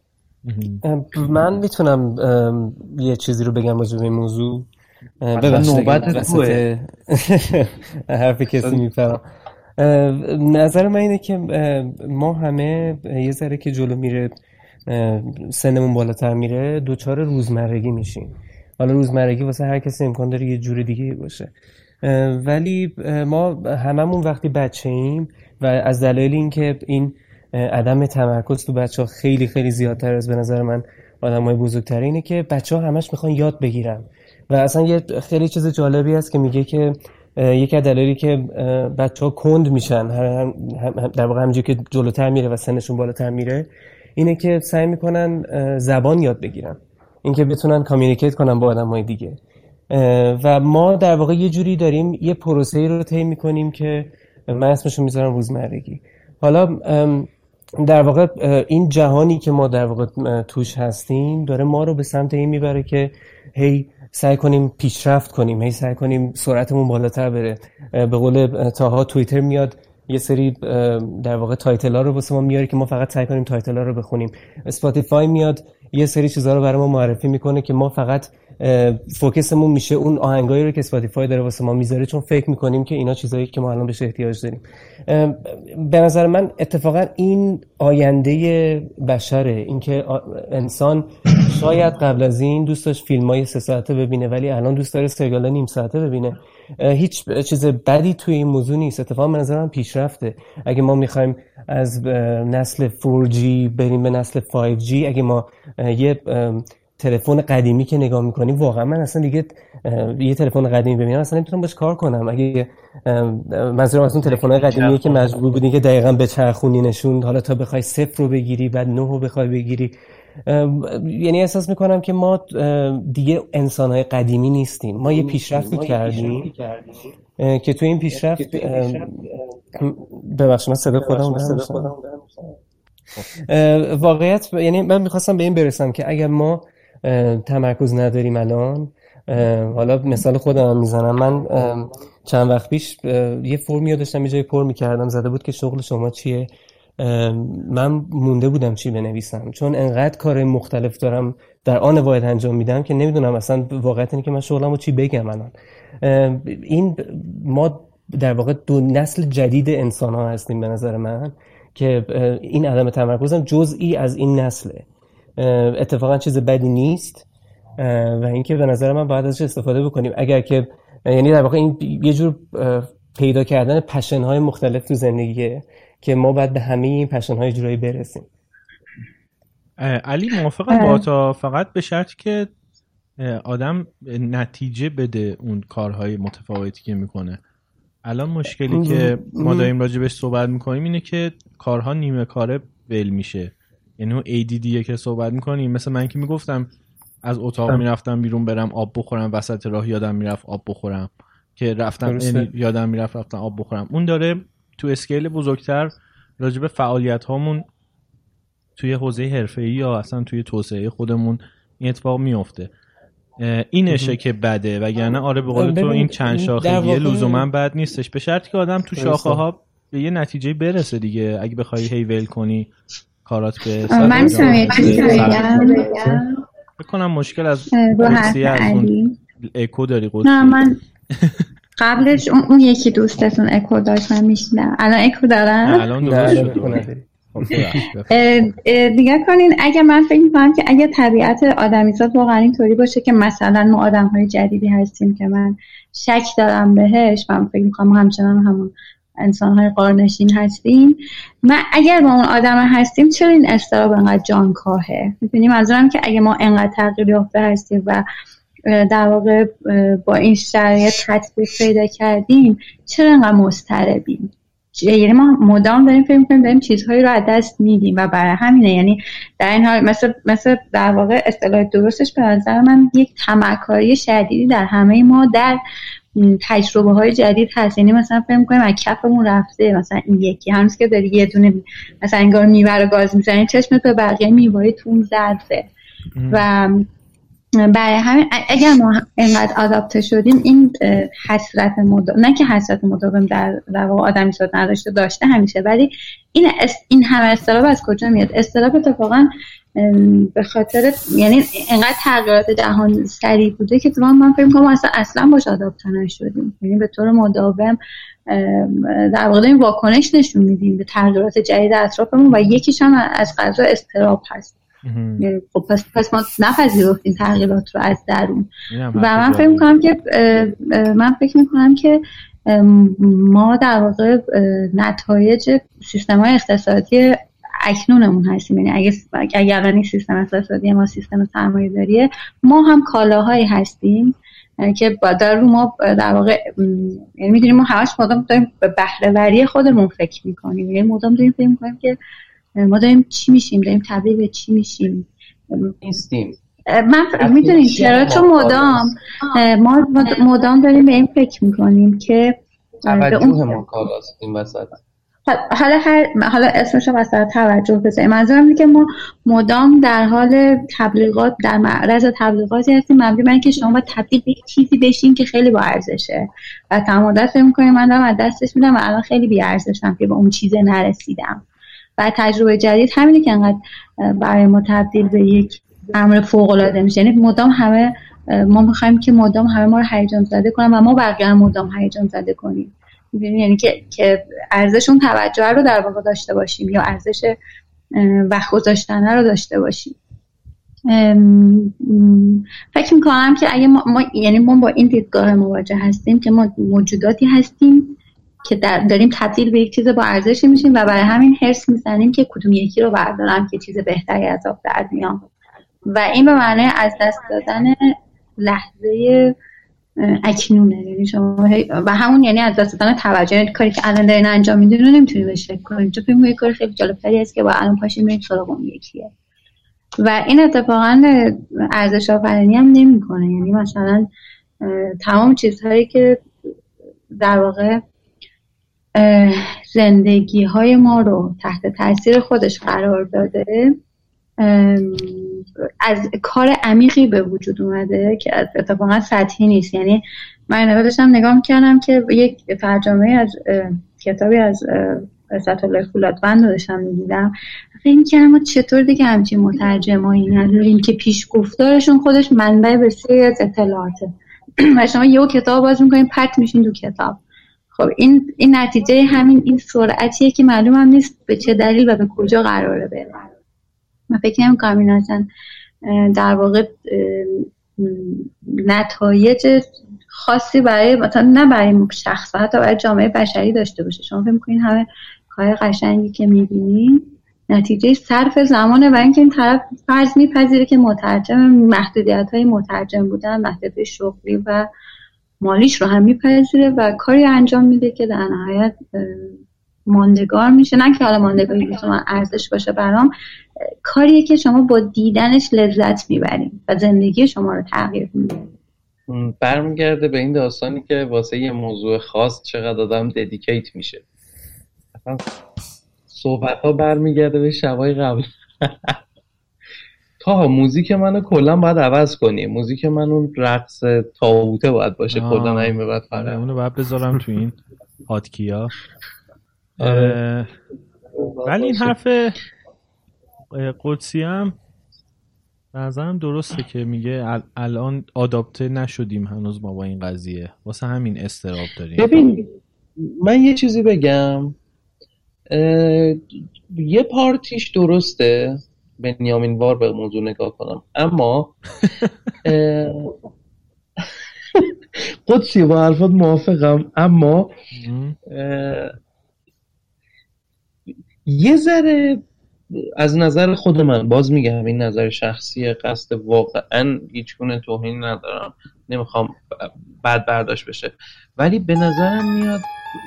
[SPEAKER 6] من میتونم یه چیزی رو بگم راجع به این موضوع؟
[SPEAKER 1] ببخشید نوبت توئه.
[SPEAKER 6] حرف کسی میفهم. نظر من اینه که ما همه یه ذره که جلو میره، سنمون بالاتر میره، دوچار روزمرگی میشیم. حالا روزمرگی واسه هر کسی امکان داره یه جور دیگه باشه، ولی ما هممون وقتی بچه ایم و از دلایل اینکه این عدم تمرکز تو بچه‌ها خیلی خیلی زیادتر از به نظر من آدمای بزرگتر اینه که بچه‌ها همش میخوان یاد بگیرن. و اصلا یه خیلی چیز جالبی هست که میگه که یکی از دلایلی که بچه‌ها کند میشن در واقع همونجوری که جلوتر میره و سنشون بالاتر میره اینه که سعی میکنن زبان یاد بگیرن، اینکه بتونن کامیونیکیت کنن با آدمای دیگه. و ما در واقع یه جوری داریم یه پروسه‌ای رو طی میکنیم که من اسمشو میذارم روزمرگی. حالا در واقع این جهانی که ما در واقع توش هستیم داره ما رو به سمت این میبره که هی سعی کنیم پیشرفت کنیم، هی سعی کنیم سرعتمون بالاتر بره. به قول تاها توییتر میاد یه سری در واقع تایتلا رو واسه ما میاره که ما فقط سعی کنیم تایتلا رو بخونیم. اسپاتیفای میاد یه سری چیزا رو برای ما معرفی میکنه که ما فقط فوکسمون میشه اون آهنگایی رو که اسپاتیفای داره واسه ما میذاره، چون فکر میکنیم که اینا چیزایی که ما الان بهش احتیاج داریم. به نظر من اتفاقا این آینده بشره، اینکه انسان شاید قبل از این دوست داشت فیلمای 3 ساعته ببینه ولی الان دوست داره سریال نیم ساعته ببینه. هیچ چیز بدی توی این موضوع نیست، اتفاقا به نظر من پیشرفته. اگه ما میخوایم از نسل 4G بریم به نسل 5G، اگه ما یه تلفن قدیمی که نگاه میکنیم، واقعا من اصلا دیگه یه تلفن قدیمی ببینم اصلا نمیتونم باش کار کنم. اگه منظورم از اون تلفن‌های قدیمیه که مجبور بودی که دقیقاً بچرخونی نشون، حالا تا بخوای 0 رو بگیری بعد 9 رو بخوای بگیری. یعنی احساس میکنم که ما دیگه انسان‌های قدیمی نیستیم، ما یه پیشرفتی کردیم که تو این پیشرفت ببخشید من صدا خودم واقعیت، یعنی من میخواستم به این برسم که اگر ما تمرکز نداریم الان، حالا مثال خودم میزنم، من چند وقت پیش یه فرمی داشتم یه جای پر میکردم، زده بود که شغل شما چیه، من مونده بودم چی بنویسم، چون انقدر کار مختلف دارم در آن واحد انجام میدم که نمیدونم اصلا واقعیت اینه که من شغلمو چی بگم الان. این ما در واقع دو نسل جدید انسان ها هستیم به نظر من که این عدم تمرکزم جزئی از این نسله. اتفاقا چیز بدی نیست و اینکه به نظر من باید ازش استفاده بکنیم. اگر که یعنی در واقع این یه جور پیدا کردن پشن های مختلف تو زندگیه که ما باید به همه این پشن های جورایی برسیم.
[SPEAKER 2] علی موافقم با تا، فقط به شرطی که آدم نتیجه بده اون کارهای متفاوتی که میکنه. الان مشکلی که ما داریم راجبش صحبت میکنیم اینه که کارها نیمه کاره ول میشه. یعنی اون ADDیه که صحبت میکنیم، مثل من که میگفتم از اتاق میرفتم بیرون برم آب بخورم، وسط راه یادم میرفت آب بخورم، که رفتم یادم میرفت رفتم آب بخورم. اون داره تو اسکیل بزرگتر راجب فعالیت هامون توی حوزه حرفه‌ای یا اصلا توی توسعه خودمون این اتفاق میفته. اینشه که بده، وگرنه آره به قول تو این چند شاخگی لزوما بد نیستش، به شرطی که آدم تو شاخه ها به یه نتیجه برسه دیگه. اگه بخوای هی ول کنی کارات به
[SPEAKER 5] من چیزی بگم
[SPEAKER 2] بکنم مشکل از قدسی از اون اکو داری قدسی.
[SPEAKER 5] نه من قبلش اون یکی دوستتون اکو داشت من میشیدم، الان اکو دارم.
[SPEAKER 2] الان درست شد.
[SPEAKER 5] دیگه کنین اگه من فکر میکنم که اگه طبیعت آدمیزاد واقعا اینطوری باشه که مثلا ما آدم‌های جدیدی هستیم که من شک دارم بهش، من فکر میکنم همچنان همون انسان‌های غارنشین هستیم، من اگر با اون آدم هستیم چرا این اضطراب انقدر جانکاهه؟ می‌بینیم منظورم که اگه ما انقدر تغییر یافته هستیم و در واقع با این شرایط تطبیق پیدا کردیم، چرا انقدر مضطربیم؟ یعنی ما مدام داریم فکر می‌کنیم داریم چیزهایی رو از دست میدیم و برای همینه. یعنی در این حال مثل در واقع اصطلاح درستش به نظر من یک تمکاری شدیدی در همه ما در تجربه های جدید هست. یعنی مثلا فکر می‌کنیم از کفمون رفته، مثلا این یکی هنوز که داری یه دونه مثلا انگار میوه رو گاز میزنی چشمت به بقیه میوه‌های تون زده و برای همین اگر ما اینقدر آداپته شدیم، این حسرت مداوم، نه که حسرت مداوم در واقع آدمی صد نداشته، داشته همیشه، ولی این همه اضطراب از کجا میاد؟ اضطراب اتفاقا به خاطر یعنی اینقدر تغییرات جهان سریع بوده که من فکر می‌کنم اصلا باش آداپته نشدیم، یعنی به طور مداوم در واقع این واکنش نشون میدیم به تغییرات جدید اطرافمون و یکیش هم از قضا اضطراب هست. خب پس ما نپذیرفتیم تغییرات رو از درون و من فکر میکنم که ما در واقع نتایج سیستم‌های اقتصادی اکنونمون هستیم. یعنی اگر این سیستم اقتصادی ما سیستم سرمایه‌داریه، ما هم کالاهایی هستیم که در رو ما در واقع یعنی می‌دونیم ما همش مدام داریم به بهره‌وری خودمون فکر می‌کنیم، یعنی مدام داریم فکر می‌کنیم که ما داریم چی میشیم، داریم تبدیل به چی میشیم
[SPEAKER 1] نیستیم.
[SPEAKER 5] من میدونیم چرا، چون مدام داریم به این فکر میکنیم که
[SPEAKER 1] توجه ما کالاست این وسط.
[SPEAKER 5] حالا اسمش رو مثلا توجه بذاریم، منظورم اینه که ما مدام در حال تبلیغات، در معرض تبلیغاتی هستیم مبنی بر اینکه شما باید تبدیل به چیزی بشین که خیلی با ارزشه و تمام مدت فکر می‌کنیم من دارم از دستش میدم و الان خیلی بی ارزشم که به اون چیز نرسیدم. و تجربه جدید همینه که انقدر برای ما تبدیل به یک امر فوق‌العاده میشه. یعنی مدام همه ما می‌خوایم که مدام همه ما رو هیجان زده کنن و ما بقیه مدام هیجان زده کنیم. یعنی که ارزش اون توجه رو در واقع داشته باشیم یا ارزش وقت گذاشتن رو داشته باشیم. فکر می‌کنم که اگه ما با این دیدگاه مواجه هستیم که ما موجوداتی هستیم که داریم تبدیل به یک چیز با ارزشی میشیم و برای همین حرص میزنیم که کدوم یکی رو بردارم که چیز بهتری از آب در بیام و این به معنی از دست دادن لحظه اکنونه. یعنی شما و همون یعنی از دست دادن توجه، یعنی کاری که الان دارین انجام میدین رو نمیتونی بهش فکر کنی، چون فکر می‌کنی کار خیلی جالب‌تری است که با الان پاشیم بریم سراغ اون یکیه و این اتفاقا ارزش آفرینی هم نمی‌کنه. یعنی مثلا تمام چیزهایی که در واقع زندگی های ما رو تحت تاثیر خودش قرار داده از کار عمیقی به وجود اومده که اتفاقا سطحی نیست. یعنی من داشتم نگاه می‌کردم که یک ترجمه از کتابی از اسعد الله فولادوند داشتم می‌دیدم، فکر می‌کردم ما چطور دیگه همچین مترجمایی نداریم که پیشگفتارشون خودش منبع بسیاری از اطلاعاته و شما یه کتاب باز می‌کنین پرت میشین تو کتاب. خب این نتیجه همین این سرعتیه که معلوم هم نیست به چه دلیل و به کجا قراره بره. من فکر نمی‌کنم این اصلا در واقع نتایج خاصی برای مثلا نه برای شخص، حتی برای جامعه بشری داشته باشه. شما فکر می‌کنین همه کار قشنگی که می‌بینی نتیجه صرف زمانه و اینکه این طرف فرض می‌پذیره که مترجم محدودیت‌های مترجم بودن، محدودیت شغلی و مالیش رو هم میپذیره و کاری انجام میده که در نهایت ماندگار میشه. نه که حالا ماندگاری بشه من ارزش باشه برام، کاریه که شما با دیدنش لذت میبریم و زندگی شما رو تغییر میده.
[SPEAKER 1] برمیگرده به این داستانی که واسه یه موضوع خاص چقدر آدم ددیکیت میشه. اصلا صحبت ها برمیگرده به شبای قبل. تا موزیک منو کلا باید عوض کنی. موزیک من اون رقص تاوته باید باشه کلا این بعد فقط
[SPEAKER 2] اونو باید بذارم تو این هاتکیا. ولی این حرف قدسی هم نظرم درسته که میگه الان آداپته نشدیم هنوز ما با این قضیه، واسه همین استراب داریم.
[SPEAKER 1] ببین من یه چیزی بگم، یه پارتیش درسته، بنیامین وار به موضوع نگاه کنم، اما قدسی با حرفات موافقم، اما یه ذره از نظر خود من، باز میگم این نظر شخصی، قصد واقعا هیچ گونه توهین ندارم، نمیخوام بد برداشت بشه، ولی به نظرم میاد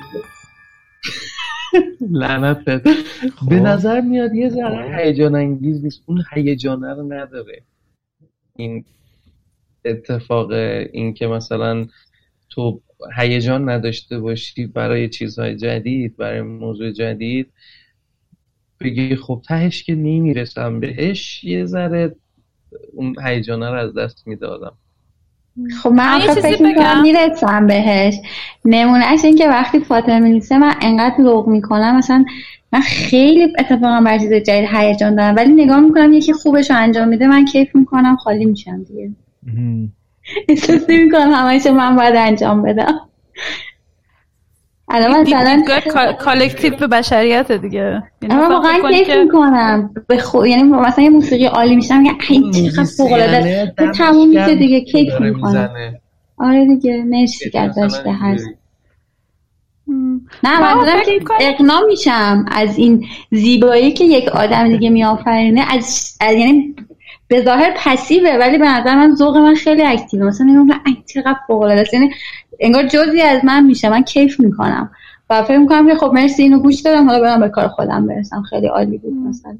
[SPEAKER 1] لعنت بده، به نظر میاد یه ذره هیجان انگیز نیست، اون هیجانه رو نداره این اتفاق، این که مثلا تو هیجان نداشته باشی برای چیزهای جدید، برای موضوع جدید، بگی خب تهش که نمیرسم بهش، یه ذره اون هیجانه رو از دست میدادم.
[SPEAKER 5] خب من فکر میکنم میرسم بهش. نمونهش این که وقتی فاطمه می‌نویسه من انقدر ذوق میکنم، مثلا من خیلی اتفاقا بر چیز جدید هیجان دارم، ولی نگاه میکنم یکی خوبش رو انجام میده من کیف میکنم، خالی میشم دیگه. احساس نمیکنم همه‌اش من باید انجام بدم. الان مثلا
[SPEAKER 3] کالکتیو به بشریت دیگه،
[SPEAKER 5] من واقعا کیف میکنم یعنی مثلا یه موسیقی عالی میشم میگم ای چقدر فوق‌العاده تموم میشه دیگه، کیف میکنم. آره دیگه مرسی گذشته هست. نه منظورم که اقناع میشم از این زیبایی که یک آدم دیگه میآفرینه، از یعنی به ظاهر پسیوه ولی به نظر من ذوق من خیلی اکتیوه. مثلا میگم ای چقدر فوق‌العاده است، یعنی انگار جزئی از من میشه، من کیف میکنم و فکر میکنم که خب مرسی اینو گوش دادم، حالا برم به کار خودم برسم. خیلی عالی بود. مثلا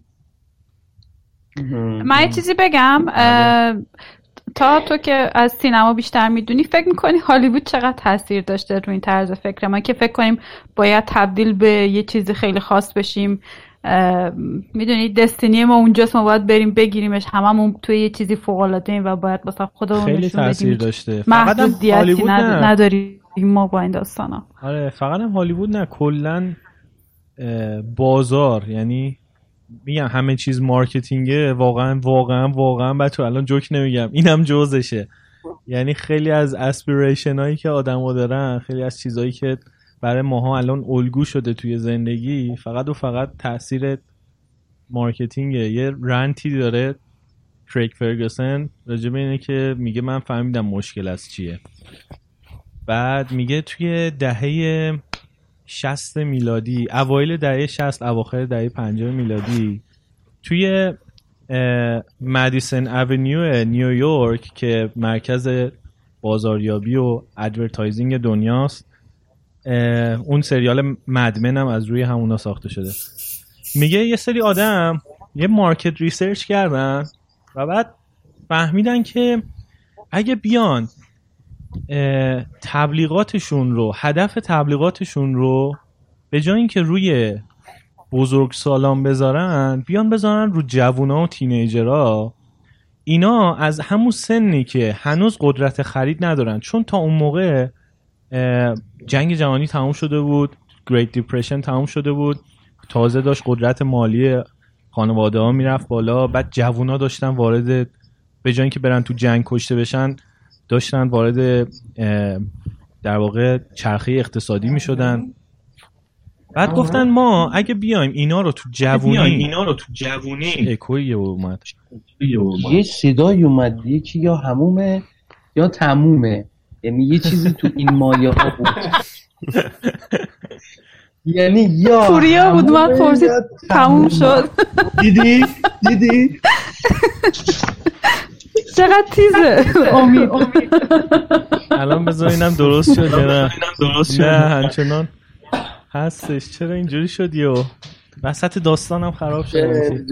[SPEAKER 3] من یه چیزی بگم، تا تو که از سینما بیشتر میدونی، فکر میکنی هالیوود چقدر تاثیر داشته روی این طرز فکر ما که فکر کنیم باید تبدیل به یه چیز خیلی خاص بشیم؟ میدونی دستینی ما اونجاست، ما باید بریم بگیریمش، هممون توی یه چیزی فوق‌العاده ایم و باید مثلا خودمون
[SPEAKER 2] خیلی
[SPEAKER 3] نشون بدیم.
[SPEAKER 2] تاثیر داشته.
[SPEAKER 3] فقط هم هالیوود نداریم ما با این داستانا.
[SPEAKER 2] آره فقط هم هالیوود نه، کلا بازار، یعنی میگم همه چیز مارکتینگه. واقعا بچه‌ها الان جوک نمیگم، اینم جزشه. یعنی خیلی از اسپیریشن هایی که آدم‌ها دارن، خیلی از چیزایی که برای ماها الان الگو شده توی زندگی، فقط و فقط تاثیر مارکتینگه. یه رنتی داره کریگ فرگوسن راجع به اینه که میگه من فهمیدم مشکل از چیه. بعد میگه توی دهه 60 میلادی، اوایل دهه 60 اواخر دهه 50 میلادی، توی مدیسن اونیو نیویورک که مرکز بازاریابی و ادورتایزینگ دنیاست، اون سریال مدمن هم از روی همونا ساخته شده. میگه یه سری آدم یه مارکت ریسرچ کردن و بعد فهمیدن که اگه بیان تبلیغاتشون رو، هدف تبلیغاتشون رو به جای اینکه روی بزرگسالان بذارن، بیان بذارن رو جوونا و تینیجرها. اینا از همون سنی که هنوز قدرت خرید ندارن، چون تا اون موقع جنگ جهانی تموم شده بود، گریت دیپرشن تموم شده بود، تازه داشت قدرت مالی خانواده ها میرفت بالا، بعد جوونا داشتن وارد، به جای اینکه برن تو جنگ کشته بشن، داشتن وارد در واقع چرخه اقتصادی میشدن. بعد گفتن ما اگه بیایم اینا رو تو جوونی اکویی اومد،
[SPEAKER 1] یه صدایی اومد، یکی یا همومه یا تمومه، یعنی یه چیزی تو این مایه ها بود. یعنی یا
[SPEAKER 3] پوریا بود، من پرسید تموم شد.
[SPEAKER 1] دیدی
[SPEAKER 3] چقدر تیزه. امید
[SPEAKER 2] الان بذارینم درست شد یا نه همچنان هستش. چرا اینجوری شدی و وسط داستانم خراب شد.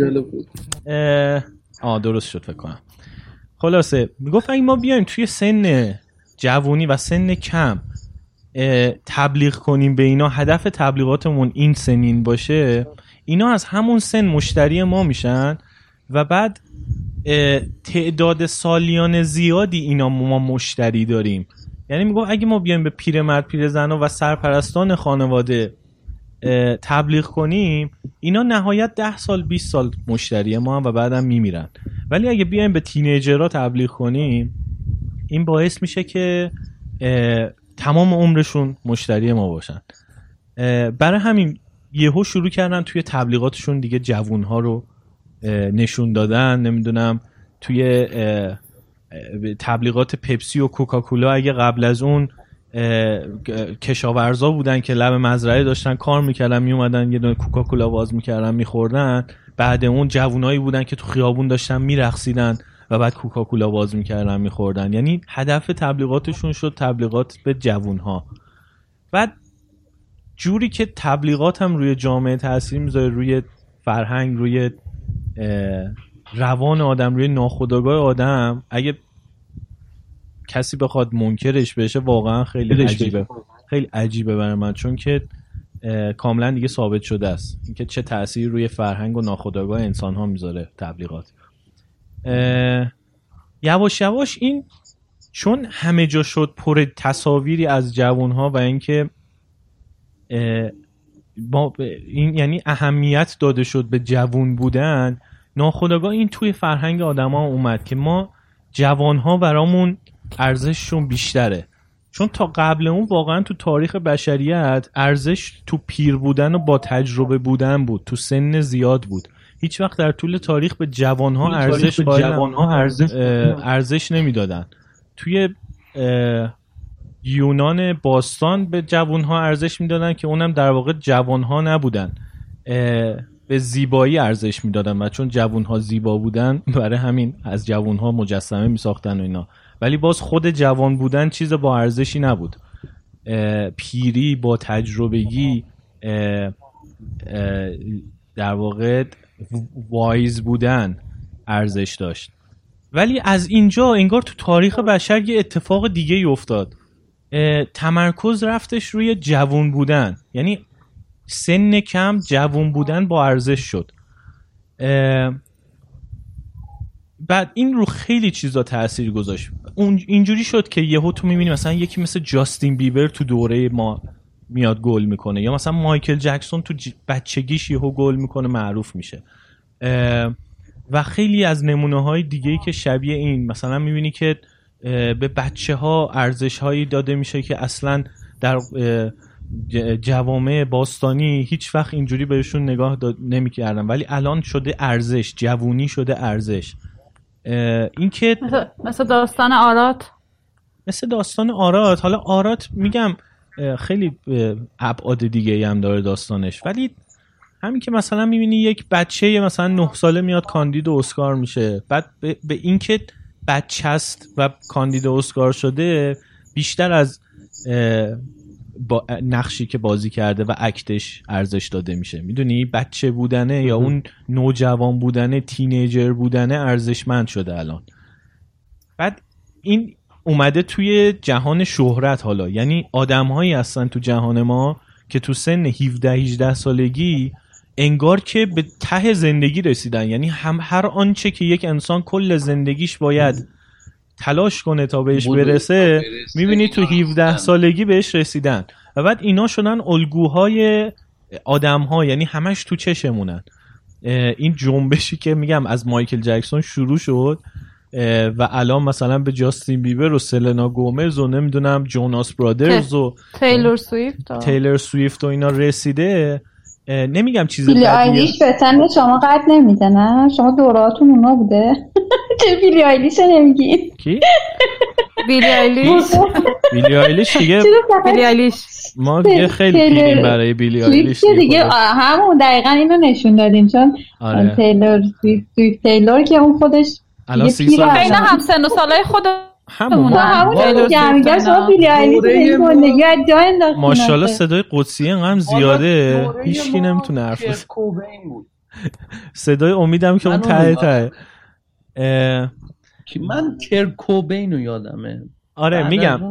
[SPEAKER 2] درست شد فکر کنم. خلاصه میگفت اگه ما بیایم توی سن جوونی و سن کم تبلیغ کنیم به اینا، هدف تبلیغاتمون این سنین باشه، اینا از همون سن مشتری ما میشن و بعد تعداد سالیان زیادی اینا ما مشتری داریم. یعنی میگم اگه ما بیایم به پیرمرد پیرزنا و سرپرستان خانواده تبلیغ کنیم، اینا نهایت 10 سال 20 سال مشتری ما هم و بعدم میمیرن. ولی اگه بیایم به تینیجرها تبلیغ کنیم، این باعث میشه که تمام عمرشون مشتری ما باشن. برای همین یهو شروع کردن توی تبلیغاتشون دیگه جوونها رو نشون دادن. نمیدونم توی تبلیغات پپسی و کوکاکولا اگه قبل از اون کشاورزا بودن که لب مزرعه داشتن کار میکردن، میومدن یه دونه کوکاکولا باز میکردن میخوردن، بعد اون جوونایی بودن که تو خیابون داشتن میرقصیدن و بعد کوکاکولا باز میکردن میخوردن. یعنی هدف تبلیغاتشون شد تبلیغات به جوونها. بعد جوری که تبلیغات هم روی جامعه تاثیر میذاره، روی فرهنگ، روی روان آدم، روی ناخودآگاه آدم، اگه کسی بخواد منکرش بشه واقعا خیلی عجیبه. خیلی عجیبه برای من، چون که کاملا دیگه ثابت شده است اینکه چه تأثیری روی فرهنگ و ناخودآگاه انسان ها میذاره تبلیغات. یواش یواش این چون همه جا شد پر تصاویری از جوانها و اینکه با این یعنی اهمیت داده شد به جوان بودن، ناخودآگاه این توی فرهنگ آدما اومد که ما جوانها برامون ارزششون بیشتره. چون تا قبل اون واقعا تو تاریخ بشریت ارزش تو پیر بودن و با تجربه بودن بود، تو سن زیاد بود. هیچ وقت در طول تاریخ به جوانها ارزش نمیدادن. توی یونان باستان به جوانها ارزش میدادن که اونم در واقع جوانها نبودن، به زیبایی ارزش میدادن و چون جوانها زیبا بودن برای همین از جوانها مجسمه میساختن و اینا، ولی باز خود جوان بودن چیز با ارزشی نبود. پیری با تجربگی در واقع وایز بودن ارزش داشت. ولی از اینجا انگار تو تاریخ بشر یه اتفاق دیگه افتاد، تمرکز رفتش روی جوان بودن، یعنی سن کم جوان بودن با ارزش شد. بعد این رو خیلی چیزا تأثیر گذاشت. اینجوری شد که یهو تو میبینی مثلا یکی مثل جاستین بیبر تو دوره ما میاد گل میکنه، یا مثلا مایکل جکسون تو بچگیش یهو گل میکنه معروف میشه، و خیلی از نمونه های دیگه‌ای که شبیه این. مثلا میبینی که به بچه ها ارزش هایی داده میشه که اصلا در جوامع باستانی هیچ وقت اینجوری بهشون نگاه نمی‌کردن، ولی الان شده ارزش، جوونی شده ارزش. این که
[SPEAKER 3] مثل داستان آرات،
[SPEAKER 2] حالا آرات میگم خیلی ابعاد دیگه هم داره داستانش، ولی همین که مثلا میبینی یک بچه مثلا 9 ساله میاد کاندید اسکار میشه، بعد به این که بچه است و کاندید اسکار شده بیشتر از با نقشی که بازی کرده و اکتش ارزش داده میشه. میدونی بچه بودنه یا اون نوجوان بودنه، تینیجر بودنه ارزشمند شده الان. بعد این اومده توی جهان شهرت. حالا یعنی آدم‌هایی هستن تو جهان ما که تو سن 17-18 سالگی انگار که به ته زندگی رسیدن، یعنی هر آنچه که یک انسان کل زندگیش باید تلاش کنه تا بهش برسه میبینی تو 17 سالگی بهش رسیدن. و بعد اینا شدن الگوهای آدم‌ها، یعنی همش تو چشمونن. این جنبشی که میگم از مایکل جکسون شروع شد و الان مثلا به جاستین بیبر و سلنا گومز و نمیدونم جوناس برادرز و تیلور سویفت و اینا رسیده. نمیگم چیز
[SPEAKER 5] بیلی آیلیش به سن شما قد نمیده، نه شما دوراتون اونا بوده. چه بیلی آیلیش نمیگین؟
[SPEAKER 2] کی؟
[SPEAKER 3] بیلی آیلیش
[SPEAKER 2] دیگه
[SPEAKER 3] بیلی آیلیش
[SPEAKER 2] ما دیگه خیلی پیریم برای بیلی آیلیش
[SPEAKER 5] دیگه. همون دقیقا اینو نشون دادیم، چون تیلور که اون خودش
[SPEAKER 2] الان 30 سال
[SPEAKER 3] اینا هم سن و سالای خود
[SPEAKER 2] همون
[SPEAKER 5] میگم شما بیلی آیلیش زندگی از جا انداختین.
[SPEAKER 2] ماشاءالله صدای قدسیه انقدر زیاده هیچکی نمیتونه حرف بزنه. صدای امیدم که اون ته
[SPEAKER 1] که من کرکوبین رو یادمه.
[SPEAKER 2] آره میگم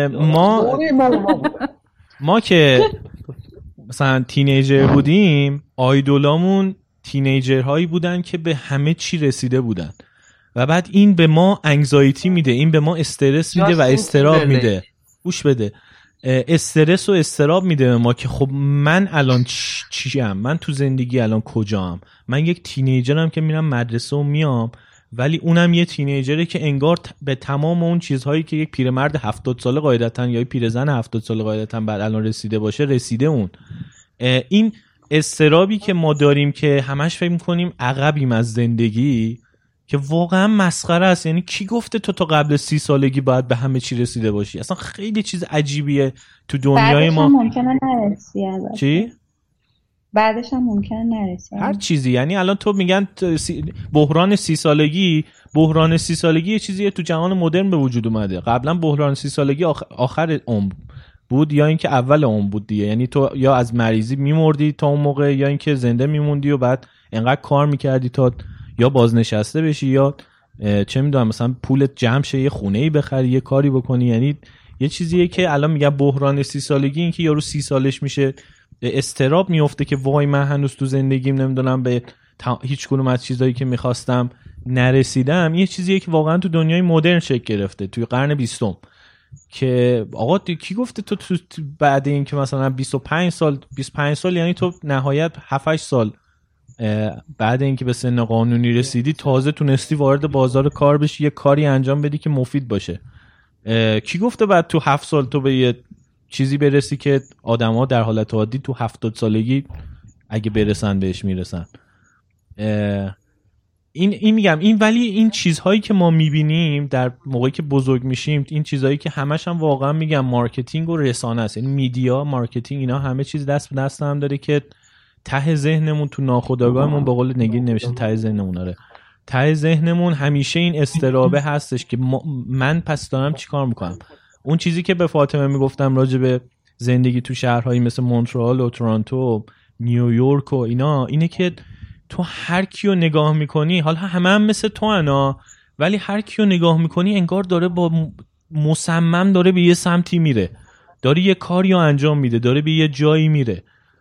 [SPEAKER 2] ما که مثلا تینیجر بودیم، آیدولامون تینیجرهایی بودن که به همه چی رسیده بودن و بعد این به ما انگزایتی میده، این به ما استرس میده و استراب میده. گوش بده، استرس و استراب میده به ما که خب من الان چیم، من تو زندگی الان کجام، من یک تینیجرم که میرم مدرسه و میام، ولی اونم یه تینیجره که انگار به تمام اون چیزهایی که یک پیرمرد 70 ساله قاعدتاً یا یک پیرزن 70 ساله قاعدتاً بعد الان رسیده باشه رسیده. اون این استرابی که ما داریم که همش فکر می‌کنیم عقبیم از زندگی، که واقعا مسخره است. یعنی کی گفته تو تا قبل 30 سالگی باید به همه چی رسیده باشی؟ اصلا خیلی چیز عجیبیه تو دنیای ما.
[SPEAKER 5] بعدش هم ممکنه نرسی.
[SPEAKER 2] چی؟
[SPEAKER 5] بعدش هم ممکنه نرسی
[SPEAKER 2] هر چیزی. یعنی الان تو میگن بحران 30 سالگی یه چیزیه تو جهان مدرن به وجود اومده. قبلا بحران 30 سالگی آخر عمر بود یا اینکه اول عمر بود دیگه. یعنی تو یا از مریضی میمردی تا اون موقع، یا اینکه زنده میموندی و بعد انقدر کار میکردی تا یا بازنشسته بشی یا چه میدونم مثلا پولت جمع شه یه خونه‌ای بخری، یه کاری بکنی. یعنی یه چیزیه که الان میگن بحران 30 سالگی، این که یارو 30 سالش میشه استراب میفته که وای من هنوز تو زندگیم نمیدونم به هیچ کدوم از چیزایی که میخواستم نرسیدم یه چیزیه که واقعا تو دنیای مدرن شکل گرفته توی قرن 20 که آقا کی گفته تو بعد این که مثلا 25 سال یعنی تو نهایت 7-8 سال بعد اینکه به سن قانونی رسیدی تازه تونستی وارد بازار کار بشی، یه کاری انجام بدی که مفید باشه. کی گفته بعد تو 7 سال تو به یه چیزی برسی که آدما در حالت عادی تو 70 سالگی اگه برسن بهش میرسن؟ این میگم این ولی این چیزهایی که ما میبینیم در موقعی که بزرگ میشیم، این چیزهایی که همش هم واقعا میگم مارکتینگ و رسانه است، یعنی میدیا، مارکتینگ، اینا همه چیز دست به دست هم داره که ته ذهنمون تو ناخودآگاهمون به قول نگین نوشته ته ذهنمون، آره ته ذهنمون همیشه این استرابه هستش که من پس دارم چیکار میکنم. اون چیزی که به فاطمه میگفتم راجع به زندگی تو شهرهایی مثل مونترال و تورنتو و نیویورک و اینا، اینه که تو هر کیو نگاه میکنی، حالا همه هم مثل تو انا، ولی هر کیو نگاه میکنی انگار داره با مصمم داره به یه سمتی میره، داره یه کاری رو انجام میده، داره به یه جایی میره.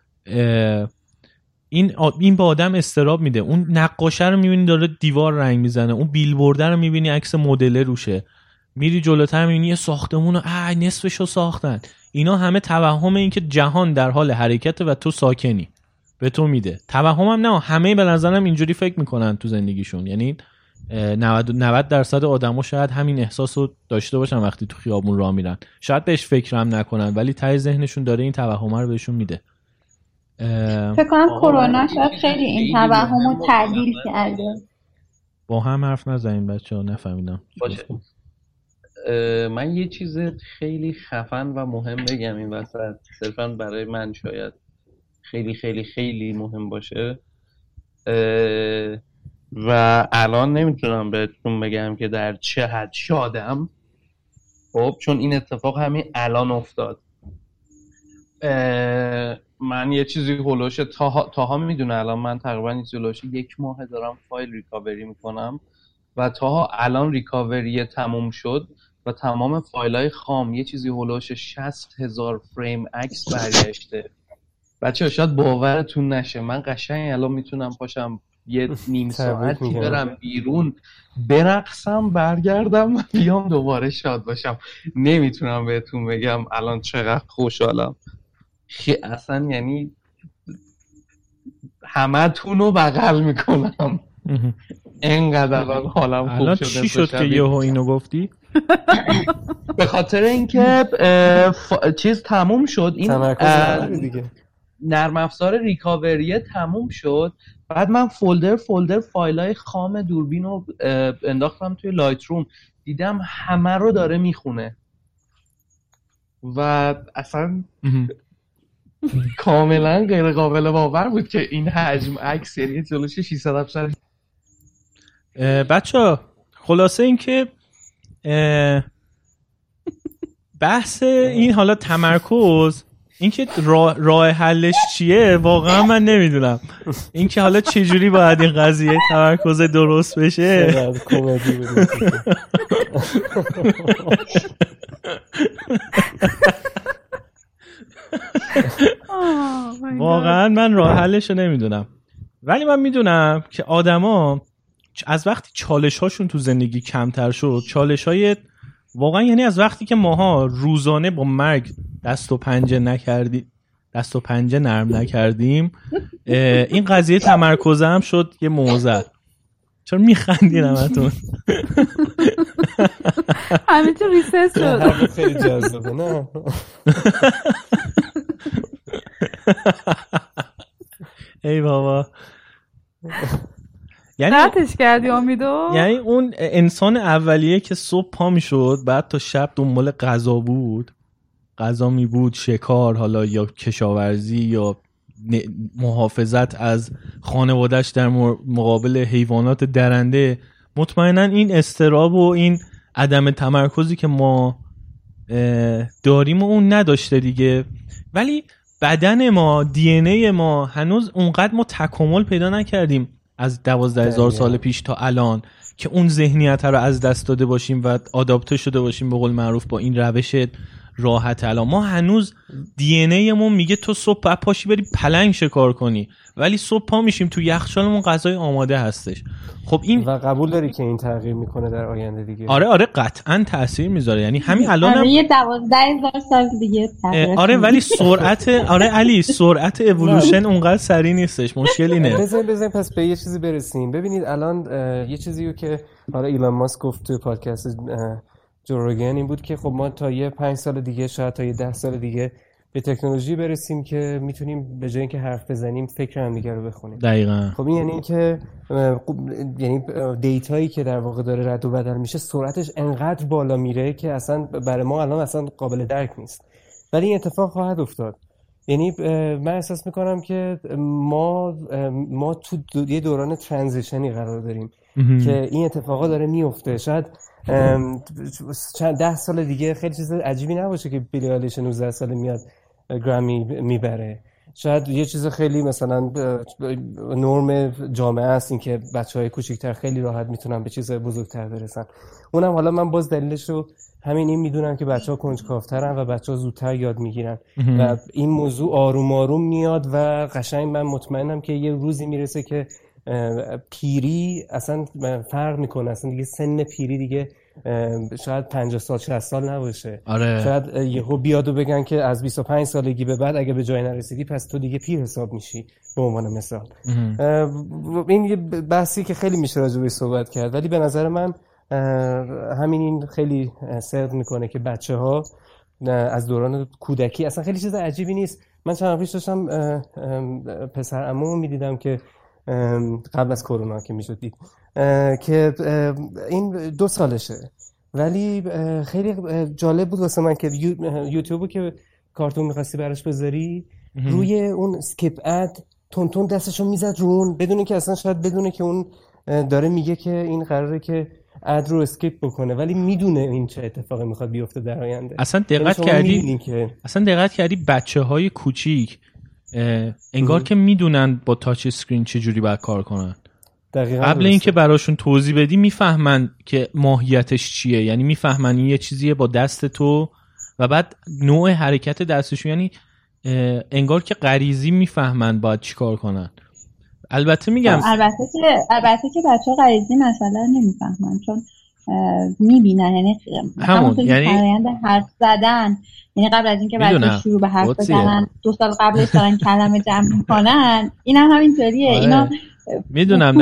[SPEAKER 2] این به آدم استراب میده. اون نقاشه رو میبینی داره دیوار رنگ میزنه، اون بیلبورد رو میبینی عکس مدل روشه، میری جلوتر میبینی یه ساختمون رو نصفشو ساختن. اینا همه توهم این که جهان در حال حرکت و تو ساکنی به تو میده. توهمم نه، همه به نظرم اینجوری فکر میکنن تو زندگیشون، یعنی 90% آدما شاید همین احساسو داشته باشن وقتی تو خیابون راه میرن، شاید بهش فکرم نکنن ولی ته ذهنشون داره این توهم رو بهشون میده.
[SPEAKER 5] فکر کنم کرونا شاید خیلی این توهمو تعدیل کرده.
[SPEAKER 2] با هم حرف نزنیم بچه‌ها، نفهمیدم.
[SPEAKER 1] باشه. من یه چیز خیلی خفن و مهم بگم این وسط، صرفا برای من شاید خیلی خیلی خیلی مهم باشه و الان نمیتونم بهتون بگم که در چه حد شادم، خب چون این اتفاق همین الان افتاد. من یه چیزی هلوش تاها میدونه الان من تقریبا هلوش 1 ماه دارم فایل ریکاوری میکنم و تاها الان ریکاوری تموم شد و تمام فایلای خام یه چیزی هلوش 60,000 فریم عکس برگشته. بچه‌ها شاید باورتون نشه، من قشنگ الان میتونم پاشم یه نیم ساعتی برم بیرون برقصم برگردم و بیام دوباره شاد باشم. نمیتونم بهتون بگم الان چقدر خوشحالم. اصلا یعنی همه تونو بغل میکنم اینقدر الان حالم خوب شده.
[SPEAKER 2] الان چی شد که یهو اینو گفتی؟
[SPEAKER 1] به خاطر اینکه چیز تموم شد، این نرم افزار ریکاوری تموم شد. بعد من فولدر فایلای خام دوربین رو انداختم توی لایت روم، دیدم همه رو داره میخونه و اصلا کاملا غیر قابل باور بود که این حجم عکس یعنی جلوش 600
[SPEAKER 2] بچه خلاصه این که بحث این حالا تمرکز، این که راه حلش چیه واقعا من نمیدونم. این که حالا چجوری باید این قضیه تمرکز درست بشه کمدی بود. واقعا من راه حلش رو نمیدونم، ولی من میدونم که آدما از وقتی چالش هاشون تو زندگی کمتر شد، چالش های واقعا یعنی از وقتی که ماها روزانه با مرگ دست و پنجه نرم نکردیم این قضیه تمرکز هم شد یه موزه. چرا میخندین همتون؟
[SPEAKER 3] همینطور ریست شد.
[SPEAKER 6] خیلی جذابه نه؟
[SPEAKER 2] ای بابا،
[SPEAKER 3] یعنی قطعش کردی امیدو؟
[SPEAKER 2] یعنی اون انسان اولیه که صبح پا میشد بعد تا شب دنبال غذا بود، غذا می بود، شکار حالا یا کشاورزی یا محافظت از خانواده‌اش در مقابل حیوانات درنده، مطمئنا این اضطراب و این عدم تمرکزی که ما داریم و اون نداشته دیگه. ولی بدن ما، دی ان ای ما هنوز اونقدر ما تکامل پیدا نکردیم از 12,000 سال پیش تا الان که اون ذهنیت رو از دست داده باشیم و آداپته شده باشیم به قول معروف با این روش راحت. الان ما هنوز دی ان ایمون میگه تو صبح پاشی بری پلنگ شکار کنی، ولی صبح پا میشیم تو یخچالمون غذای آماده هستش. خب این
[SPEAKER 6] و قبول داری که این تغییر میکنه در آینده دیگه؟
[SPEAKER 2] آره قطعا تاثیر میذاره. یعنی همین الانم
[SPEAKER 5] یه 12,000 سال دیگه
[SPEAKER 2] آره، ولی سرعت علی سرعت اِوولوشن اونقدر سریع نیستش. مشکل اینه.
[SPEAKER 6] بزن پس به یه چیزی برسیم. ببینید الان یه چیزیو که حالا ایلان ماسک گفت تو پادکست جو روگن این بود که خب ما تا یه 5 سال دیگه، شاید تا یه 10 سال دیگه به تکنولوژی برسیم که میتونیم به جای اینکه حرف بزنیم فکر هم دیگه رو بخونیم.
[SPEAKER 2] دقیقاً.
[SPEAKER 6] خب این یعنی اینکه یعنی دیتایی که در واقع داره رد و بدل میشه سرعتش انقدر بالا میره که اصلا برای ما الان اصلا قابل درک نیست، ولی این اتفاق خواهد افتاد. یعنی من احساس میکنم که ما تو یه دوران ترانزیشنی قرار داریم که این اتفاقا داره میفته. شاید 10 سال دیگه خیلی چیز عجیبی نباشه که بیلی آیلیش 19 ساله میاد گرامی میبره. شاید یه چیز خیلی مثلا نرم جامعه است این که بچهای کوچیک‌تر خیلی راحت میتونن به چیزهای بزرگتر برسن. اونم حالا من باز دلیلش رو این میدونم که بچه‌ها کنجکاوترن و بچه‌ها زودتر یاد میگیرن و این موضوع آروم آروم میاد و قشنگ من مطمئنم که یه روزی میرسه که پیری اصلا فرق میکنه. اصلا دیگه سن پیری دیگه شاید 50 سال 60 سال نباشه.
[SPEAKER 2] آره.
[SPEAKER 6] شاید یهو بیاد و بگن که از 25 سالگی به بعد اگه به جای نرسیدی پس تو دیگه پیر حساب میشی، به عنوان مثال. این یه بحثی که خیلی میشه راجع بهش صحبت کرد، ولی به نظر من این خیلی صدق میکنه که بچه‌ها از دوران کودکی اصلا خیلی چیز عجیبی نیست. من چند وقت پیش داشتم پسر عمومو میدیدم که قبل از کرونا که میشد دید که این 2 سالشه، ولی خیلی جالب بود واسه من که یوتیوبو که کارتون می‌خواستی براش بذاری روی اون اسکیپ اد تون دستشو میزد رو اون بدون که اصلا شاید بدونه که اون داره میگه که این قراره که اد رو اسکیپ بکنه، ولی میدونه این چه اتفاقی میخواد بیفته در آینده.
[SPEAKER 2] اصلا دقت کردی بچه‌های کوچیک انگار که میدونن با تاچ اسکرین چه جوری باید کار کنن. قبل اینکه براشون توضیح بدی میفهمن که ماهیتش چیه، یعنی میفهمن این یه چیزیه با دست تو و بعد نوع حرکت دستشون، یعنی انگار که غریزی میفهمن باید چیکار کنن. البته میگم
[SPEAKER 5] البته که بچه‌ها غریزی مثلا نمیفهمن چون میبینن، یعنی همونطور که فرآیند حرف زدن، یعنی قبل از اینکه بچه‌ها شروع به حرف بزنن 2 سال قبلش دارن کلمه جمع میکنن. اینم همینطوریه. اینا
[SPEAKER 2] میدونم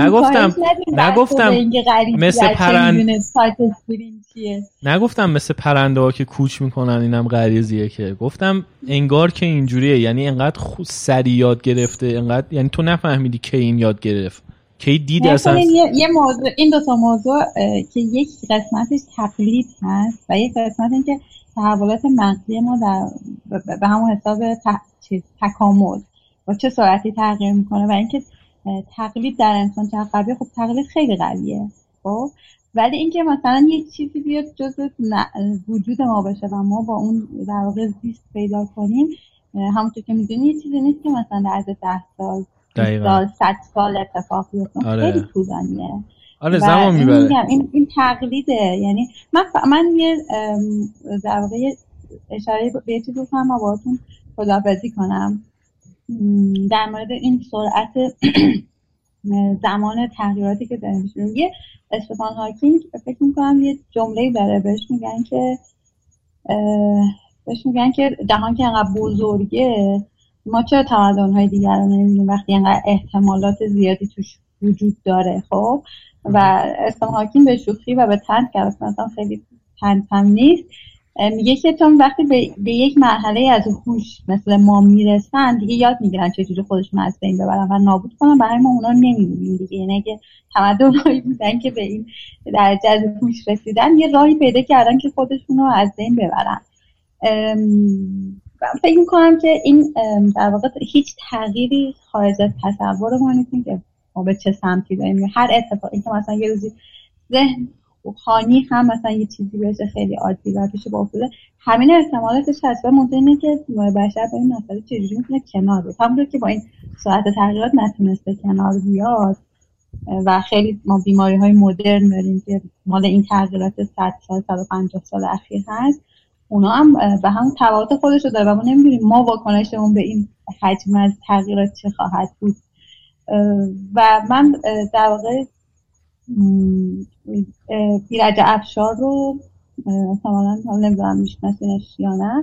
[SPEAKER 2] نگفتم مثل پرنده ها که کوچ میکنن اینم غریزیه، که گفتم انگار که اینجوریه، یعنی انقدر سریع یاد گرفته، انقدر یعنی تو نفهمیدی که این یاد گرفت که دید اصلا.
[SPEAKER 5] یه موضوع، این 2 تا موضوع که یک قسمتش تقلید هست و یک قسمت این که تحولات مغزی ما به همون حساب تکامل با چه سرعتی تغییر میکنه و اینکه تقلید در انسان چه قویه. خب تقلید خیلی قویه، خب ولی اینکه مثلا یک چیزی بیاد جزء وجود ما بشه و ما با اون در واقع زیست پیدا کنیم، همونطور که میدونی یه چیزی نیست که مثلا در عرض 10 سال 20 سال 100 سال اتفاق بیفته.
[SPEAKER 2] آره.
[SPEAKER 5] خیلی طولانیه.
[SPEAKER 2] آره زمان میبره.
[SPEAKER 5] این تقلیده. یعنی من یه در واقع اشاره به یه چیزی کنم و باهاتون خداحافظی کنم در مورد این سرعت زمان تغییراتی که داره میشه. یه استفان هاکینگ فکر میکنم یه جمله‌ای داره بهش میگن که جهان که انقدر بزرگه ما چرا تمدن‌های دیگر رو نمی‌بینیم وقتی انقدر احتمالات زیادی توش وجود داره. خب و استفان هاکینگ به شوخی و به طنز که مثلا خیلی طنز هم نیست میگه که چون وقتی به یک مرحله از هوش مثل ما میرسن دیگه یاد میگیرن چجوری خودشون از بین ببرن و نابود کنن، برای ما اونا رو نمیبینیم دیگه. یعنی اگه تمدن‌هایی بودن که به این درجه از هوش رسیدن یه راهی پیدا کردن که خودشون رو از بین ببرن. فکر میکنم که این در واقع هیچ تغییری خارج از تصور ما نیست که ما به چه سمتی بریم. هر اتفاقی که مثلا یه روزی ذهن خانی هم مثلا یه چیزی بشه خیلی عادی و پیش بافتاده، همین احتمالاتش هست و ممکنه که بشر با این مسئله چجوری میتونه کنار بیاد. همونطور که با این سرعت تغییرات نتونسته کنار بیاد و خیلی ما بیماری‌های مدرن داریم که مال این تغییرات 100 سال 150 سال اخیر هست، اونا هم به هم تفاوت خودشو داره و ما نمیدونیم ما واکنشمون به این حجم از تغییرات چه خواهد بود. و من در واقع ایرج افشار رو مثلا نمیدونم میشناسینش یا نه،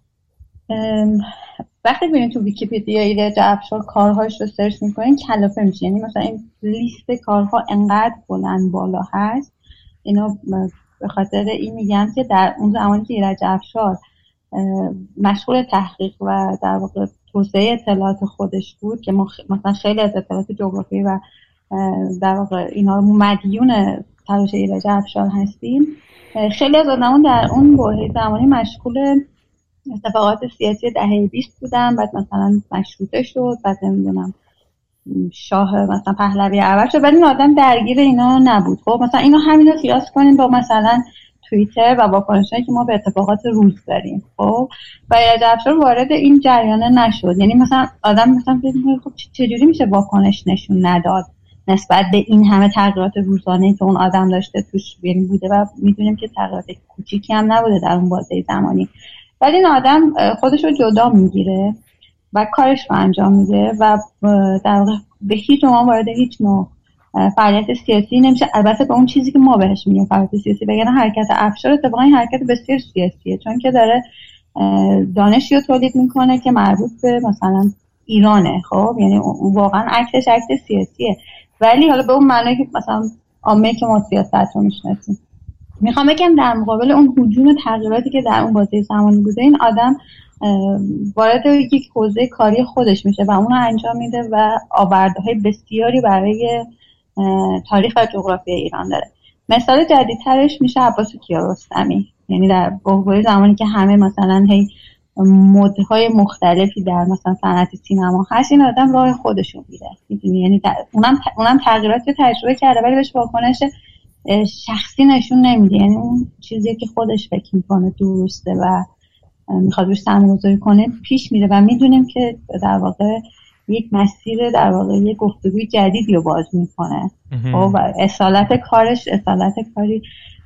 [SPEAKER 5] وقتی ببینید تو ویکی‌پدیا ایرج افشار کارهاش رو سرچ میکنین کلافه میشه. یعنی مثلا این لیست کارها انقدر بلند بالا هست، اینا به خاطر این میگم که در اون زمانی که ایرج افشار مشغول تحقیق و در واقع توسعه اطلاعات خودش بود که مثلا خیلی از اطلاعات جغرافی و در واقع اینا رو مدیون تلاش ایرج افشار هستیم، خیلی از آدمان در اون بحران زمانی مشغول اتفاقات سیاسی دهه 20 بودن. بعد مثلا مشروطه شد، بعد نمیدونم شاه مثلا پهلوی اول شد، ولی این آدم درگیر اینا نبود. خب مثلا اینو همینو قیاس کنیم با مثلا توییتر و واکنشایی که ما به اتفاقات روز داریم. خب و ایرج افشار وارد این جریان نشد. یعنی مثلا آدم مثلا فکر می‌کنه خب چجوری میشه واکنش نشون نداد نسبت به این همه تغییرات روزانه‌ای که اون آدم داشته توش بوده و میدونیم که تغییرات کوچیکی هم نبوده در اون بازه زمانی. ولی این آدم خودش رو جدا میگیره و کارش رو انجام میده و در واقع به هیچ عنوان وارد هیچ نوع فعالیت سیاسی نمیشه. البته به اون چیزی که ما بهش میگیم فعالیت سیاسی، بگن حرکت افشار اتفاقا این حرکت بسیار سیاسیه، چون که داره دانشی رو تولید میکنه که مربوط به مثلا ایرانه. خب یعنی واقعا اکتش اکت سیاسیه، ولی حالا به اون معنی که مثلا عامه که ما سیاست رو میشناسیم. میخوام بگم در مقابل اون هجوم تغییراتی که در اون بازه زمانی بوده، این آدم وارد یک حوزه کاری خودش میشه و اون رو انجام میده و آورده‌های بسیاری برای تاریخ و جغرافی ایران داره. مثال جدیدترش میشه عباس کیارستمی. یعنی در بحران زمانی که همه مثلا هی مدهای مختلفی در مثلا صنعت سینما هست، این آدم راه خودش رو میره. یعنی اونم تغییراتی رو تجربه کرده ولی بهش واکنش شخصی نشون نمیده. یعنی اون چیزی که خودش فکر میکنه درسته و میخواد روش سرمایه‌گذاری کنه پیش میره و میدونیم که در واقع یک مسیر در واقع یک گفتگوی جدیدی رو باز میکنه. و اصالت کاری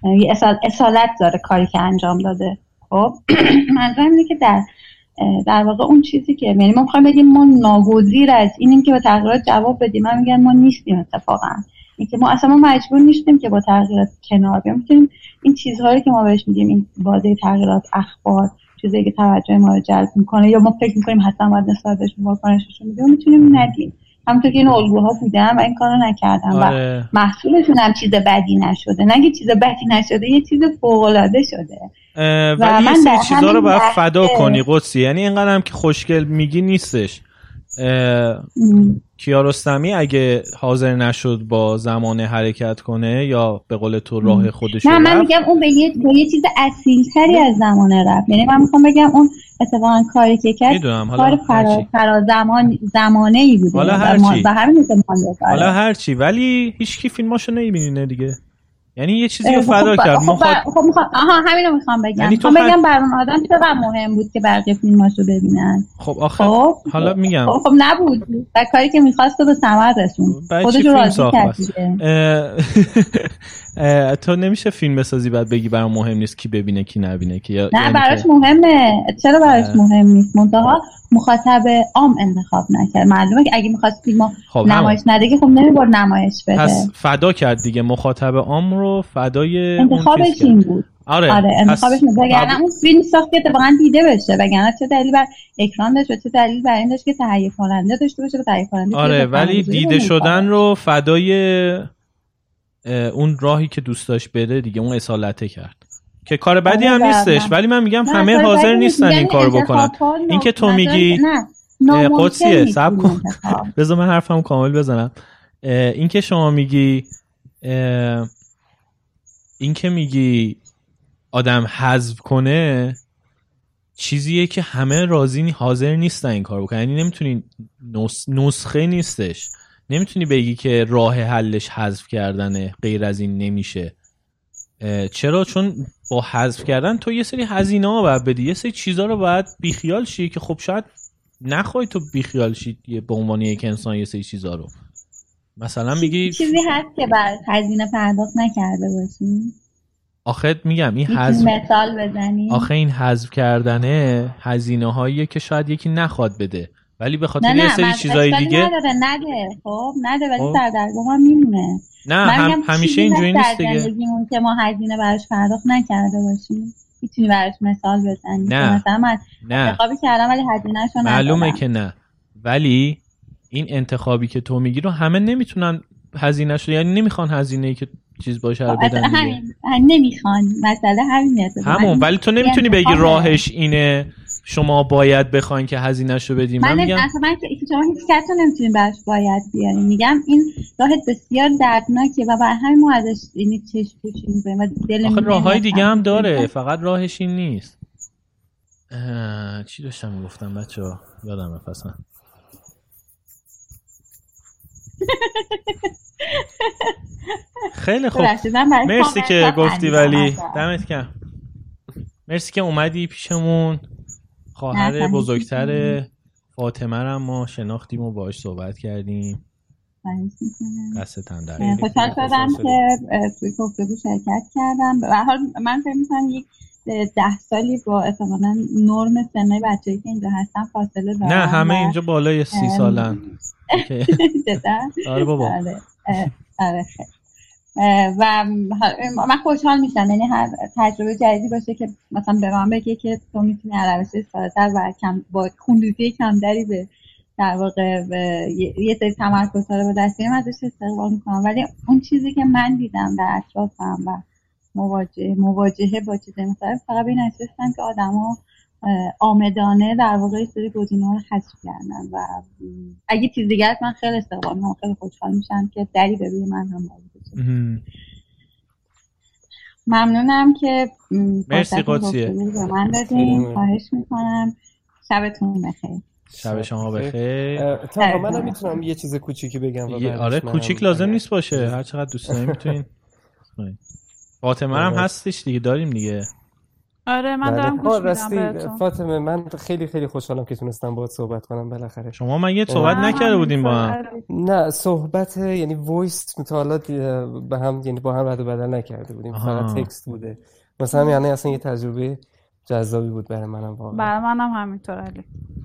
[SPEAKER 5] اصالت داره کاری که انجام داده. خب منظورم اینه که در واقع اون چیزی که یعنی ما میخوایم بگیم ما ناگزیر از اینیم که با تغییرات جواب بدیم، من میگم ما نیستیم اتفاقا. اینکه ما اصلا مجبور نیستیم که با تغییرات کنار بیایم. میتونیم این چیزهایی که ما بهش میگیم این بازه تغییرات، اخبار، چیزایی که توجه ما رو جلب میکنه یا ما فکر میکنیم حتما باید نسبتش واکنششون میدیم، میتونیم ندیم. همونطور که این الگوها بودن و این کارو نکردن و محصولشون هم چیز بدی نشده. نگه چیز بدی نشده، یه چیز فوق العاده شده.
[SPEAKER 2] ولی یه سری چیزا رو باید فدا کنی قدسی. یعنی اینقدر هم که خوشگل میگی نیستش. کیارستمی اگه حاضر نشد با زمانه حرکت کنه یا به قول تو راه خودش
[SPEAKER 5] نه، من میگم اون به یه چیز اصیل‌تری از زمانه رفت. یعنی من میخوام بگم اون اتفاقا کاری که کرد کار زمانه‌ای بوده.
[SPEAKER 2] حالا هرچی ولی هیچ کی فیلماشو نمیبینه دیگه. یعنی یه چیزی رو فدا کرد.
[SPEAKER 5] همین رو میخوام بگم. میخوام بگم بر اون آدم چقدر مهم بود که بقیه فیلماشو ببینن.
[SPEAKER 2] خب آخه حالا میگم
[SPEAKER 5] خب نبود و کاری که میخواست به ثمر رسون. خودش رو راضی کرد.
[SPEAKER 2] تو نمیشه فیلم بسازی بعد بگی برام مهم نیست کی ببینه کی نبینه که
[SPEAKER 5] نه براش مهمه. چرا براش مهم نیست؟ منتها مخاطب عام انتخاب نکرد. معلومه که اگه می‌خواست فیلمو نمایش نده که خب نمی‌برد نمایش بده.
[SPEAKER 2] پس فدا کرد دیگه، مخاطب عام رو فدای
[SPEAKER 5] انتخابش این بود. آره انتخابش بود. وگرنه اون فیلم ساخت که واقعا دیده بشه. وگرنه چه دلیلی بر اکران داشت و چه دلیلی بر این داشت که تهیه کننده داشته باشه و تهیه کننده.
[SPEAKER 2] آره ولی دیده شدن رو فدای اون راهی که دوست داشت بره دیگه، اون اصالته کرد که کار بدی هم نیستش. ولی من میگم همه حاضر نیستن این کارو بکنن. این که تو میگی قدسیه، صبر کن بذار من حرفمو کامل بزنم. این که شما میگی این که میگی آدم حذف کنه چیزیه که همه راضی حاضر نیستن این کارو بکنن. یعنی نمیتونی نسخه نیستش، نمیتونی بگی که راه حلش حذف کردنه، غیر از این نمیشه. چرا؟ چون با حذف کردن تو یه سری هزینه‌ها باید بدی، یه سری چیزا رو باید بیخیال شی که خب شاید نخوای تو بیخیال شی به عنوان یک انسان. یه سری چیزا رو مثلا میگی
[SPEAKER 5] چیزی هست که برای هزینه پرداخت نکرده باشی.
[SPEAKER 2] آخه میگم این
[SPEAKER 5] حذف مثال بزنی.
[SPEAKER 2] آخه این حذف کردنه هزینه‌هاییه که شاید یکی نخواد بده ولی به خاطر یه سری چیزای دیگه
[SPEAKER 5] نده ولی در درگاه هم میمونه.
[SPEAKER 2] نه همیشه اینجوری نیست دیگه
[SPEAKER 5] که ما هزینه براش پرداخت نکرده باشیم. میتونی براش مثال بزنی؟
[SPEAKER 2] نه
[SPEAKER 5] مثلا من انتخابی کردم ولی هزینه‌شو ندادم.
[SPEAKER 2] معلومه که نه، ولی این انتخابی که تو میگی رو همه نمیتونن هزینه‌شو، یعنی نمیخوان هزینه‌ای که چیز باشه رو بدن دیگه.
[SPEAKER 5] همین نمیخوان، مسئله همینه.
[SPEAKER 2] همون، ولی تو نمیتونی بگی راهش اینه شما باید بخواین که هزینه‌شو بدیم.
[SPEAKER 5] من میگم اصلا که شما هیچ کسی نمیتونین براش باید بیارین. میگم این راه بسیار دردناکه و برای همین ما ازش یعنی چشم پوشی می‌کنیم و دلمون.
[SPEAKER 2] آخه راههای دیگه هم داره، فقط راهش این نیست. چی داشتم میگفتم بچه‌ها؟ یادم رفت اصلا. خیلی خوب، مرسی که گفتی، ولی دمت گرم. مرسی که اومدی پیشمون. خواهر بزرگتر فاطمه رو ما شناختیم و باهاش صحبت کردیم. دستت هم در
[SPEAKER 5] خوشحال شدم که توی گفتگو شرکت کردم. به هر حال من فکر می‌کنم یک 10 سالی با احتمالاً نرم سن بچه‌ای که اینجا هستن فاصله دارم.
[SPEAKER 2] نه همه اینجا بالای 30 سالن. آره بابا.
[SPEAKER 5] آره. و من خوشحال میشم، یعنی هر تجربه جدیدی باشه که مثلا به من بگه که تو میتونی عربستان ساده‌تر و با خونریزی کمتری به در واقع یه سری تمرکزها رو به دست بیارم، ازش استقبال میکنم. ولی اون چیزی که من دیدم در اطرافم و مواجهه با چیز مختلف، فقط به این نشستم که آدما آمدانه در واقع سری گزینه‌ها رو حذف کردن و اگه چیز دیگه هست من خیلی استقبال میکنم، خیلی خوشحال میشم که دری به روی من هم باز بشه. ممنونم که
[SPEAKER 2] مرسی قدسیه
[SPEAKER 5] به من دادین. خواهش میکنم. شبتون بخیر.
[SPEAKER 2] شب شما بخیر.
[SPEAKER 6] تا من میتونم یه چیز کوچیکی بگم؟
[SPEAKER 2] آره کوچیک لازم نیست باشه، هر چقدر دوست دارین میتونین. فاطمه هم هستش دیگه، داریم دیگه.
[SPEAKER 3] آره من دارم گوش میدم
[SPEAKER 6] بهتون. فاطمه من خیلی خیلی خوشحالم که تونستم باهات صحبت کنم بالاخره.
[SPEAKER 2] شما مگه صحبت نکرده بودیم با هم؟
[SPEAKER 6] نه صحبت یعنی وایس مطالعات به هم، یعنی با هم رد و بدل نکرده بودیم، فقط تکست بوده مثلا. یعنی اصلا یه تجربه جذابی بود برای منم واقعا.
[SPEAKER 3] برای منم همینطور. علی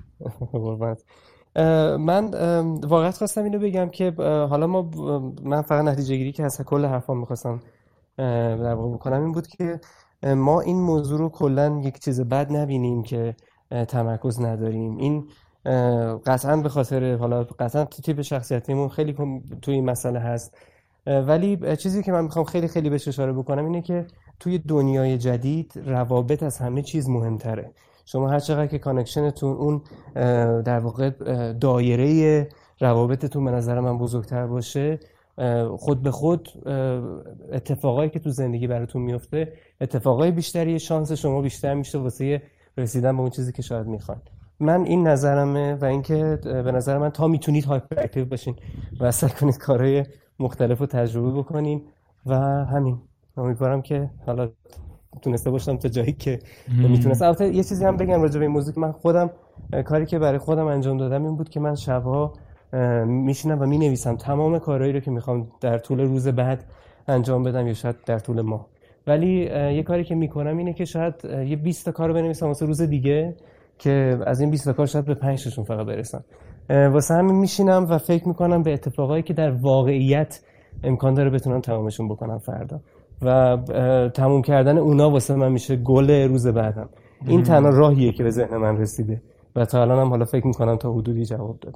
[SPEAKER 6] من واقعا خواستم اینو بگم که حالا من فقط نتیجه گیری که از کل حرفام می‌خواستم در واقع بکنم این بود که ما این موضوع رو کلا یک چیز بد نبینیم که تمرکز نداریم. این قطعا به خاطر حالا قطعا تیپ شخصیتیمون خیلی توی این مسئله هست، ولی چیزی که من میخوام خیلی خیلی بهش اشاره بکنم اینه که توی دنیای جدید روابط از همه چیز مهمتره. شما هر چقدر که کانکشنتون اون در واقع دایره روابطتون به نظر من بزرگتر باشه، خود به خود اتفاقایی که تو زندگی براتون میفته اتفاقای بیشتری، شانس شما بیشتر میشه واسه رسیدن به اون چیزی که شاید میخواین. من این نظرمه و اینکه به نظر من تا میتونید هایپر اکتیو باشین و سعی کنید کارهای مختلف رو تجربه بکنین و همین. امیدوارم که حالا تونسته باشم تا جایی که میتونستم. البته یه چیزی هم بگم راجع به این موضوع، من خودم کاری که برای خودم انجام دادم این بود که من شبها میشینم و مینویسم تمام کارهایی رو که میخوام در طول روز بعد انجام بدم یا شاید در طول ماه. ولی یه کاری که میکنم اینه که شاید یه 20 تا کارو بنویسم واسه روز دیگه که از این 20 تا کار شاید به 5 تاشون فقط برسم. واسه همین میشینم و فکر میکنم به اتفاقایی که در واقعیت امکان داره بتونم تمامشون بکنم فردا و تموم کردن اونا واسه من میشه گل روز بعدم. این تنها راهیه که به ذهن من رسیده و تا الانم حالا فکر میکنم تا حدودی جواب داده.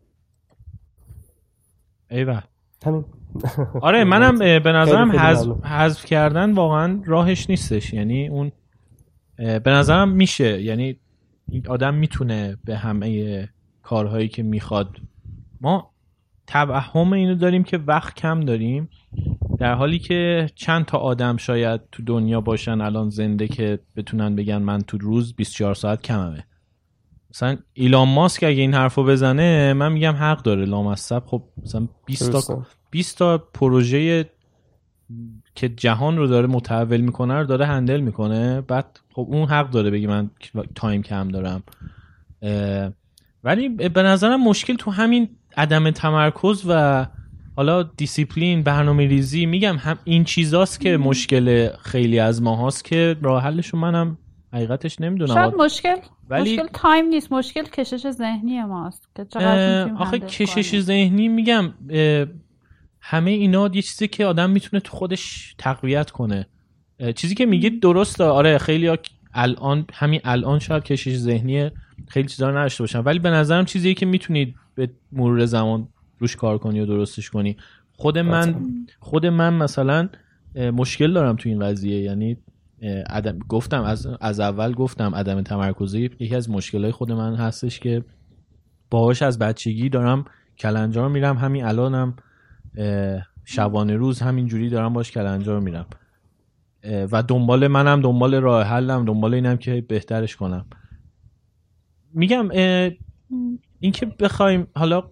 [SPEAKER 2] ایوه
[SPEAKER 6] همین.
[SPEAKER 2] آره منم به نظرم حذف کردن واقعا راهش نیستش، یعنی اون به نظرم میشه، یعنی آدم میتونه به همه کارهایی که میخواد. ما توهم اینو داریم که وقت کم داریم، در حالی که چند تا آدم شاید تو دنیا باشن الان زنده که بتونن بگن من تو روز 24 ساعت کممه. مثلا ایلان ماسک اگه این حرفو بزنه من میگم حق داره، لامصب. خب مثلا 20 تا پروژه که جهان رو داره متحول میکنه رو داره هندل میکنه، بعد خب اون حق داره بگی من تایم کم دارم. ولی به نظرم مشکل تو همین عدم تمرکز و حالا دیسیپلین، برنامه‌ریزی، میگم هم این چیزاست که مشکل خیلی از ما هاست که راه حلشو منم حقیقتش نمیدونم.
[SPEAKER 3] شاید مشکل تایم نیست، مشکل کشش ذهنی ماست که چقدر میتونیم
[SPEAKER 2] آخه کشش ذهنی میگم همه اینا یه چیزی که آدم میتونه تو خودش تقویت کنه. چیزی که میگید درسته، آره خیلی همین الان شاید کشش ذهنی خیلی چیزا رو نداشته باشن، ولی به نظرم چیزیه که میتونید به مرور زمان روش کار کنی و درستش کنی. خود من مثلا مشکل دارم تو این قضیه، یعنی گفتم از اول گفتم عدم تمرکزی یکی از مشکلای خود من هستش که باهاش از بچگی دارم کلنجار میرم. همین الانم شبانه روز همین جوری دارم باش کلنجار میرم و دنبال راه حلم، دنبال اینم که بهترش کنم. میگم این که بخوایم حالا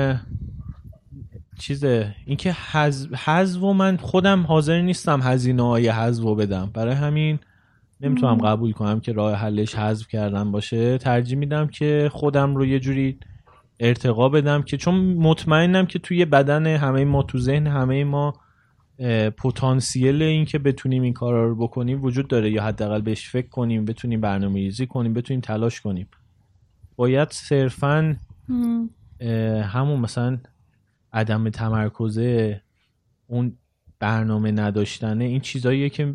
[SPEAKER 2] این که حذف و من خودم حاضر نیستم هزینه‌های حذف رو بدم، برای همین نمیتونم قبول کنم که راه حلش حذف کردن باشه. ترجیح میدم که خودم رو یه جوری ارتقا بدم که چون مطمئنم که توی بدن همه ما، تو ذهن همه ما پتانسیل این که بتونیم این کارا رو بکنیم وجود داره، یا حداقل بهش فکر کنیم، بتونیم برنامه‌ریزی کنیم، بتونیم تلاش کنیم. باید صرفاً همون مثلا عدم تمرکزه، اون برنامه نداشتنه، این چیزاییه که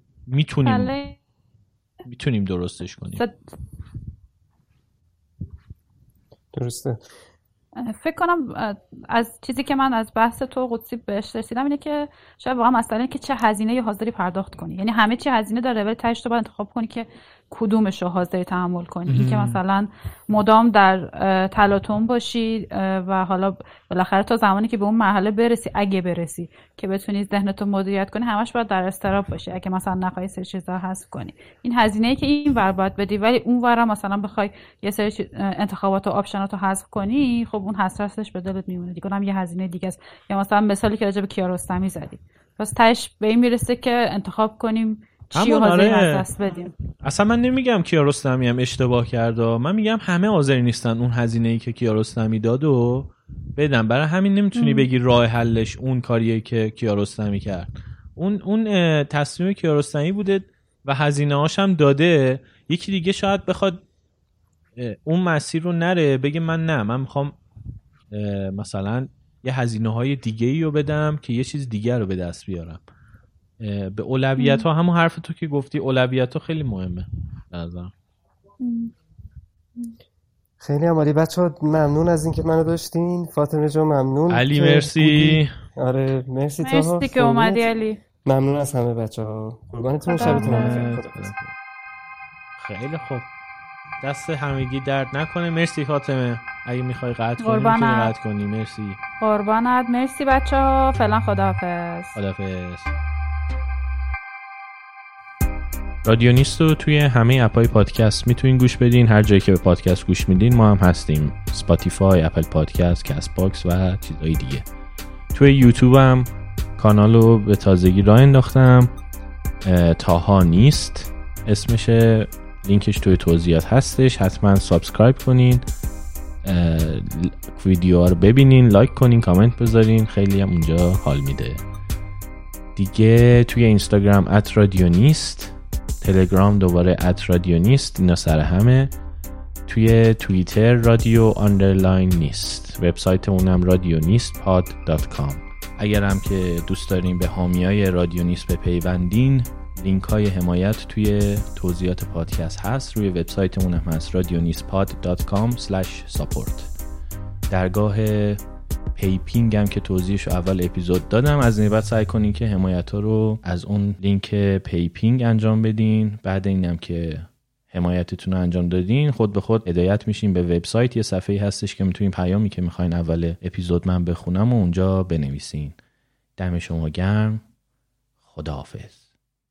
[SPEAKER 2] میتونیم درستش کنیم.
[SPEAKER 6] درسته.
[SPEAKER 3] فکر کنم از چیزی که من از بحث تو قدسی بهش رسیدم اینه که شاید واقعا مسئله که چه هزینه‌ای حاضری پرداخت کنی. یعنی همه چی هزینه داره ولی تهش تو باید انتخاب کنی که کدومش رو حاضری تحمل کنی. این که مثلا مدام در تلاطم باشی و حالا بالاخره تا زمانی که به اون مرحله برسی، اگه برسی که بتونی ذهنتو مدیریت کنی، همش باید در اضطراب باشی اگه مثلا نخوای سری چیزا حذف کنی. این هزینه‌ای که این ور باید بدی، ولی اون ور مثلا بخوای یه سری انتخابات و آپشناتو حذف کنی، خب اون حسرتش به دلت میمونه دیگه، اونم یه هزینه دیگه است. یا مثلا مثالی که راجع به کیارستمی زدی، پس تهش به این میرسه که انتخاب کنیم چی حاضری از دست بدیم.
[SPEAKER 2] اصلا من نمیگم کیارستمی هم اشتباه کرده، من میگم همه حاضر نیستن اون هزینه‌ای که کیارستمی داد و بدن. برای همین نمیتونی بگی راه حلش اون کاریه که کیارستمی کرد. اون تصمیم کیارستمی بوده و هزینه‌هاش هم داده. یکی دیگه شاید بخواد اون مسیر رو نره، بگه من میخوام مثلا یه هزینه‌های دیگه‌ای رو بدم که یه چیز دیگه رو به دست بیارم. به اولویت ها، همون حرف تو که گفتی، اولویت ها خیلی مهمه نظرم.
[SPEAKER 6] خیلی عالی بچه‌ها، ممنون از اینکه منو داشتین. فاطمه جان ممنون.
[SPEAKER 2] علی مرسی.
[SPEAKER 6] آره مرسی تاها.
[SPEAKER 3] مرسی که اومدی علی.
[SPEAKER 6] ممنون از همه بچه‌ها. قربانتون، شبتون بخیر.
[SPEAKER 2] خیلی خوب، دست همگی درد نکنه. مرسی فاطمه. اگه میخوای قطع کنی میتونی قطع کنی. مرسی.
[SPEAKER 3] قربانت. مرسی بچه‌ها. فعلا خداحافظ.
[SPEAKER 2] خداحافظ. رادیو نیست رو توی همه اپهای پادکست میتونین گوش بدین. هر جایی که به پادکست گوش میدین ما هم هستیم: اسپاتیفای، اپل پادکست، کست باکس و چیزهای دیگه. توی یوتیوب هم کانال رو به تازگی راه انداختم، تاها نیست اسمشه، لینکش توی توضیحات هستش. حتما سابسکرایب کنین، ویدیوها رو ببینین، لایک کنین، کامنت بذارین، خیلی هم اونجا حال میده. دیگه توی اینستاگرام @رادیونیست، تلگرام دوباره @رادیونیست، اینا سر همه. توی توییتر رادیو_نیست، وبسایتمونم radionispod.com. اگر هم که دوست دارین به حامیای رادیو نیست بپیوندین، لینک های حمایت توی توضیحات پادکست هست. روی وبسایتمون هم هست radionispod.com/support. درگاه پیپینگ هم که توضیحش اول اپیزود دادم. از این بعد سعی کنین که حمایت ها رو از اون لینک پیپینگ انجام بدین. بعد اینم که حمایتتون رو انجام دادین، خود به خود هدایت میشین به وبسایت. یه صفحه‌ای هستش که میتونین پیامی که میخواین اول اپیزود من بخونم و اونجا بنویسین. دم شما گرم. خداحافظ.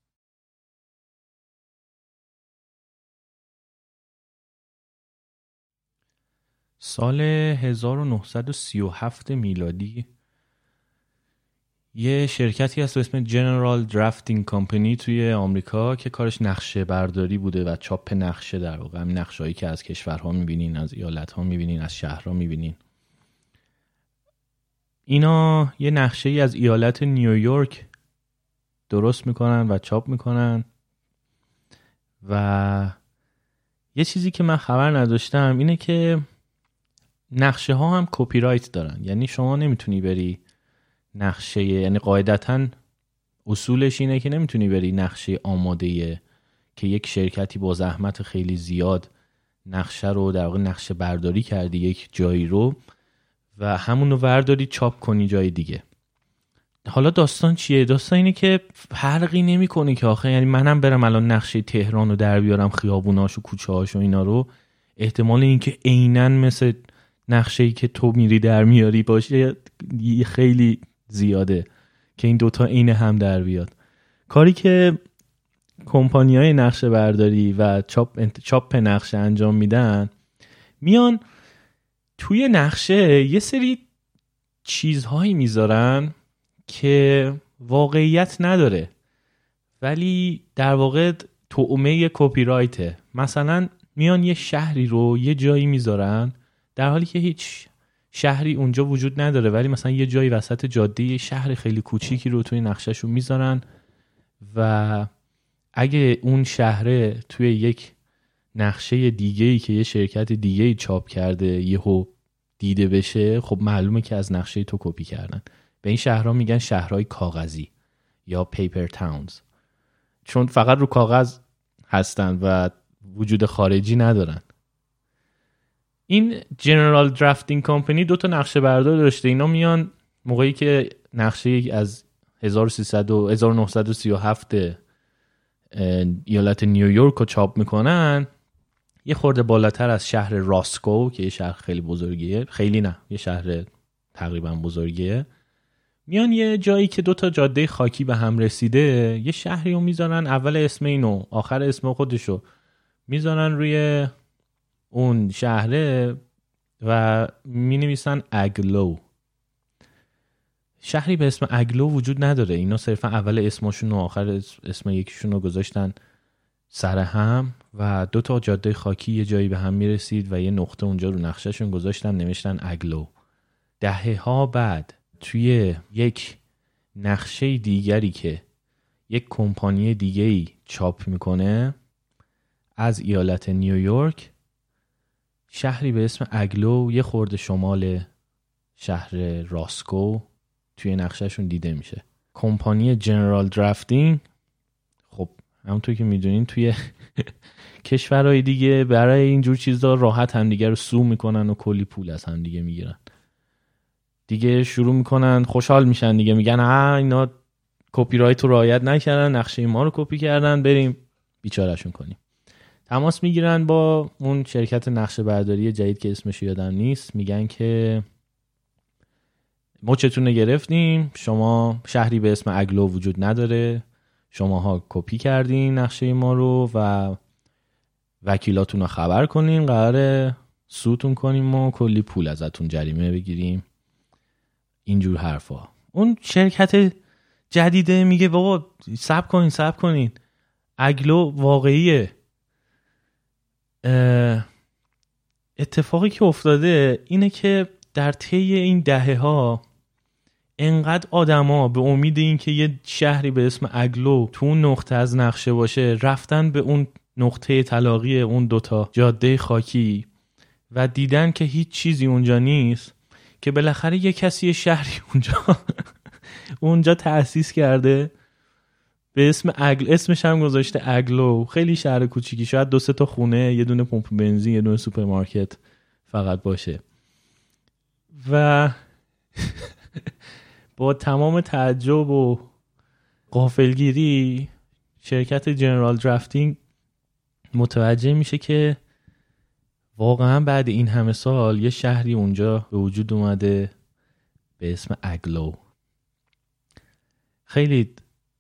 [SPEAKER 2] سال 1937 میلادی یه شرکتی هست به اسم جنرال درافتینگ کمپانی توی آمریکا که کارش نقشه برداری بوده و چاپ نقشه، در واقع همین نقشه‌ای که از کشورها می‌بینین، از ایالت‌ها می‌بینین، از شهرها می‌بینین. اینا یه نقشه ای از ایالت نیویورک درست میکنن و چاپ میکنن و یه چیزی که من خبر نداشتم اینه که نقشه ها هم کپی رایت دارن. یعنی شما نمیتونی بری نقشه، یعنی قاعدتاً اصولش اینه که نمیتونی بری نقشه آماده که یک شرکتی با زحمت خیلی زیاد نقشه رو در واقع نقشه برداری کردی یک جایی رو و همون رو ورداری چاپ کنی جای دیگه. حالا داستان چیه؟ داستان اینه که فرقی نمی کنه که آخه یعنی منم برم الان نقشه تهران رو در بیارم، خیابوناش و کوچه هاش و اینا رو، احتمال اینکه عیناً مثل نقشه‌ای که تو میری در میاری باشه خیلی زیاده که این دوتا عین هم در بیاد. کاری که کمپانی‌های نقشه برداری و چاپ نقشه انجام میدن، میان توی نقشه یه سری چیزهایی میذارن که واقعیت نداره ولی در واقع طعمه کپی رایته. مثلا میان یه شهری رو یه جایی میذارن در حالی که هیچ شهری اونجا وجود نداره، ولی مثلا یه جایی وسط جاده یه شهر خیلی کوچیکی رو توی نقشه‌شون میذارن و اگه اون شهره توی یک نقشه دیگه‌ای که یه شرکت دیگه‌ای چاپ کرده یهو دیده بشه، خب معلومه که از نقشه تو کپی کردن. به این شهرها میگن شهرهای کاغذی یا پیپر تاونز، چون فقط رو کاغذ هستن و وجود خارجی ندارن. این جنرال درافتینگ کمپانی 2 تا نقشه بردار داشته. اینا میان موقعی که نقشه از 1937 ایالت نیویورک رو چاپ میکنن، یه خورده بالاتر از شهر راسکو که یه شهر خیلی بزرگیه، خیلی نه، یه شهر تقریبا بزرگیه، میان یه جایی که 2 تا جاده خاکی به هم رسیده یه شهری رو میذارن، اول اسم اینو آخر اسم خودشو میذارن روی اون شهره و می نویسن اگلو. شهری به اسم اگلو وجود نداره، اینا صرفا اول اسمشون و آخر اسم یکیشون رو گذاشتن سر هم و 2 تا جاده خاکی یه جایی به هم می رسید و یه نقطه اونجا رو نقشهشون گذاشتن نوشتن اگلو. دهه‌ها بعد توی یک نقشه دیگری که یک کمپانی دیگه‌ای چاپ میکنه از ایالت نیویورک، شهری به اسم اگلو یه خورده شمال شهر راسکو توی نقشهشون دیده میشه. کمپانی جنرال درافتینگ، خب همونطور که میدونین توی کشورهای دیگه برای اینجور چیزا راحت همدیگه رو سو میکنن و کلی پول از همدیگه میگیرن دیگه. شروع میکنن خوشحال میشن دیگه، میگن اینا کپی رایت رو رعایت نکردن، نقشه ما رو کپی کردن، بریم بیچارهشون کنیم. تماس میگیرن با اون شرکت نقشه برداری جدید که اسمش یادم نیست، میگن که ما چتون رو گرفتیم، شما شهری به اسم اگلو وجود نداره، شماها کپی کردین نقشه ما رو و وکیلاتون رو خبر کنین، قراره سوتون کنیم و کلی پول ازتون جریمه بگیریم، اینجور حرفا. اون شرکت جدیده میگه بابا صبر کنین اگلو واقعیه. اتفاقی که افتاده اینه که در طی این دهه‌ها انقدر آدما به امید این که یه شهری به اسم اگلو تو اون نقطه از نقشه باشه رفتن به اون نقطه تلاقی اون 2 تا جاده خاکی و دیدن که هیچ چیزی اونجا نیست، که بالاخره یه کسی شهری اونجا تأسیس کرده به اسم اسمش هم گذاشته اگلو. خیلی شهر کوچیکی، شاید 2-3 تا خونه، یه دونه پمپ بنزین، یه دونه سوپرمارکت فقط باشه. و با تمام تعجب و غافلگیری شرکت جنرال درافتینگ متوجه میشه که واقعا بعد این همه سال یه شهری اونجا به وجود اومده به اسم اگلو. خیلی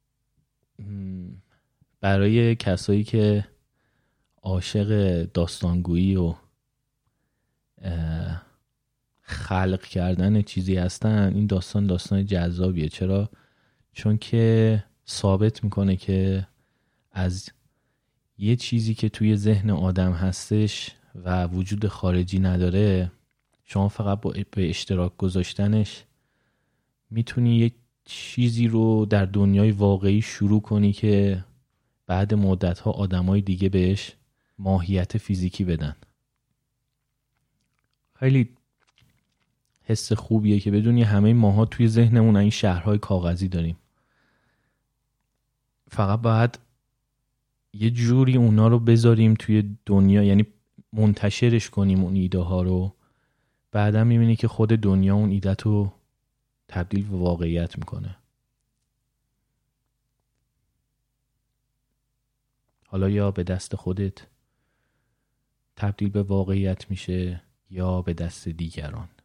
[SPEAKER 2] برای کسایی که عاشق داستانگویی و خلق کردن چیزی هستن این داستان جذابیه. چرا؟ چون که ثابت میکنه که از یه چیزی که توی ذهن آدم هستش و وجود خارجی نداره، شما فقط به اشتراک گذاشتنش میتونی یک چیزی رو در دنیای واقعی شروع کنی که بعد مدت‌ها آدمای دیگه بهش ماهیت فیزیکی بدن. خیلی حس خوبیه که بدونی همه ماها توی ذهنمون این شهرهای کاغذی داریم، فقط باید یه جوری اونا رو بذاریم توی دنیا، یعنی منتشرش کنیم اون ایده ها رو. بعدا میبینی که خود دنیا اون ایده رو تبدیل به واقعیت میکنه. حالا یا به دست خودت تبدیل به واقعیت میشه یا به دست دیگران.